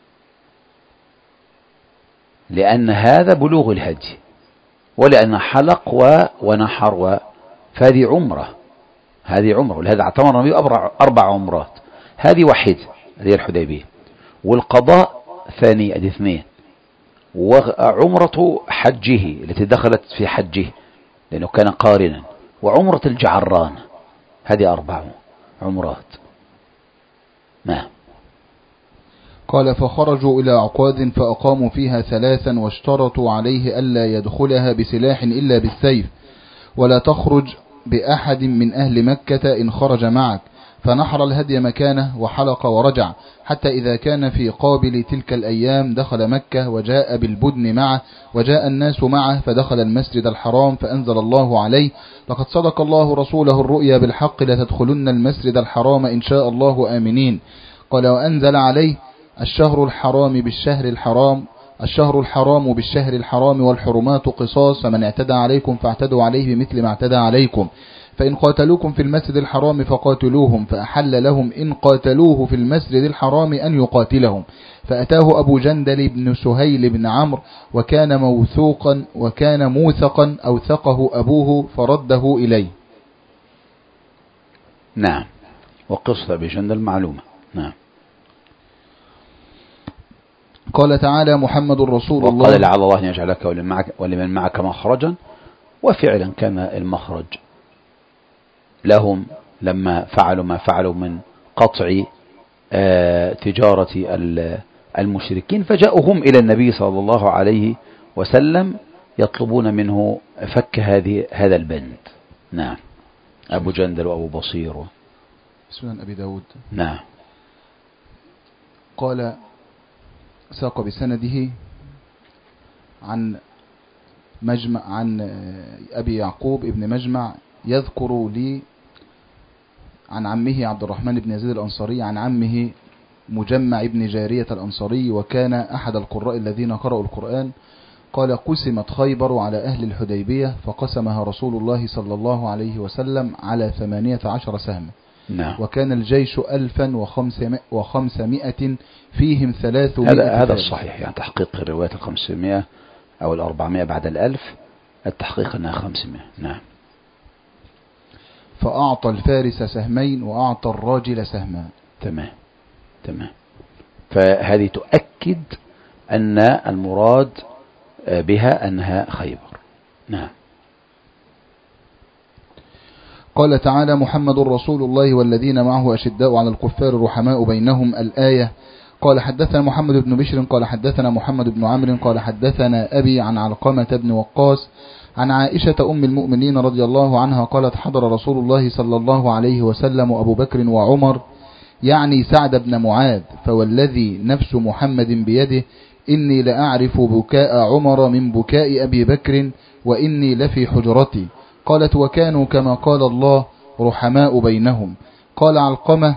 S1: لأن هذا بلوغ الهدي، ولأن حلق ونحر فهذه عمرة، هذه عمرة، ولهذا اعتمر النبي 4 عمرات، هذه واحدة هذه الحديبية، والقضاء ثاني 2، وعمرة حجه التي دخلت في حجه لأنه كان قارنا، وعمرة الجعران، هذه 4 عمرات. نعم.
S2: قال: فخرجوا إلى عقاد فأقاموا فيها 3 واشترطوا عليه ألا يدخلها بسلاح إلا بالسيف، ولا تخرج بأحد من أهل مكة إن خرج معك، فنحر الهدي مكانه وحلق ورجع، حتى إذا كان في قابل تلك الأيام دخل مكة وجاء بالبدن معه وجاء الناس معه، فدخل المسجد الحرام فأنزل الله عليه: لقد صدق الله رسوله الرؤيا بالحق لتدخلن المسجد الحرام إن شاء الله آمنين. قال: وأنزل عليه: الشهر الحرام بالشهر الحرام والحرمات قصاص، فمن اعتدى عليكم فاعتدوا عليه بمثل ما اعتدى عليكم، فإن قاتلوكم في المسجد الحرام فقاتلوهم، فأحل لهم إن قاتلوه في المسجد الحرام أن يقاتلهم. فأتاه أبو جندل بن سهيل بن عمرو وكان موثقا أوثقه أبوه فرده إليه.
S1: نعم. وقصة أبي جندل معلومة. نعم.
S2: قال تعالى: محمد رسول الله.
S1: وقال: لعل الله أن يجعلك ولمن معك مخرجا. وفعلا كان المخرج لهم لما فعلوا ما فعلوا من قطع تجارة المشركين، فجاءوا هم إلى النبي صلى الله عليه وسلم يطلبون منه فك هذا البند. نعم. أبو جندل وأبو بصير
S2: سنن أبي داود.
S1: نعم.
S2: قال: ساق بسنده عن أبي يعقوب ابن مجمع يذكر لي عن عمه عبد الرحمن بن يزيد الأنصاري عن عمه مجمع ابن جارية الأنصاري، وكان أحد القراء الذين قرأوا القرآن. قال: قسمت خيبر على أهل الحديبية، فقسمها رسول الله صلى الله عليه وسلم على 18 سهم.
S1: نعم.
S2: وكان الجيش 1500 فيهم 300.
S1: هذا الصحيح، يعني تحقيق الروايات 500 أو 400 بعد 1000، التحقيق أنها 500. نعم.
S2: فأعطى الفارس سهمين وأعطى الراجل سهما.
S1: تمام. فهذه تؤكد أن المراد بها أنها خيبر. نعم.
S2: قال تعالى: محمد رسول الله والذين معه أشداء على الكفار رحماء بينهم، الآية. قال: حدثنا محمد بن بشر قال حدثنا محمد بن عمرو قال حدثنا أبي عن علقمة بن وقاص عن عائشة أم المؤمنين رضي الله عنها قالت: حضر رسول الله صلى الله عليه وسلم وأبو بكر وعمر، يعني سعد بن معاذ، فوالذي نفس محمد بيده إني لأعرف بكاء عمر من بكاء أبي بكر وإني لفي حجرتي. قالت وكانوا كما قال الله رحماء بينهم. قال علقمة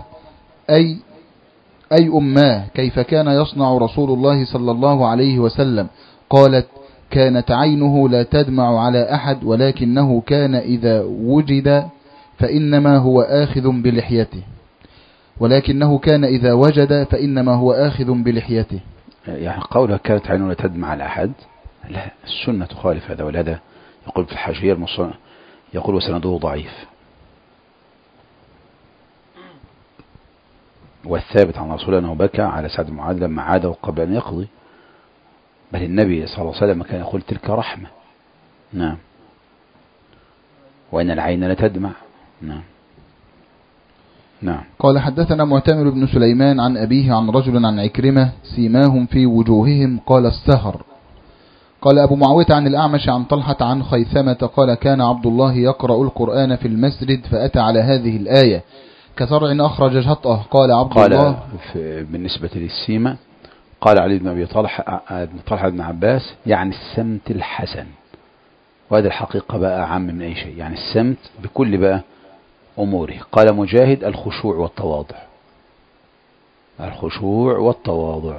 S2: أي أماه كيف كان يصنع رسول الله صلى الله عليه وسلم؟ قالت كانت عينه لا تدمع على أحد ولكنه كان إذا وجد فإنما هو آخذ بلحيته
S1: يعني قولها كانت عينه لا تدمع على أحد، لا، السنة تخالف هذا، ولهذا يقول في الحاشية يقول وسنده ضعيف. والثابت عن رسول أنه بكى على سعد بن معاذ لما عاده قبل أن يقضي، بل النبي صلى الله عليه وسلم كان يقول تلك رحمة. نعم. وإن العين لتدمع. نعم. نعم.
S2: قال حدثنا معتمر بن سليمان عن أبيه عن رجل عن عكرمة سيماهم في وجوههم قال السهر. قال أبو معاوية عن الأعمش عن طلحة عن خيثمة قال كان عبد الله يقرأ القرآن في المسجد فأتى على هذه الآية كزرع أخرج شطأه. قال عبد الله
S1: بالنسبة للسيمة قال علي بن أبي طلحة بن عباس يعني السمت الحسن، وهذا الحقيقة بقى عام من أي شيء، يعني السمت بكل بقى أموره. قال مجاهد الخشوع والتواضع، الخشوع والتواضع.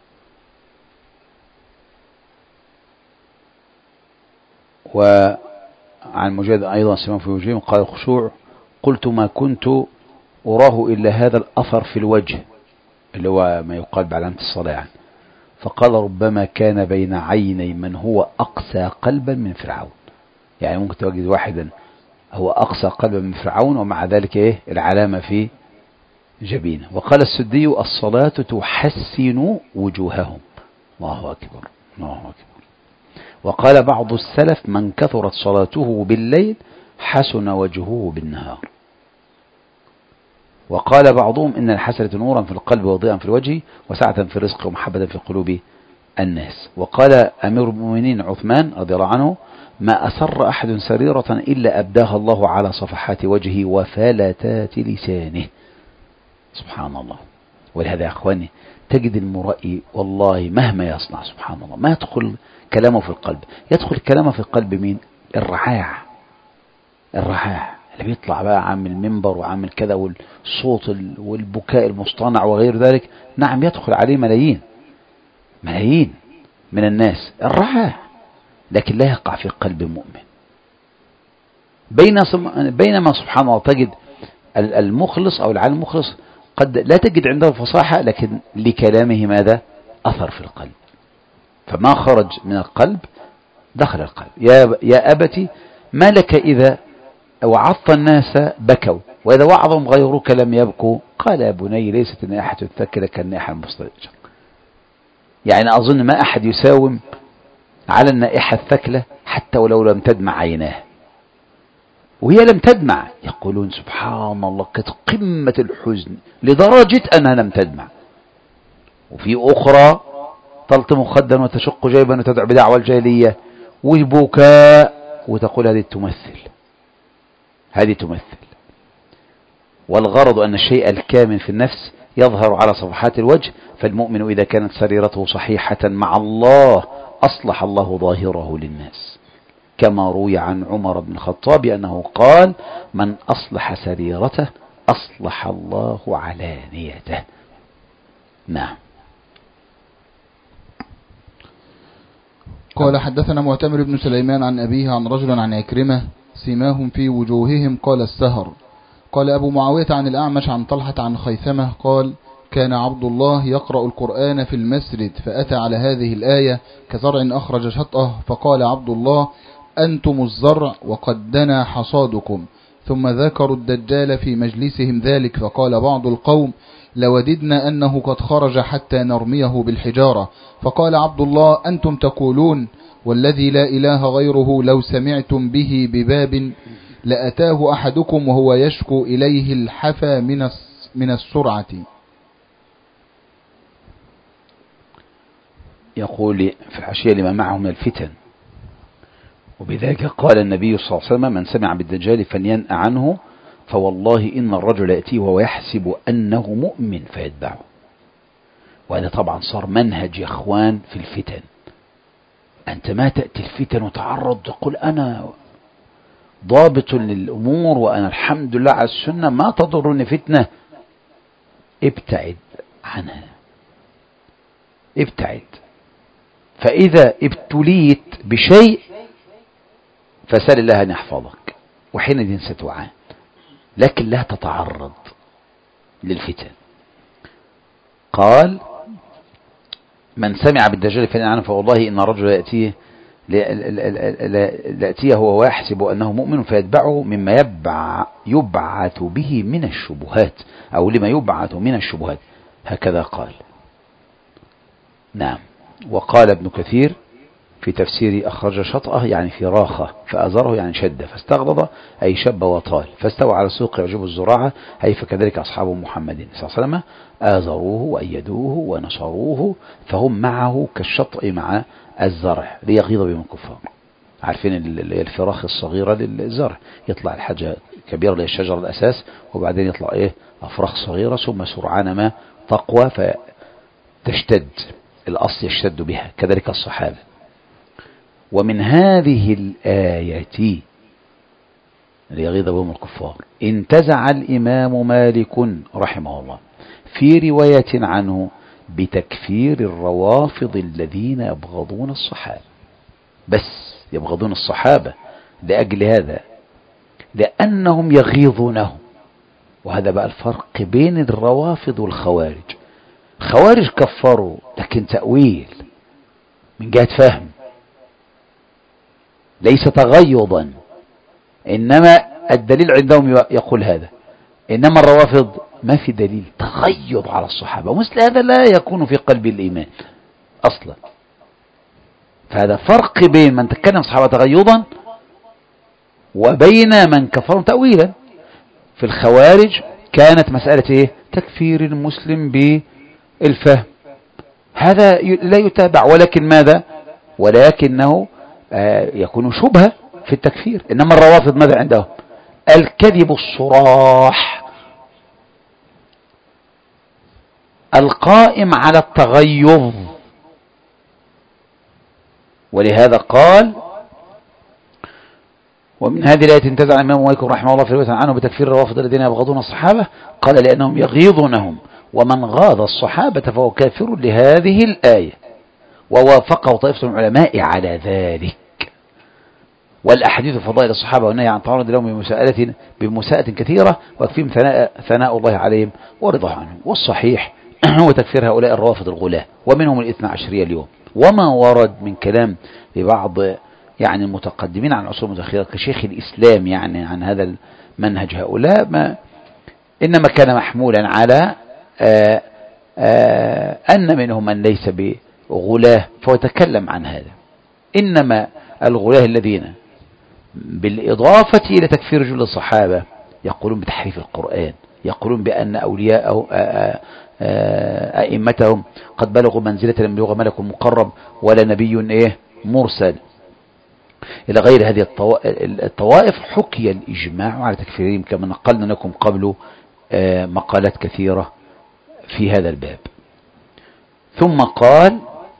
S1: وعن مجاهد أيضا سماه في وجههم قال الخشوع قلت ما كنت أراه إلا هذا الأثر في الوجه اللي هو ما يقال بعلامة الصلاة يعني. فقال ربما كان بين عيني من هو أقسى قلبا من فرعون، يعني ممكن تجد واحدا هو أقسى قلبا من فرعون ومع ذلك العلامة في جبينه. وقال السدي الصلاة تحسن وجوههم. الله أكبر الله أكبر. وقال بعض السلف من كثرت صلاته بالليل حسن وجهه بالنهار. وقال بعضهم إن الحسنة نورا في القلب وضيئا في الوجه وسعة في الرزق ومحبة في قلوب الناس. وقال أمير المؤمنين عثمان رضي الله عنه ما أسر أحد سريرة إلا أبداها الله على صفحات وجهه وفلتات لسانه. سبحان الله. ولهذا يا أخواني تجد المرئي والله مهما يصنع سبحان الله ما يدخل كلامه في القلب. يدخل كلامه في القلب مين؟ الرعاع اللي بيطلع بقى عامل المنبر وعامل كذا والصوت والبكاء المصطنع وغير ذلك. نعم يدخل عليه ملايين من الناس الرعاع، لكن لا يقع في قلب المؤمن. بينما سبحان الله تجد المخلص أو العالم المخلص قد لا تجد عنده فصاحة لكن لكلامه ماذا؟ أثر في القلب، فما خرج من القلب دخل القلب. يا أبتي ما لك إذا وعظت الناس بكوا وإذا وعظهم غيرك لم يبكوا؟ قال يا بني ليست النائحة الثكلة كالنائحة المسترجة. يعني أظن ما أحد يساوم على النائحة الثكلة حتى ولو لم تدمع عيناه، وهي لم تدمع يقولون سبحان الله كانت قمة الحزن لدرجة أنها لم تدمع. وفي أخرى تلطم خدا وتشق جيبا وتدعو بدعوى الجاهلية وبكاء وتقول هذه تمثل. والغرض أن الشيء الكامن في النفس يظهر على صفحات الوجه. فالمؤمن إذا كانت سريرته صحيحة مع الله أصلح الله ظاهره للناس، كما روي عن عمر بن الخطاب أنه قال من أصلح سريرته أصلح الله علانيته. نعم.
S2: قال حدثنا معتمر بن سليمان عن أبيه عن رجل عن عكرمة سيماهم في وجوههم قال السهر. قال أبو معاوية عن الأعمش عن طلحة عن خيثمة قال كان عبد الله يقرأ القرآن في المسجد فأتى على هذه الآية كزرع أخرج شطأه فقال عبد الله أنتم الزرع وقد دنا حصادكم. ثم ذكروا الدجال في مجلسهم ذلك فقال بعض القوم لوددنا أنه قد خرج حتى نرميه بالحجارة. فقال عبد الله أنتم تقولون والذي لا إله غيره لو سمعتم به بباب لأتاه أحدكم وهو يشكو إليه الحفا من السرعة.
S1: يقول في الحاشية لما معه من الفتن. وبذلك قال النبي صلى الله عليه وسلم من سمع بالدجال فلينأ عنه فوالله إن الرجل يأتيه وهو يحسب أنه مؤمن فيتبعه وهذا طبعا صار منهج يا اخوان في الفتن. أنت ما تأتي الفتن وتعرض تقول أنا ضابط للأمور وأنا الحمد لله على السنة ما تضرني فتنة. ابتعد عنها، ابتعد. فإذا ابتليت بشيء فسأل الله أن يحفظك وحينئذ ستعان، لكن لا تتعرض للفتن. قال من سمع بالدجال فلينأ عنه فوالله إن الرجل يأتيه هو ويحسب أنه مؤمن فيتبعه مما يبعث به من الشبهات أو لما يبعث من الشبهات. هكذا قال. نعم. وقال ابن كثير في تفسير أخرج شطأه يعني في راخة، فأزره يعني شد، فاستغلظ أي شب وطال، فاستوى على السوق يعجب الزراعة، أي فكذلك أصحاب محمد صلى الله عليه وسلم آزروه وأيدوه ونصروه، فهم معه كالشطء مع الزرع ليغيظ بهم الكفار. عارفين الفراخ الصغيرة للزرع، يطلع الحاجة كبيرة للشجر الأساس، وبعدين يطلع أفراخ صغيرة، ثم سرعان ما تقوى فتشتد، الأصل يشتد بها. كذلك الصحابة. ومن هذه الآية ليغيظ بهم الكفار انتزع الإمام مالك رحمه الله في رواية عنه بتكفير الروافض الذين يبغضون الصحابة، بس يبغضون الصحابة لأجل هذا، لأنهم يغيظونهم. وهذا بقى الفرق بين الروافض والخوارج. خوارج كفروا لكن تأويل من جهة فهم، ليس تغيظا، إنما الدليل عندهم يقول هذا. إنما الروافض ما في دليل، تغيظ على الصحابة، ومثل هذا لا يكون في قلب الإيمان أصلا. فهذا فرق بين من تكلم الصحابة تغيظا وبين من كفروا تأويلا. في الخوارج كانت مسألة تكفير المسلم بالفهم، هذا لا يتابع، ولكن ماذا؟ ولكنه يكون شبهة في التكفير. إنما الروافض ماذا عندهم؟ الكذب الصراح القائم على التغيظ. ولهذا قال ومن هذه الآية انتزع الإمام مالك رحمه الله في رواية عنه بتكفير الروافض الذين يبغضون الصحابة، قال لأنهم يغيظونهم، ومن غاض الصحابة فهو كافر لهذه الآية، ووافقه طائفة من العلماء على ذلك. والأحاديث فضائل الصحابة والنهي عن تعرض لهم بمساءة كثيرة، ويكفيهم ثناء الله عليهم ورضاه عنهم. والصحيح هو تكفير هؤلاء الروافض الغلاة، ومنهم الاثنى عشرية اليوم. وما ورد من كلام لبعض يعني المتقدمين عن العصور المتأخرة كشيخ الإسلام يعني عن هذا المنهج هؤلاء، ما إنما كان محمولا على أن منهم من ليس بغلاه، فهو تكلم عن هذا. إنما الغلاه الذين بالإضافة إلى تكفير جل الصحابة يقولون بتحريف القرآن، يقولون بأن أولياء أئمتهم قد بلغوا منزلة لم يبلغ ملك مقرب ولا نبي مرسل، إلى غير هذه الطوائف. حكي الإجماع على تكفيرهم كما نقلنا لكم قبل مقالات كثيرة في هذا الباب. ثم قال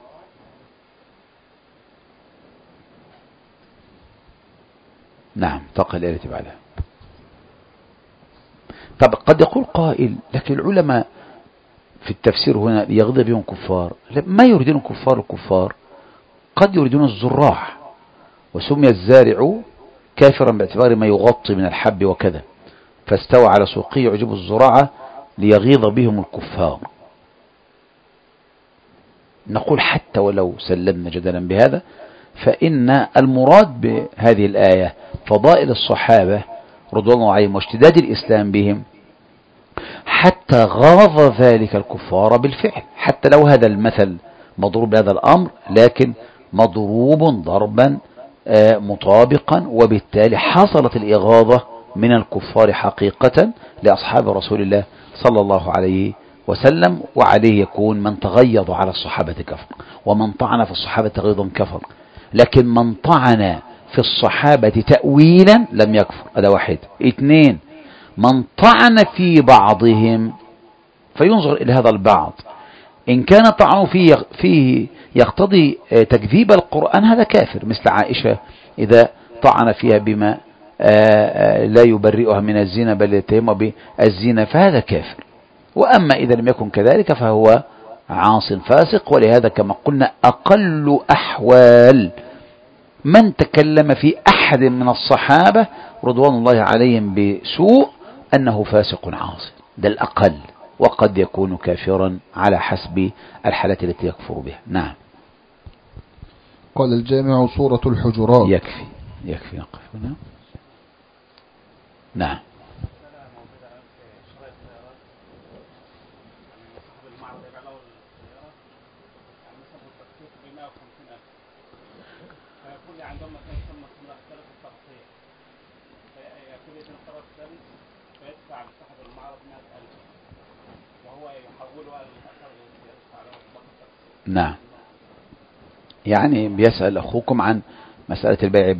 S1: نعم تقل الآية بعدها. طب قد يقول قائل لكن العلماء في التفسير هنا يغضب بهم كفار، ما يريدون الكفار قد يريدون الزراع، وسمي الزارع كافرا باعتبار ما يغطي من الحب وكذا، فاستوى على سوقه يعجب الزراعة ليغيظ بهم الكفار. نقول حتى ولو سلمنا جدلا بهذا، فإن المراد بهذه الآية فضائل الصحابة رضوان الله عليهم واشتداد الإسلام بهم، حتى غاض ذلك الكفار بالفعل، حتى لو هذا المثل مضروب بهذا الأمر، لكن مضروب ضربا مطابقا، وبالتالي حصلت الإغاظة من الكفار حقيقة لأصحاب رسول الله صلى الله عليه وسلم. وعليه يكون من تغيظ على الصحابة كفر، ومن طعن في الصحابة تغيظا كفر، لكن من طعن في الصحابة تأويلا لم يكفر. هذا واحد. اثنين، من طعن في بعضهم فينظر إلى هذا البعض إن كان طعنه فيه يقتضي تكذيب القرآن هذا كافر، مثل عائشة إذا طعن فيها بما لا يبرئها من الزنا بل يتهمها بالزنا فهذا كافر. وأما إذا لم يكن كذلك فهو عاص فاسق. ولهذا كما قلنا أقل أحوال من تكلم في أحد من الصحابة رضوان الله عليهم بسوء أنه فاسق عاصي، ده الأقل، وقد يكون كافرا على حسب الحالات التي يكفر بها. نعم.
S2: قال الجامع سورة الحجرات.
S1: يكفي نقف هنا. نعم. نعم. يعني بيسأل أخوكم عن مسألة البيع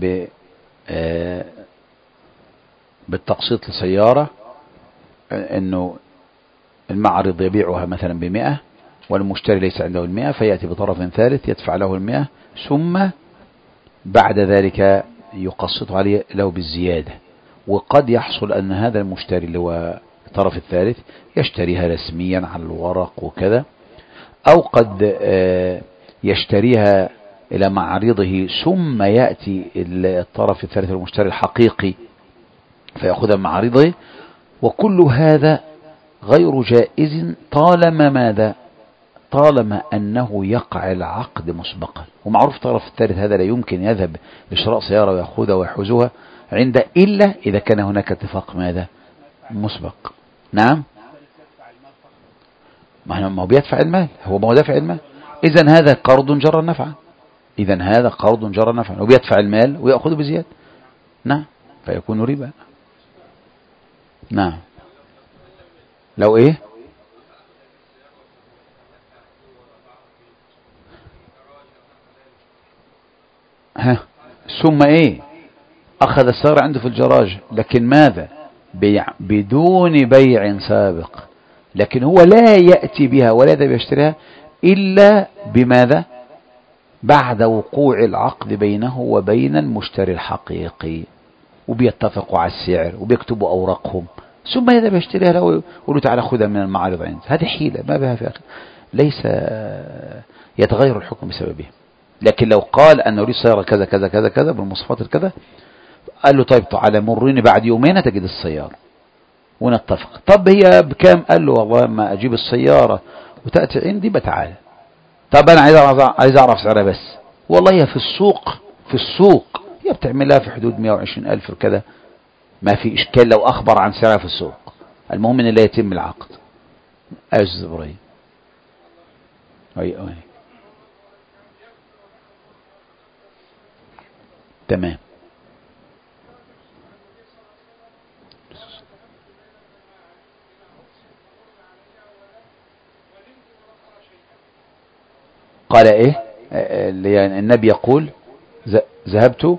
S1: بالتقسيط لسيارة، أنه المعرض يبيعها مثلا ب100 والمشتري ليس عنده 100 فيأتي بطرف ثالث يدفع له 100 ثم بعد ذلك يقسط عليه له بالزيادة. وقد يحصل أن هذا المشتري اللي هو الطرف الثالث يشتريها رسميا على الورق وكذا، أو قد يشتريها إلى معرضه ثم يأتي الطرف الثالث المشتري الحقيقي فيأخذها من معرضه. وكل هذا غير جائز طالما ماذا؟ طالما أنه يقع العقد مسبقا. ومعروف الطرف الثالث هذا لا يمكن يذهب لشراء سيارة ويأخذها ويحوزها عنده إلا إذا كان هناك اتفاق ماذا؟ مسبق. نعم. ما هو بيدفع المال، هو ما هو دافع المال، إذن هذا قرض جرى نفعا، إذن هذا قرض جرى نفعا وبيدفع المال ويأخذه بزيادة. نعم، فيكون ربا. نعم. لو إيه؟ ثم إيه؟ أخذ السيارة عنده في الجراج، لكن ماذا؟ بدون بيع سابق، لكن هو لا يأتي بها ولا يذهب يشتريها إلا بماذا؟ بعد وقوع العقد بينه وبين المشتري الحقيقي، وبيتفقوا على السعر وبيكتبوا أوراقهم، ثم يذهب يشتريها له ويقولوا تعالى خذها من المعرض عندي. هذه حيلة ما بها في أخر، ليس يتغير الحكم بسببه. لكن لو قال أن أريد سيارة كذا كذا كذا كذا بالمواصفات الكذا، قال له طيب تعالى مريني بعد يومين تجد السيارة ونتفق. طب هي بكام؟ قال له والله ما أجيب السيارة وتأتي عندي بتعالى. طب أنا عايز أعرف سعرها بس. والله هي في السوق هي بتعملها في حدود 120,000 وكذا، ما في إشكال لو أخبر عن سعرها في السوق، المهم إن لا يتم العقد. أستاذ إبراهيم. أي تمام. قال ايه؟ يعني النبي يقول ذهبت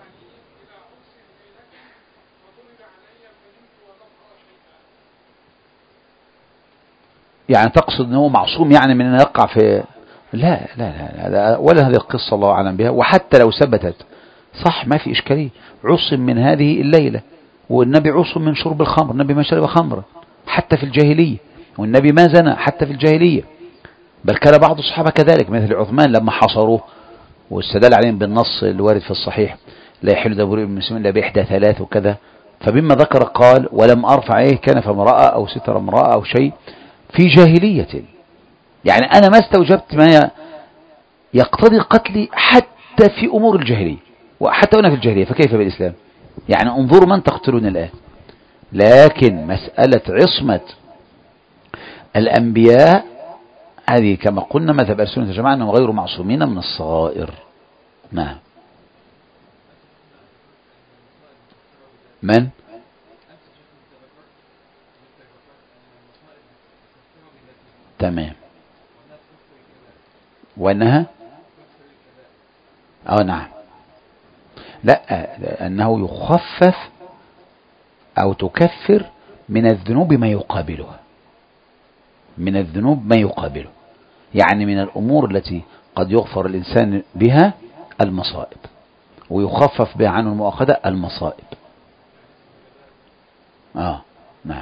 S1: يعني تقصد انه معصوم يعني من ان يقع في لا لا لا, لا ولا هذه القصة الله أعلم بها. وحتى لو ثبتت صح ما في إشكالية، عصم من هذه الليلة، والنبي عصم من شرب الخمر، النبي ما شرب خمرا حتى في الجاهلية، والنبي ما زنى حتى في الجاهلية، بل كان بعض الصحابة كذلك مثل عثمان لما حصروه واستدل عليهم بالنص الوارد في الصحيح لا يحل دبر المسلمين إلا بإحدى ثلاث وكذا، فبما ذكر قال ولم أرفع عليه كان فامرأة أو ستر امرأة أو شيء في جاهلية. يعني أنا ما استوجبت ما يقتضي قتلي حتى في أمور الجاهلية، وحتى وأنا في الجاهلية فكيف بالإسلام؟ يعني انظروا من تقتلون الآن. لكن مسألة عصمة الأنبياء هذه كما قلنا مذهب أهل السنة والجماعة أنهم غير معصومين من الصغائر. نعم. من؟ تمام. وأنها نعم، لا أنه يخفف أو تكفر من الذنوب ما يقابلها، من الذنوب ما يقابله. يعني من الأمور التي قد يغفر الإنسان بها المصائب، ويخفف بها عنه المؤاخذة المصائب. نعم.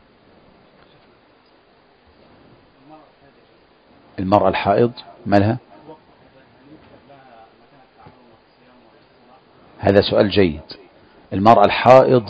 S1: المرأة الحائض مالها؟ هذا سؤال جيد. المرأة الحائض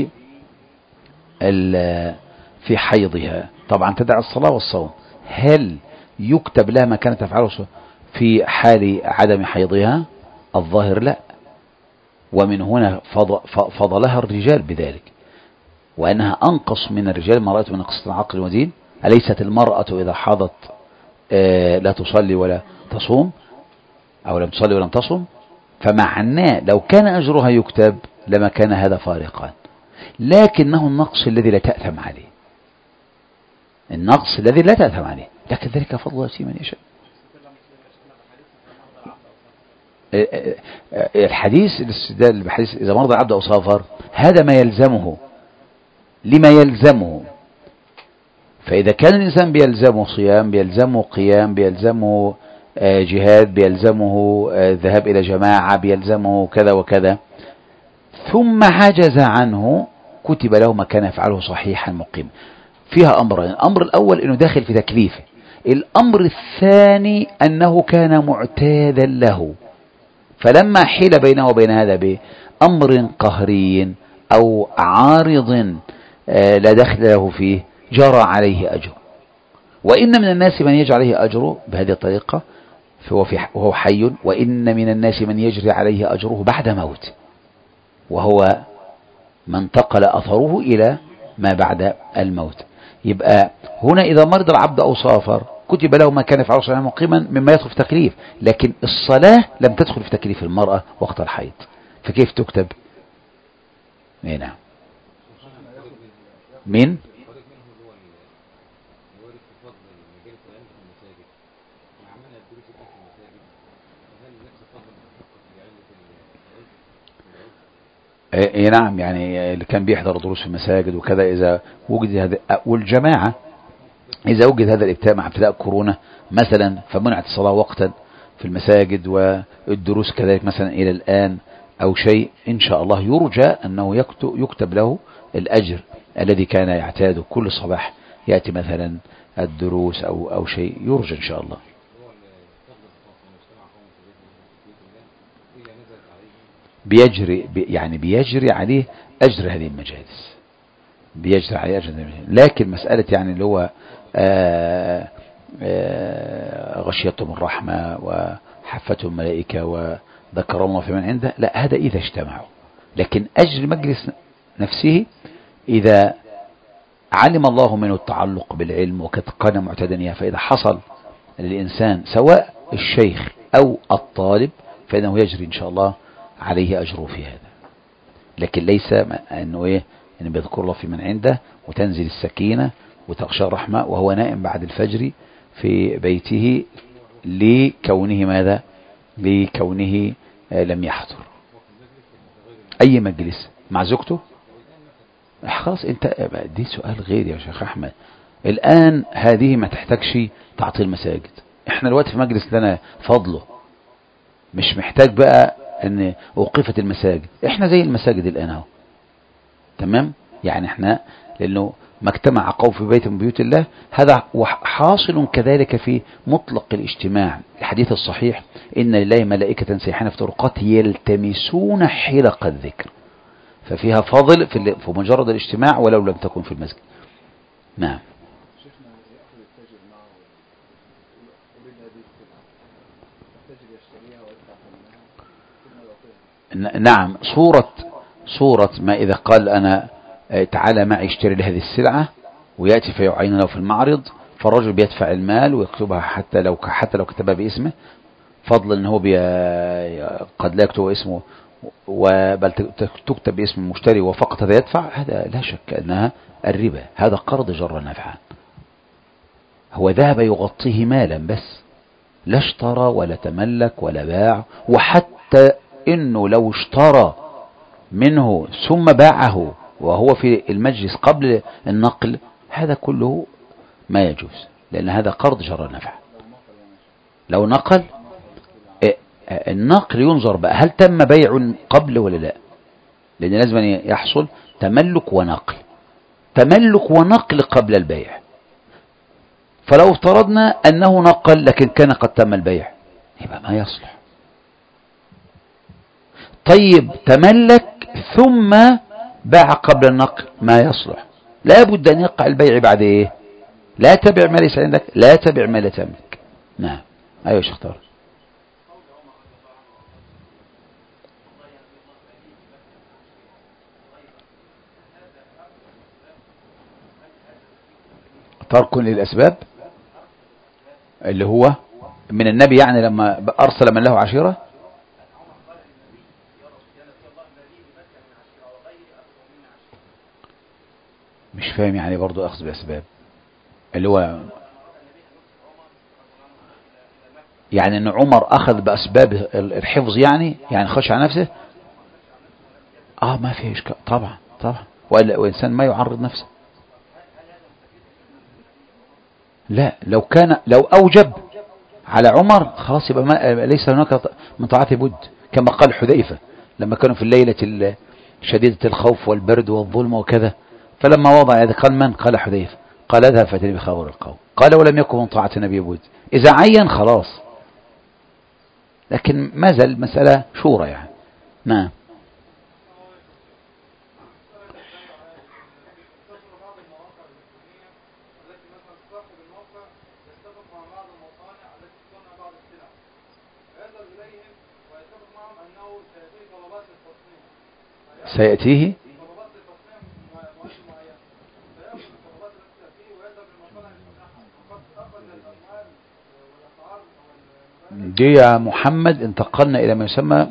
S1: في حيضها طبعا تدع الصلاة والصوم، هل يكتب لها ما كانت تفعله في حال عدم حيضها؟ الظاهر لا، ومن هنا فضلها الرجال بذلك، وأنها أنقص من الرجال. ما رأيت من نقص العقل ودين. أليست المرأة إذا حاضت لا تصلي ولا تصوم، أو لم تصلي ولم تصوم؟ فمعناه لو كان أجرها يكتب لما كان هذا فارقا، لكنه النقص الذي لا تأثم عليه، النقص الذي لا تأثم عليه، لكن ذلك فضل الله يؤتيه من يشاء. الحديث الاستدلال بحديث إذا مرض العبد أو سافر، هذا ما يلزمه لما يلزمه. فإذا كان الإنسان بيلزمه صيام، بيلزمه قيام، بيلزمه جهاد، بيلزمه ذهاب إلى جماعة، بيلزمه كذا وكذا، ثم عجز عنه، كتب له ما كان يفعله صحيحا مقيما. فيها أمرين: الأمر الأول أنه داخل في تكليفه، الأمر الثاني أنه كان معتادا له، فلما حيل بينه وبين هذا بأمر قهري أو عارض لا دخل له فيه، جرى عليه أجر. وإن من الناس من يجري عليه أجره بهذه الطريقة وهو حي، وإن من الناس من يجري عليه أجره بعد موت، وهو من انتقل أثره إلى ما بعد الموت. يبقى هنا إذا مرض العبد أو سافر كتب له ما كان يفعله صحيحا مقيما مما يدخل في تكليف، لكن الصلاة لم تدخل في تكليف المرأة وقت الحيض، فكيف تكتب؟ نعم. مين؟ نعم، يعني اللي كان بيحضر دروس في المساجد وكذا، إذا وجد هذا والجماعة، إذا وجد هذا الابتلاء مع ابتلاء كورونا مثلا، فمنعت الصلاة وقتا في المساجد والدروس كذلك مثلا إلى الآن أو شيء، إن شاء الله يرجى أنه يكتب له الأجر الذي كان يعتاد كل صباح يأتي مثلا الدروس أو شيء، يرجى إن شاء الله. بيجري عليه أجر هذه المجالس، بيجري عليه أجر هذه المجالس. لكن مسألة يعني اللي هو غشيتهم الرحمة وحفتهم الملائكة وذكر الله في من عنده، لا، هذا إذا اجتمعوا. لكن أجر مجلس نفسه إذا علم الله منه التعلق بالعلم وقد كان معتدنيا، فإذا حصل للإنسان سواء الشيخ أو الطالب فإنه يجري إن شاء الله عليه أجره في هذا. لكن ليس أنه أن بيذكر الله في من عنده وتنزل السكينة وتغشى الرحمة وهو نائم بعد الفجر في بيته لكونه ماذا؟ لكونه لم يحضر أي مجلس مع زوجته. خلاص، انت دي سؤال غير يا شيخ أحمد. الآن هذه ما تحتاجش تعطيل مساجد، احنا الوقت في مجلس لنا فضله، مش محتاج بقى ان اوقفت المساجد، احنا زي المساجد الآن اهو، تمام؟ يعني احنا لانه ما اجتمع قوم في بيت من بيوت الله، هذا حاصل كذلك في مطلق الاجتماع. الحديث الصحيح: إن لله ملائكة سيحين في طرقات يلتمسون حلق الذكر، ففيها فضل في مجرد الاجتماع ولو لم تكن في المسجد. نعم. نعم، صورة ما إذا قال أنا تعالى معي اشتري لهذه السلعة، ويأتي فيعين له في المعرض، فالرجل بيدفع المال ويكتبها حتى لو كتبها باسمه، فضلا أنه قد لا يكتب اسمه بل تكتب باسم المشتري وفقط هذا يدفع. هذا لا شك أنها الربا، هذا قرض جر نفعا، هو ذهب يغطيه مالا بس، لا اشترى ولا تملك ولا باع. وحتى إنه لو اشترى منه ثم باعه وهو في المجلس قبل النقل، هذا كله ما يجوز، لأن هذا قرض جر نفع. لو نقل النقل ينظر بقى هل تم بيع قبل ولا لا، لأن لازم يحصل تملك ونقل، تملك ونقل قبل البيع. فلو افترضنا أنه نقل لكن كان قد تم البيع يبقى ما يصلح. طيب تملك ثم باع قبل النقل ما يصلح، لا بد أن يقع البيع بعد إيه؟ لا تبع ما ليس عندك، لا تبع ما لا تملك. نعم. أيوة شيخ طارق. ترك للأسباب اللي هو من النبي، يعني لما أرسل من له عشيرة. مش فاهم يعني برضو أخذ بأسباب اللي هو يعني أن عمر أخذ بأسباب الحفظ، يعني خش على نفسه. ما فيش طبعا طبعا، وإنسان ما يعرض نفسه. لا لو أوجب على عمر خلاص يبقى ليس هناك من طاعته بد، كما قال حذيفة لما كانوا في الليلة شديدة الخوف والبرد والظلم وكذا، فلما وضع هذا قال من؟ قال حذيفة، قال اذهب فاتني بخبر القوم، قال ولم يكن من طاعة النبي بد. إذا عين خلاص، لكن ما زال مسألة شورى يعني. نعم. سيأتيه دي يا محمد انتقلنا إلى ما يسمى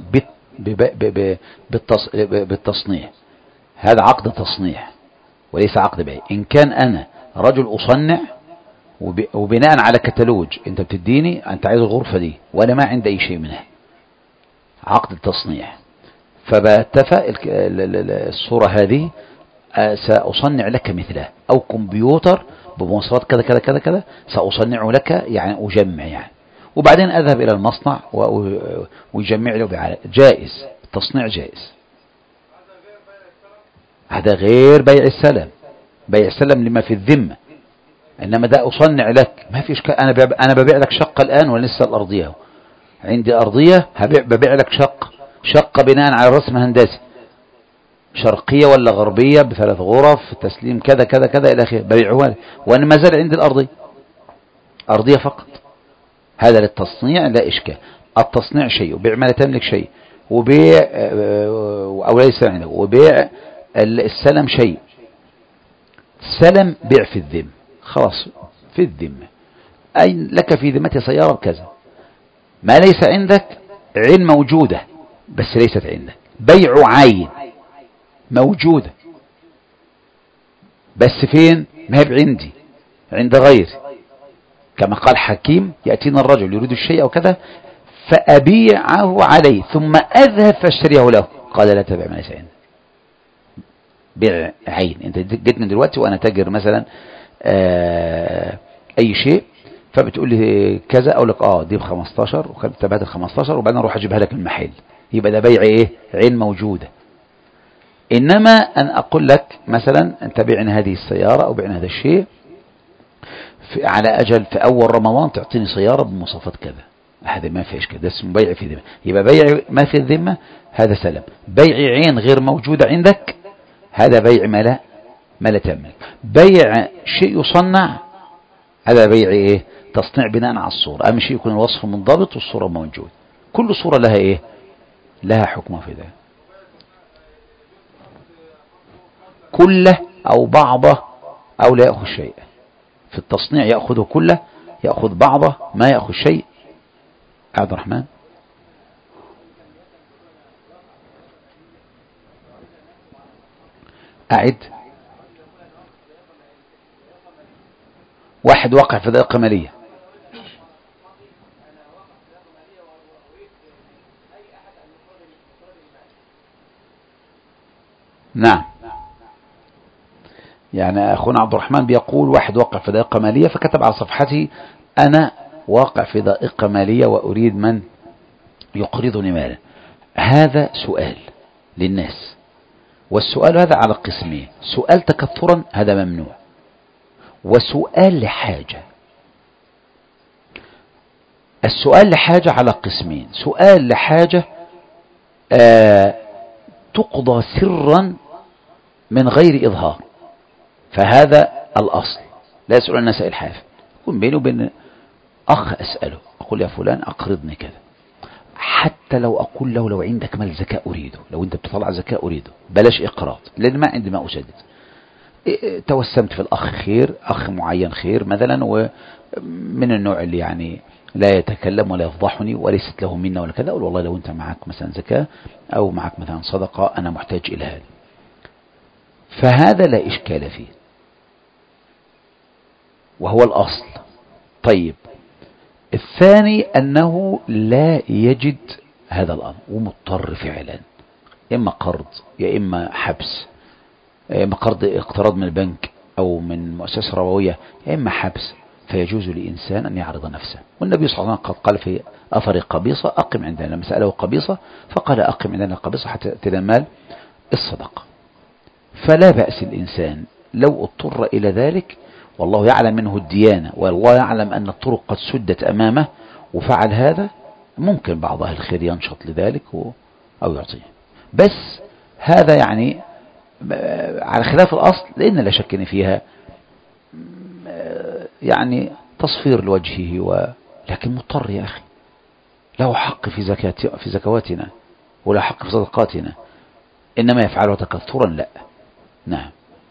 S1: بالتصنيع. هذا عقد تصنيع وليس عقد بيع. إن كان أنا رجل أصنع وبناء على كتالوج أنت بتديني أنت عايز الغرفة دي وأنا ما عندي أي شيء منها، عقد التصنيع. فباتفق الصورة هذه سأصنع لك مثله، أو كمبيوتر بمواصفات كذا كذا كذا كذا سأصنعه لك، يعني أجمع يعني، وبعدين أذهب إلى المصنع ويجمع له بعلى جائز. التصنيع جائز. هذا غير بيع السلم. بيع السلم لما في الذمة، إنما ده أصنع لك ما فيش أنا ببيع لك شقة الآن ولسه الأرضية، عندي أرضية ببيع لك شقة بناء على رسم هندسي، شرقية ولا غربية ب3 غرف تسليم كذا كذا كذا إلى آخره، ببيعها لك وأنا ما زال عندي الأرضية أرضية فقط. هذا للتصنيع لا إشكال. التصنيع شيء وبيع ما لا تملك شيء، وبيع أو ليس عندك، وبيع السلم شيء. سلم بيع في الذمة خلاص، في الذمة أي لك في ذمتي سيارة بكذا، ما ليس عندك عين موجودة بس ليست عندك. بيع عين موجودة بس فين؟ ما هي عندي، عند غيري. كما قال حكيم يأتينا الرجل يريد الشيء أو كذا فأبيعه عليه ثم أذهب فاشتريه له، قال لا تبع ما ليس عندي. بيع عين، انت جيت من دلوقتي وانا تاجر مثلا اي شيء، فبتقول لي كذا، اقول لك دي ب15 وكنت بعد ال15 وبعدين اروح اجيبها لك من المحل، يبقى ده بيع ايه؟ عين موجودة. انما ان اقول لك مثلا انت بيعني هذه السيارة او بيعني هذا الشيء على اجل في اول رمضان تعطيني سيارة بمواصفات كذا، هذا ما فيش كده، اسمه بيع في ذمة. يبقى بيع ما في الذمة هذا سلم. بيع عين غير موجودة عندك هذا بيع ما لا تملك. بيع شيء يصنع هذا بيع ايه؟ تصنيع بناء على الصورة. اهم شيء يكون الوصف منضبط والصورة موجود. كل صورة لها ايه؟ لها حكم في ذلك. كله او بعضه او لا يأخذ شيء. في التصنيع يأخذه كله، يأخذ بعضه، ما يأخذ شيء. عبد الرحمن أعد. واحد وقع في دقيقة مالية. نعم، يعني أخونا عبد الرحمن بيقول واحد وقع في دقيقة مالية فكتب على صفحته أنا واقع في ضائقة مالية وأريد من يقرضني مالا. هذا سؤال للناس، والسؤال هذا على قسمين: سؤال تكثرا هذا ممنوع، وسؤال لحاجة. السؤال لحاجة على قسمين: سؤال لحاجة تقضى سرا من غير إظهار، فهذا الأصل، لا يسأل الناس إلحافا. يكون بيني وبين أخ أسأله، أقول يا فلان أقرضني كذا، حتى لو أقول له لو عندك مال زكاة أريده، لو أنت بتطلع زكاة أريده، بلاش إقراض لأن ما عندي ما أسدد. توسمت في الأخ خير، أخ معين خير مثلا، ومن النوع اللي يعني لا يتكلم ولا يفضحني وليست له منا ولا كذا، أقول والله لو أنت معك مثلا زكاة أو معك مثلا صدقة أنا محتاج إلى هذا، فهذا لا إشكال فيه وهو الأصل. طيب، الثاني أنه لا يجد هذا الأمر ومضطر فعلا، إما قرض يا إما حبس، يا إما قرض اقتراض من البنك أو من مؤسسة ربوية، يا إما حبس، فيجوز لإنسان أن يعرض نفسه. والنبي صلى الله عليه وسلم قال في أثر قبيصة: أقم عندنا. لما سأله قبيصة فقال: أقم عندنا قبيصة حتى تأتي مال الصدقة. فلا بأس الإنسان لو اضطر إلى ذلك، والله يعلم منه الديانة، والله يعلم أن الطرق قد سدت أمامه وفعل هذا، ممكن بعض أهل الخير ينشط لذلك أو يعطيه. بس هذا يعني على خلاف الأصل، لأن لا شك أن فيها يعني تصفير لوجهه، لكن مضطر يا أخي، له حق في زكواتنا ولا حق في صدقاتنا، إنما يفعله تكثرا لا. نعم.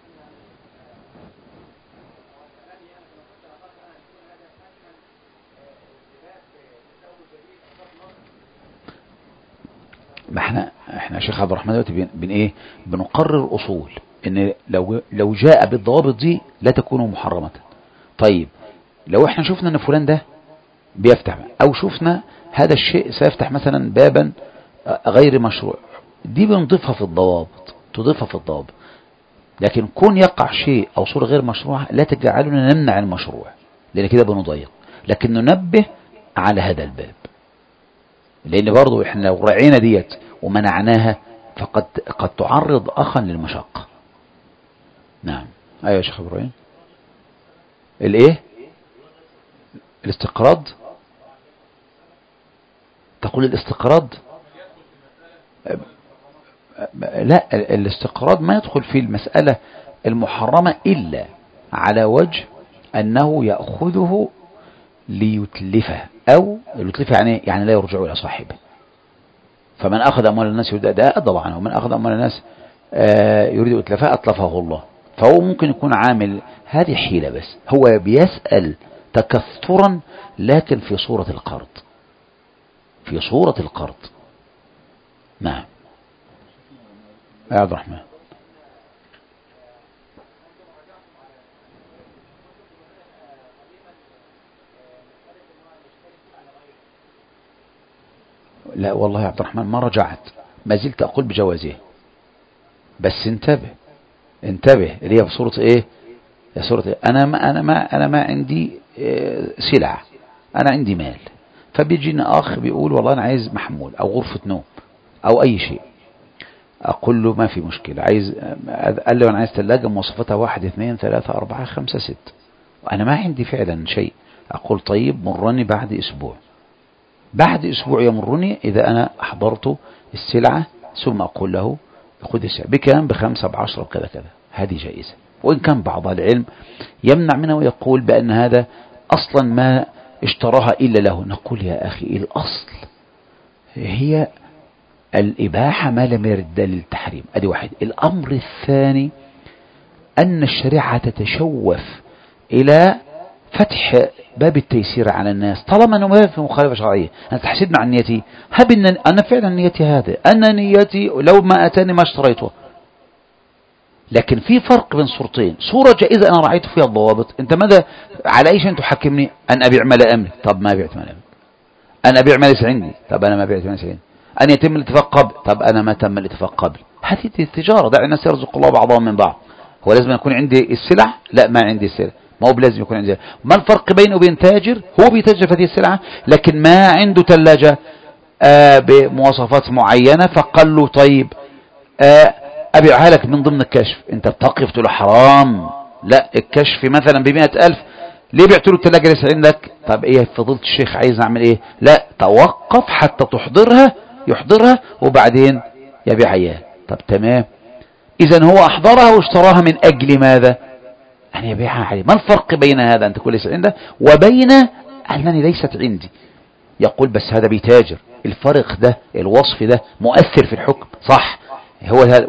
S1: ما احنا شيخ عبد الرحمن دلوقتي بنقرر اصول ان لو جاء بالضوابط دي لا تكون محرمة. طيب، لو احنا شفنا ان فلان ده بيفتح، او شفنا هذا الشيء سيفتح مثلا بابا غير مشروع، دي بنضيفها في الضوابط، تضيفها في الضوابط. لكن كون يقع شيء او صورة غير مشروعة لا تجعلنا نمنع المشروع، لان كده بنضيق، لكن ننبه على هذا الباب، لأن برضو إحنا لو رعينا ديت ومنعناها قد تعرض أخا للمشقة. نعم. أيوة يا شيخ إبراهيم. الإيه؟ الاستقراض؟ تقول الاستقراض؟ لا، الاستقراض ما يدخل في المسألة المحرمة إلا على وجه أنه يأخذه ليتلفه، أو يتلفه يعني لا يرجع إلى صاحبه. فمن أخذ أموال الناس يريد أداء أضل عنه، ومن أخذ أموال الناس يريد إتلافها أطلفه الله. فهو ممكن يكون عامل هذه حيلة، بس هو بيسأل تكثرا، لكن في صورة القرض، في صورة القرض. نعم يا عبد الرحمن. لا والله يا عبد الرحمن ما رجعت، ما زلت أقول بجوازه، بس انتبه اللي هي بصورة ايه، يا صورة إيه؟ انا ما عندي سلع، انا عندي مال، فبيجينا اخ بيقول والله انا عايز محمول او غرفة نوم او اي شيء، اقول له ما في مشكلة، قال لي انا عايز ثلاجة مواصفاتها 1 2 3 4 5 6، وانا ما عندي فعلا شيء. اقول طيب مرني بعد اسبوع يمرني اذا انا احضرت السلعة، ثم اقول له خذ السلعة بكام، ب5 ب10 بكذا كذا، هذه جائزة. وإن كان بعض العلم يمنع منه ويقول بأن هذا أصلا ما اشتراها إلا له. نقول يا أخي الأصل هي الإباحة ما لم يرد دليل التحريم، أدي واحد. الأمر الثاني أن الشريعة تتشوف إلى فتح باب التيسير على الناس، طالما أنه ما في مخالفة شرعية. أنا تحسبنا عن نيتي، هب إن أنا فعلا نيتي هذا، أنا نيتي لو ما أتاني ما اشتريته. لكن في فرق بين صورتين: صورة جائزة أنا رأيت فيها الضوابط، أنت ماذا على أي شيء تحكمني؟ أن أبيع ما لا أملك، طب ما بعت ما لا أملك. أن أبيع ما ليس عندي، طب أنا ما بعت ما ليس عندي. أن يتم الاتفاق قبل، طب أنا ما تم الاتفاق قبل. هذه التجارة، دع الناس يرزق الله بعضهم من بعض. هو لازم يكون عندي السلع؟ لا، ما عندي السلع، ما هو بلازم يكون عنده. ما الفرق بينه وبين تاجر؟ هو بيتاجر في هذه السلعة لكن ما عنده ثلاجة بمواصفات معينة، فقال له طيب أبيعها لك من ضمن الكشف. انت بتقف تقول له حرام، لا الكشف مثلا ب100,000، ليه بعت له الثلاجة ليس عندك؟ طب ايه فضيلة الشيخ عايز اعمل ايه؟ لا توقف حتى يحضرها وبعدين يبيع اياه. طب تمام، اذا هو احضرها واشتراها من اجل ماذا؟ ان يبيعها عليه. ما الفرق بين هذا ان تكون ليس عنده وبين انني ليست عندي؟ يقول بس هذا بيتاجر، الفرق ده الوصف ده مؤثر في الحكم، صح هو هذا.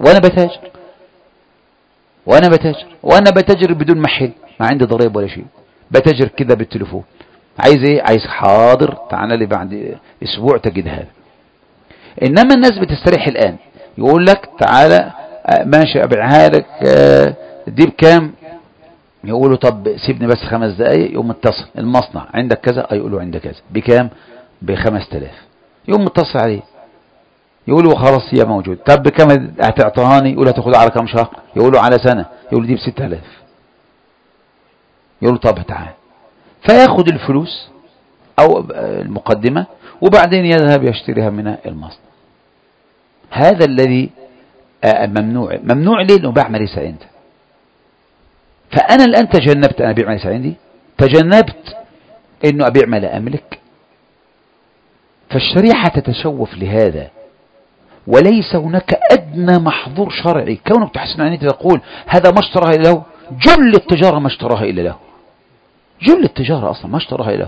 S1: وانا بتاجر بدون محل، ما عندي ضريب ولا شيء، بتاجر كده بالتليفون. عايز ايه؟ عايز حاضر تعال لي بعد اسبوع تجد هذا. انما الناس بتستريح الان، يقول لك تعالى ماشي ابيعها لك دي بكام؟ يقولوا طب سيبني بس 5 دقايق. يقوم متصل المصنع عندك كذا، يقولوا عندك كذا بكام؟ ب5000. يقوم متصل عليه يقولوا خلاص هي موجود. طب بكم هتعطهاني؟ يقول هتاخدها على كم شهر؟ يقولوا على سنة. يقولوا دي ب6000. يقولوا طب تعال، فياخد الفلوس او المقدمة وبعدين يذهب يشتريها من المصنع. هذا الذي ممنوع ليه؟ لانه باع ما ليس عنده. فانا الان تجنبت ان ابيع ما ليس عندي، تجنبت انه ابيع ما لا املك. فالشريعة تتشوف لهذا، وليس هناك ادنى محظور شرعي. كونك تحسن ان انت تقول هذا ما اشتراها الا له، جل التجارة ما اشتراها الا له، جل التجارة اصلا ما اشتراها الا له.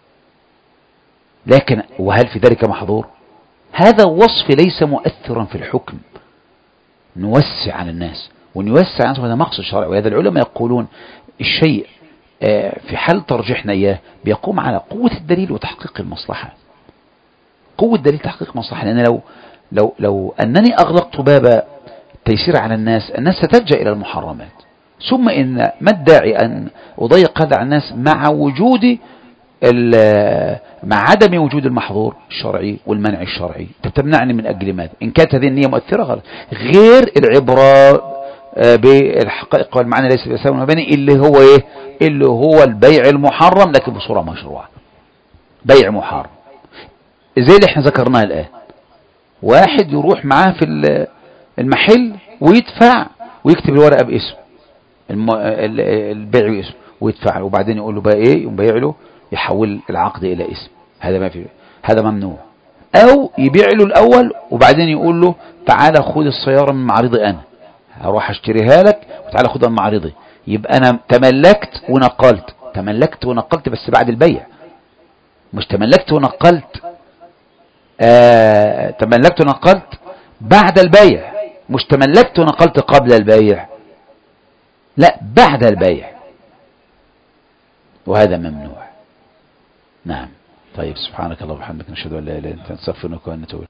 S1: لكن وهل في ذلك محظور؟ هذا وصف ليس مؤثرا في الحكم. نوسع على الناس ونوسع عنه، هذا مقصد شرعي. وهذا العلماء يقولون الشيء في حال ترجيحنا اياه بيقوم على قوة الدليل وتحقيق المصلحة. قوة دليل تحقيق مصلحة. لأن لو أنني أغلقت باب التيسير على الناس ستلجأ إلى المحرمات. ثم إن ما الداعي أن أضيق هذا على الناس مع عدم وجود المحظور الشرعي والمنع الشرعي؟ تمنعني من أجل ماذا؟ إن كانت هذه النية مؤثرة غلط. غير العبرة بالحقائق والمعنى ليس بأساس المباني، اللي هو إيه؟ اللي هو البيع المحرم لكن بصورة مشروعة، بيع محرم زي اللي احنا ذكرناه الآن. واحد يروح معاه في المحل ويدفع ويكتب الورقة باسم البيع باسم ويدفع، وبعدين يقول له بقى ايه؟ يقوم بيع له، يحول العقد الى اسم. هذا ما في، هذا ممنوع. او يبيع له الاول وبعدين يقول له تعالى خد السيارة من معرضي، انا هروح اشتريها لك وتعالى خدها من معرضي. يبقى انا تملكت ونقلت بس بعد البيع، مش تملكت ونقلت تملكت ونقلت بعد البيع، مش تملكت ونقلت قبل البيع، لا بعد البيع، وهذا ممنوع. نعم. طيب سبحانك اللهم وبحمدك نشهد ان لا اله الا انت نستغفرك ونتوب